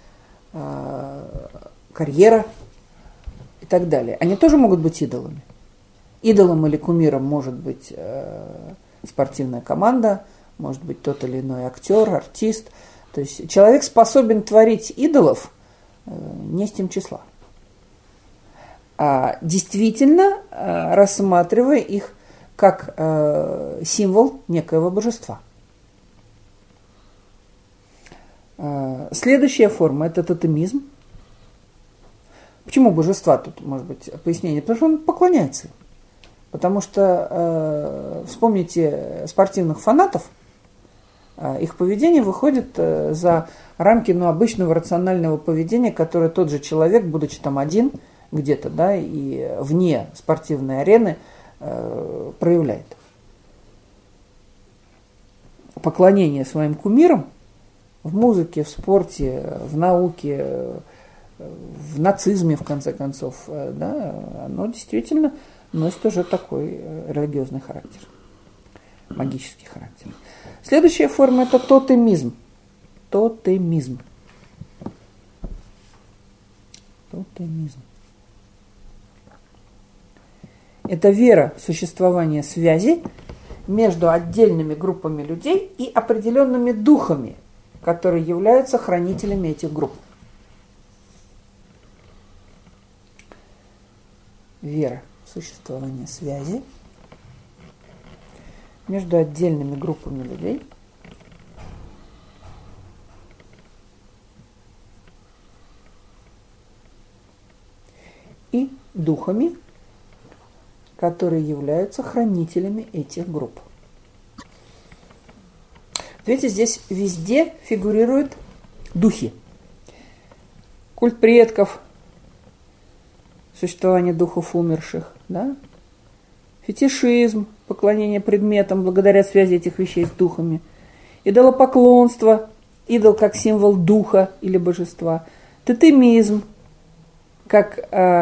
карьера и так далее. Они тоже могут быть идолами. Идолом или кумиром может быть спортивная команда, может быть тот или иной актер, артист. То есть человек способен творить идолов не с тем числа, а действительно рассматривая их как символ некоего божества. Следующая форма – это тотемизм. Почему божества тут, может быть, пояснение? Потому что он поклоняется им. Потому что, вспомните спортивных фанатов, их поведение выходит за рамки обычного рационального поведения, которое тот же человек, будучи там один где-то, да, и вне спортивной арены, проявляет. Поклонение своим кумирам в музыке, в спорте, в науке, в нацизме, в конце концов, да, оно действительно носит уже такой религиозный характер, магический характер. Следующая форма – это тотемизм. Тотемизм. Тотемизм. Это вера в существование связи между отдельными группами людей и определенными духами, которые являются хранителями этих групп. Вера в существование связи между отдельными группами людей и духами, которые являются хранителями этих групп. Видите, здесь везде фигурируют духи. Культ предков, существование духов умерших, да? Фетишизм, поклонение предметам благодаря связи этих вещей с духами, идолопоклонство, идол как символ духа или божества, тотемизм, как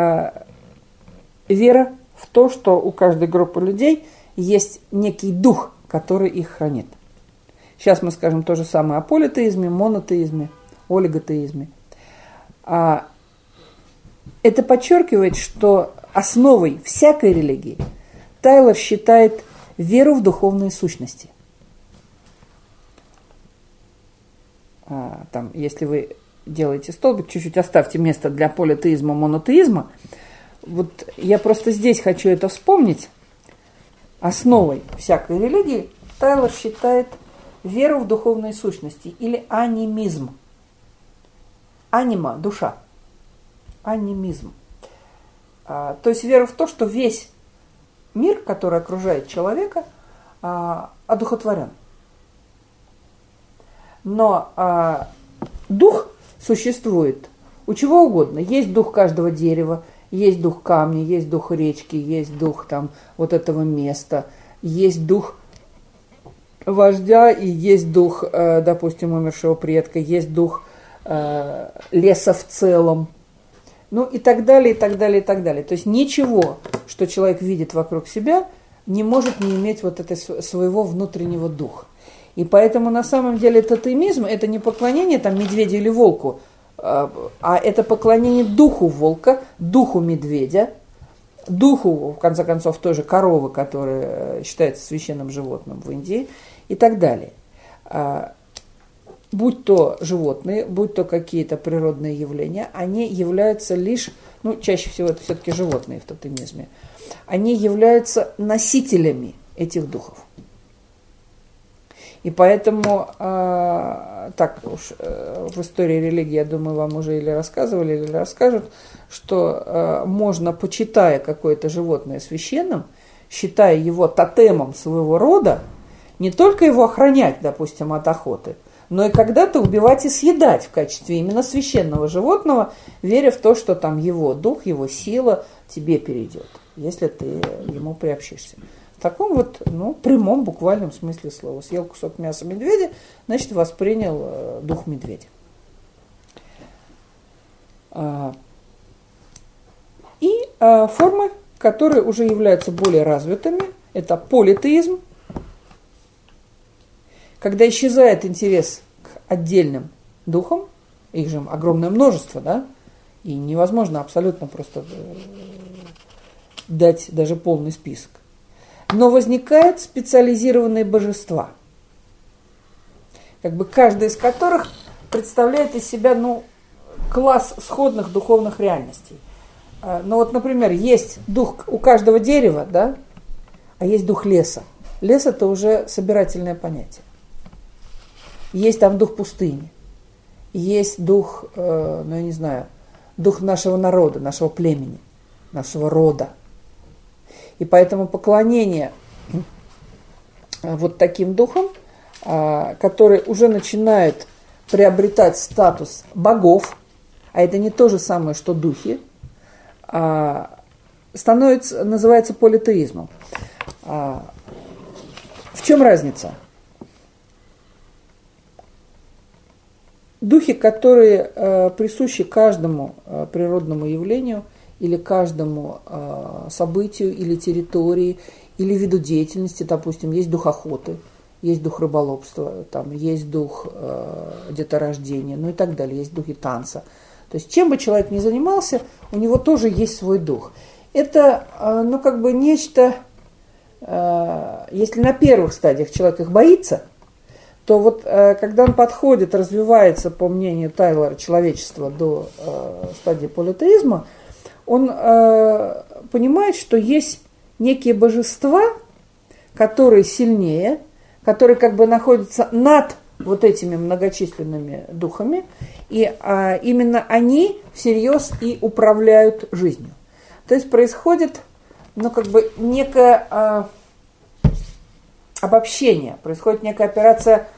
вера в то, что у каждой группы людей есть некий дух, который их хранит. Сейчас мы скажем то же самое о политеизме, монотеизме, олиготеизме. Это подчеркивает, что основой всякой религии Тайлор считает веру в духовные сущности. Там, если вы делаете столбик, чуть-чуть оставьте место для политеизма, монотеизма. Вот я просто здесь хочу это вспомнить. Основой всякой религии Тайлор считает веру в духовные сущности или анимизм. Анима – душа. Анимизм. То есть вера в то, что весь мир, который окружает человека, одухотворен. Но дух существует у чего угодно. Есть дух каждого дерева, есть дух камня, есть дух речки, есть дух там, вот этого места, есть дух вождя и есть дух, допустим, умершего предка, есть дух леса в целом. Ну и так далее, и так далее, и так далее. То есть ничего, что человек видит вокруг себя, не может не иметь вот этого своего внутреннего духа. И поэтому на самом деле тотемизм – это не поклонение там, медведю или волку, а это поклонение духу волка, духу медведя, духу, в конце концов, той же коровы, которая считается священным животным в Индии, и так далее. Будь то животные, будь то какие-то природные явления, они являются лишь, чаще всего это все-таки животные в тотемизме, они являются носителями этих духов. И поэтому, так уж в истории религии, я думаю, вам уже или рассказывали, или расскажут, что можно, почитая какое-то животное священным, считая его тотемом своего рода, не только его охранять, допустим, от охоты, но и когда-то убивать и съедать в качестве именно священного животного, веря в то, что там его дух, его сила тебе перейдет, если ты ему приобщишься. В таком вот, прямом, буквальном смысле слова. Съел кусок мяса медведя, значит, воспринял дух медведя. И формы, которые уже являются более развитыми, это политеизм, когда исчезает интерес к отдельным духам, их же огромное множество, да, и невозможно абсолютно просто дать даже полный список. Но возникают специализированные божества, каждый из которых представляет из себя, класс сходных духовных реальностей. Например, есть дух у каждого дерева, да, а есть дух леса. Лес – это уже собирательное понятие. Есть там дух пустыни, есть дух, дух нашего народа, нашего племени, нашего рода. И поэтому поклонение вот таким духам, которые уже начинают приобретать статус богов, а это не то же самое, что духи, называется политеизмом. В чем разница? Духи, которые присущи каждому природному явлению или каждому событию, или территории, или виду деятельности, допустим, есть дух охоты, есть дух рыболовства, там, есть дух деторождения, и так далее, есть духи танца. То есть чем бы человек ни занимался, у него тоже есть свой дух. Это, нечто, если на первых стадиях человек их боится, то вот когда он подходит, развивается, по мнению Тайлора, человечество до стадии политеизма, он понимает, что есть некие божества, которые сильнее, которые находятся над вот этими многочисленными духами, и именно они всерьез и управляют жизнью. То есть происходит, некое обобщение, происходит некая операция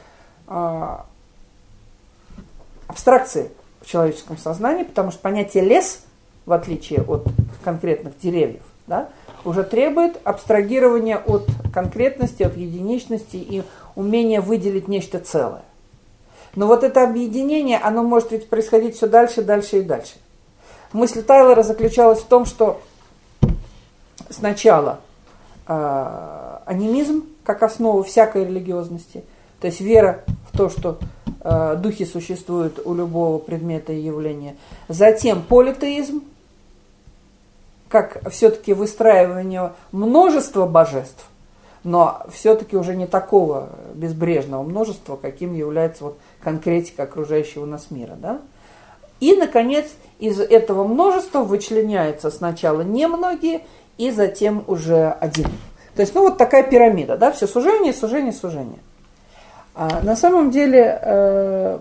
абстракции в человеческом сознании, потому что понятие лес, в отличие от конкретных деревьев, да, уже требует абстрагирования от конкретности, от единичности и умения выделить нечто целое. Но вот это объединение, оно может ведь происходить все дальше, дальше и дальше. Мысль Тайлора заключалась в том, что сначала анимизм как основа всякой религиозности, то есть вера в то, что духи существуют у любого предмета и явления. Затем политеизм, как все-таки выстраивание множества божеств, но все-таки уже не такого безбрежного множества, каким является вот конкретика окружающего нас мира. Да? И, наконец, из этого множества вычленяется сначала немногие, и затем уже один. То есть, вот такая пирамида, да, все сужение, сужение, сужение. А на самом деле,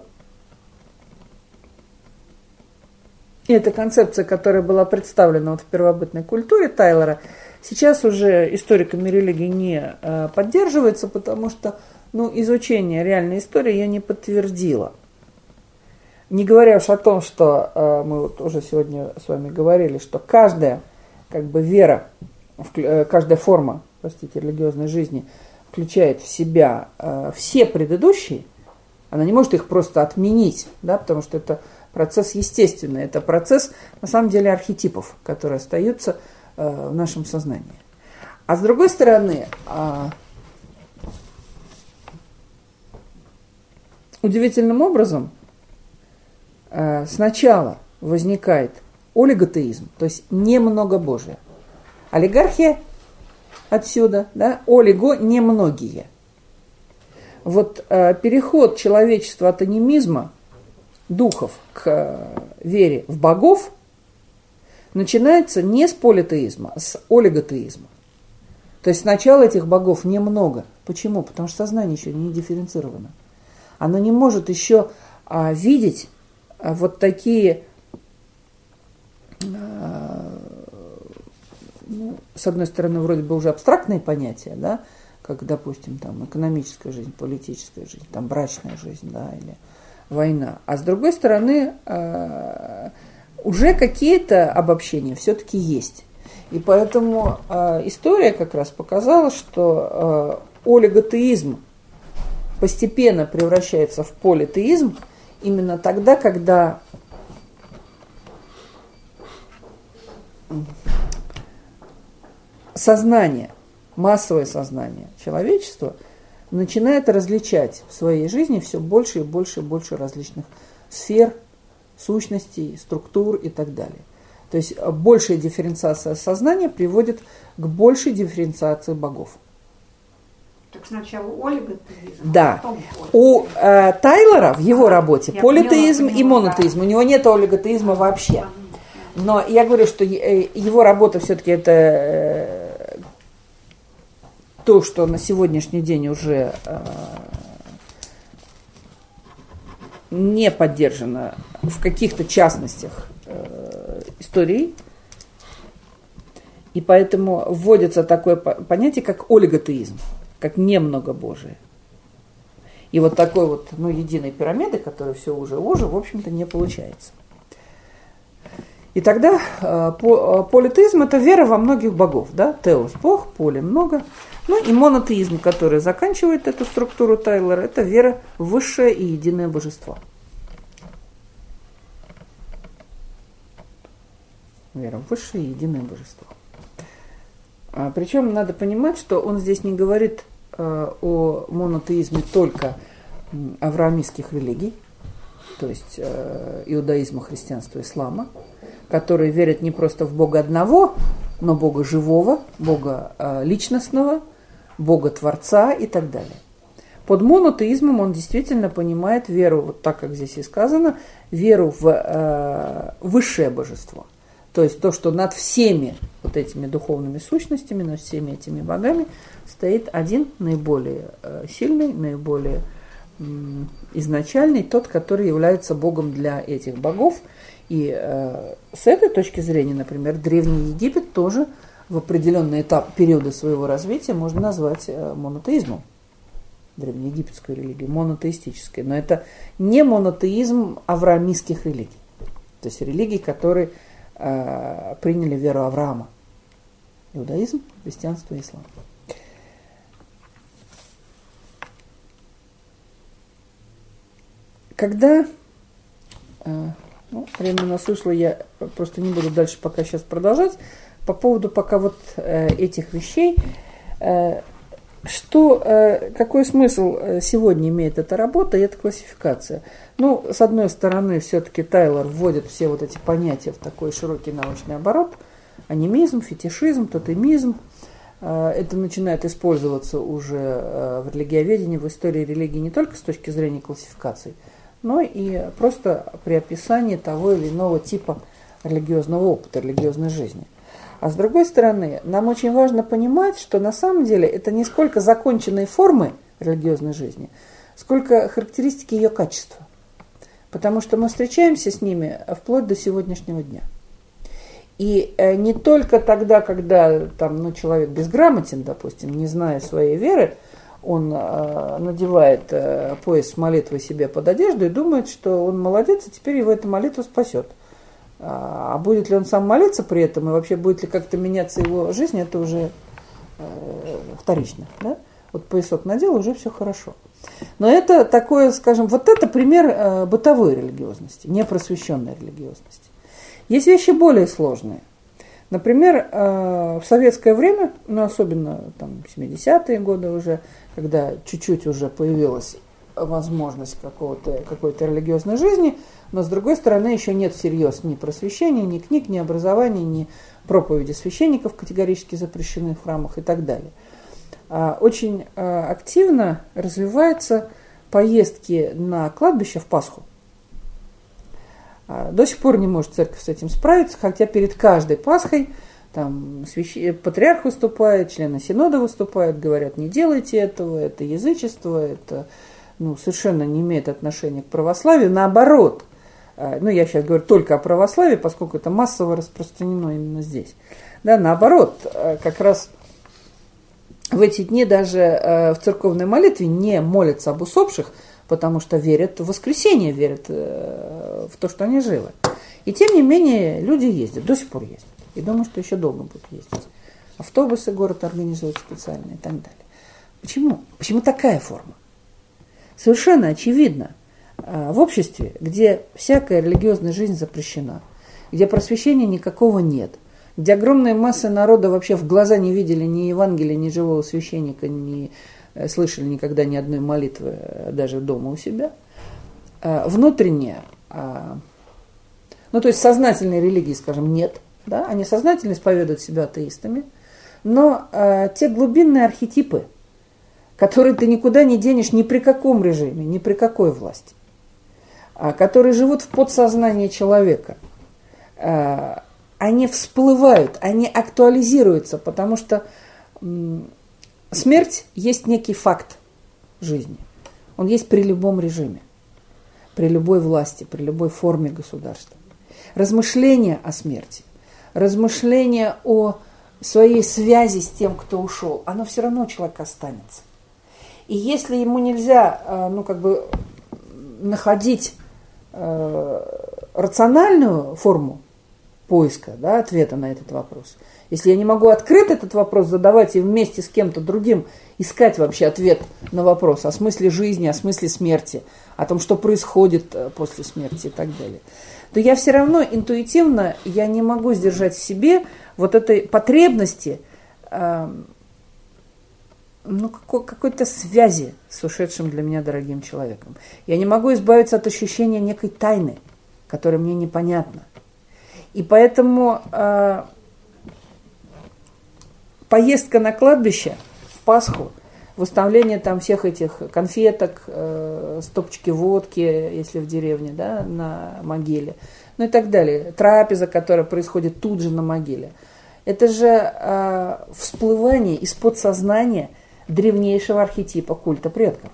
эта концепция, которая была представлена в первобытной культуре Тайлора, сейчас уже историками религии не поддерживается, потому что изучение реальной истории ее не подтвердило. Не говоря уж о том, что мы вот уже сегодня с вами говорили, что каждая вера, каждая форма, религиозной жизни включает в себя все предыдущие, она не может их просто отменить, да, потому что это процесс естественный, это процесс, на самом деле, архетипов, которые остаются в нашем сознании. А с другой стороны, удивительным образом сначала возникает олиготеизм, то есть немногобожие. Олигархия отсюда, да, олиго – немногие. Вот переход человечества от анимизма, духов, к вере в богов начинается не с политеизма, а с олиготеизма. То есть сначала этих богов немного. Почему? Потому что сознание еще не дифференцировано. Оно не может еще видеть вот такие, с одной стороны, вроде бы уже абстрактные понятия, да, как, допустим, там, экономическая жизнь, политическая жизнь, там, брачная жизнь, да, или война. А с другой стороны, уже какие-то обобщения все-таки есть. И поэтому история как раз показала, что олиготеизм постепенно превращается в политеизм именно тогда, когда сознание, массовое сознание человечества начинает различать в своей жизни все больше и больше и больше различных сфер, сущностей, структур и так далее. То есть большая дифференциация сознания приводит к большей дифференциации богов. Так сначала олиготеизм, да. А потом у Тайлора в его работе политеизм и монотеизм. Да. У него нет олиготеизма вообще. Но я говорю, что его работа все-таки это то, что на сегодняшний день уже не поддержано в каких-то частностях истории. И поэтому вводится такое понятие, как олиготеизм, как немногобожие. И вот такой вот, единой пирамиды, которая все уже, в общем-то, не получается. И тогда политеизм – это вера во многих богов, да? Теос – Бог, поле – много. И монотеизм, который заканчивает эту структуру Тайлора, это вера в высшее и единое божество. Вера в высшее и единое божество. Причем надо понимать, что он здесь не говорит о монотеизме только авраамистских религий, то есть иудаизма, христианства, ислама, которые верят не просто в Бога одного, но Бога живого, Бога личностного, Бога Творца и так далее. Под монотеизмом он действительно понимает веру, вот так, как здесь и сказано, веру в высшее божество. То есть то, что над всеми вот этими духовными сущностями, над всеми этими богами стоит один наиболее сильный, наиболее изначальный, тот, который является Богом для этих богов. И с этой точки зрения, например, Древний Египет тоже в определенный этап периода своего развития можно назвать монотеизмом. Древнеегипетскую религию, монотеистической. Но это не монотеизм авраамистских религий. То есть религий, которые приняли веру Авраама. Иудаизм, христианство и ислам. Когда время у нас вышло, я просто не буду дальше пока сейчас продолжать. По поводу пока вот этих вещей, какой смысл сегодня имеет эта работа и эта классификация? С одной стороны, все-таки Тайлор вводит все вот эти понятия в такой широкий научный оборот. Анимизм, фетишизм, тотемизм. Это начинает использоваться уже в религиоведении, в истории религии не только с точки зрения классификаций, но и просто при описании того или иного типа религиозного опыта, религиозной жизни. А с другой стороны, нам очень важно понимать, что на самом деле это не сколько законченные формы религиозной жизни, сколько характеристики ее качества. Потому что мы встречаемся с ними вплоть до сегодняшнего дня. И не только тогда, когда человек безграмотен, допустим, не зная своей веры, он надевает пояс с молитвой себе под одежду и думает, что он молодец, и теперь его эта молитва спасет. А будет ли он сам молиться при этом, и вообще будет ли как-то меняться его жизнь, это уже вторично. Да? Вот поясок надел, уже все хорошо. Но это такое, скажем, вот это пример бытовой религиозности, непросвещенной религиозности. Есть вещи более сложные. Например, в советское время, особенно 70-е годы уже, когда чуть-чуть уже появилась возможность какой-то религиозной жизни, но с другой стороны еще нет всерьез ни просвещения, ни книг, ни образования, ни проповеди священников категорически запрещены в храмах и так далее. Очень активно развиваются поездки на кладбище в Пасху. До сих пор не может церковь с этим справиться, хотя перед каждой Пасхой там патриарх выступает, члены синода выступают, говорят, не делайте этого, это язычество, это совершенно не имеет отношения к православию, наоборот. Я сейчас говорю только о православии, поскольку это массово распространено именно здесь. Да, наоборот, как раз в эти дни даже в церковной молитве не молятся об усопших, потому что верят в воскресение, верят в то, что они живы. И тем не менее люди ездят, до сих пор ездят. И думаю, что еще долго будут ездить. Автобусы город организует специально и так далее. Почему? Почему такая форма? Совершенно очевидно, в обществе, где всякая религиозная жизнь запрещена, где просвещения никакого нет, где огромные массы народа вообще в глаза не видели ни Евангелия, ни живого священника, не слышали никогда ни одной молитвы, даже дома у себя, внутренне, то есть сознательной религии, скажем, нет, да, они сознательно исповедуют себя атеистами, но те глубинные архетипы, которые ты никуда не денешь ни при каком режиме, ни при какой власти, которые живут в подсознании человека, они всплывают, они актуализируются, потому что смерть есть некий факт жизни. Он есть при любом режиме, при любой власти, при любой форме государства. Размышления о смерти, размышления о своей связи с тем, кто ушел, оно все равно у человека останется. И если ему нельзя, находить рациональную форму поиска, да, ответа на этот вопрос, если я не могу открыто этот вопрос задавать и вместе с кем-то другим искать вообще ответ на вопрос о смысле жизни, о смысле смерти, о том, что происходит после смерти и так далее, то я все равно интуитивно, я не могу сдержать в себе вот этой потребности какой-то связи с ушедшим для меня дорогим человеком. Я не могу избавиться от ощущения некой тайны, которая мне непонятна. И поэтому поездка на кладбище в Пасху, выставление там всех этих конфеток, стопочки водки, если в деревне, да, на могиле, и так далее, трапеза, которая происходит тут же на могиле, это же всплывание из подсознания древнейшего архетипа культа предков.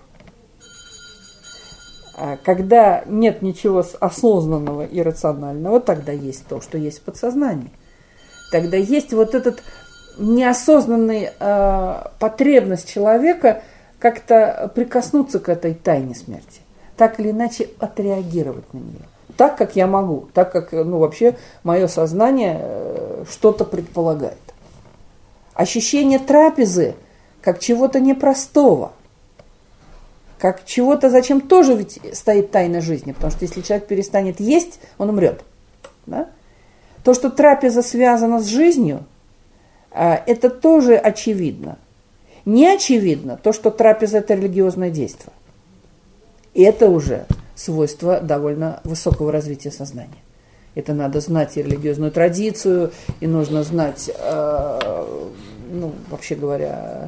Когда нет ничего осознанного и рационального, тогда есть то, что есть в подсознании. Тогда есть вот этот неосознанная потребность человека как-то прикоснуться к этой тайне смерти, так или иначе отреагировать на нее. Так, как я могу, так как вообще мое сознание что-то предполагает. Ощущение трапезы как чего-то непростого, как чего-то, зачем тоже ведь стоит тайна жизни, потому что если человек перестанет есть, он умрет. Да? То, что трапеза связана с жизнью, это тоже очевидно. Не очевидно то, что трапеза – это религиозное действие. И это уже свойство довольно высокого развития сознания. Это надо знать и религиозную традицию, и нужно знать, вообще говоря,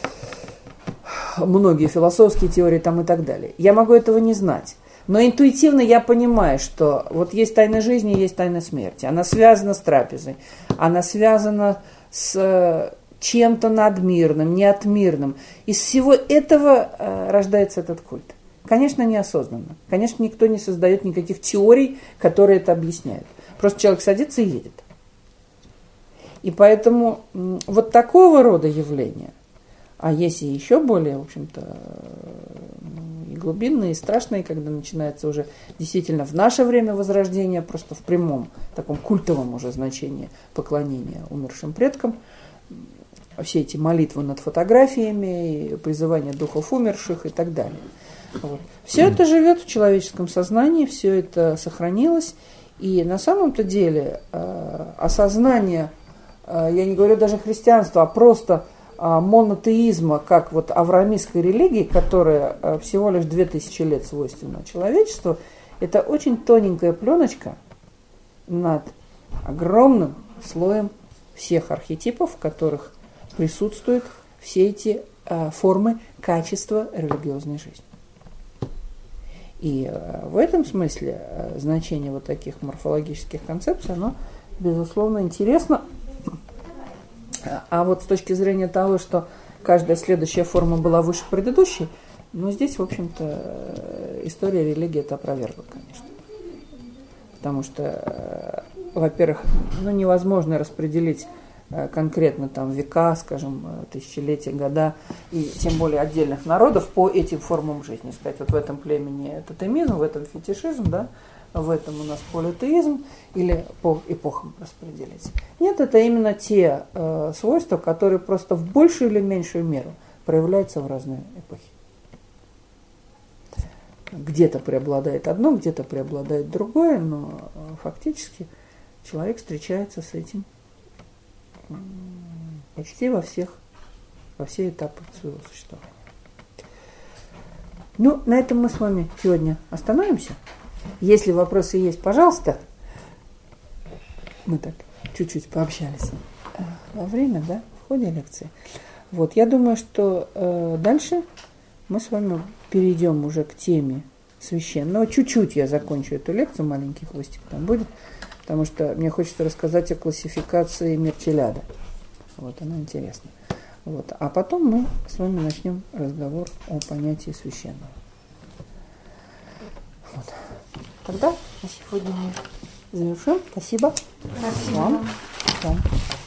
многие философские теории там и так далее. Я могу этого не знать. Но интуитивно я понимаю, что вот есть тайна жизни, есть тайна смерти. Она связана с трапезой, она связана с чем-то надмирным, неотмирным. Из всего этого рождается этот культ. Конечно, неосознанно. Конечно, никто не создает никаких теорий, которые это объясняют. Просто человек садится и едет. И поэтому вот такого рода явления, а есть и еще более, в общем-то, и глубинные, и страшные, когда начинается уже действительно в наше время возрождение, просто в прямом, таком культовом уже значении поклонения умершим предкам, все эти молитвы над фотографиями, призывание духов умерших и так далее. Вот. Все это живет в человеческом сознании, все это сохранилось, и на самом-то деле осознание, я не говорю даже христианства, а просто монотеизма, как вот авраамистской религии, которая всего лишь 2000 лет свойственна человечеству, это очень тоненькая пленочка над огромным слоем всех архетипов, в которых присутствуют все эти формы качества религиозной жизни. И в этом смысле значение вот таких морфологических концепций, оно, безусловно, интересно. А вот с точки зрения того, что каждая следующая форма была выше предыдущей, ну, здесь, в общем-то, история религии это опровергла, конечно. Потому что, во-первых, ну, невозможно распределить конкретно там века, скажем, тысячелетия, года, и тем более отдельных народов по этим формам жизни. Сказать, вот в этом племени тотемизм, в этом фетишизм, да, в этом у нас политеизм, или по эпохам распределить. Нет, это именно те свойства, которые просто в большую или меньшую меру проявляются в разные эпохи. Где-то преобладает одно, где-то преобладает другое, но фактически человек встречается с этим почти во все этапы своего существования. Ну, на этом мы с вами сегодня остановимся. Если вопросы есть, пожалуйста. Мы так чуть-чуть пообщались во время, да, в ходе лекции. Вот, я думаю, что дальше мы с вами перейдем уже к теме священного. Чуть-чуть я закончу эту лекцию, маленький хвостик там будет, потому что мне хочется рассказать о классификации Мерчеляда. Вот, она интересна. Вот. А потом мы с вами начнем разговор о понятии священного. Вот. Тогда на сегодня мы завершим. Спасибо. Спасибо. Вам.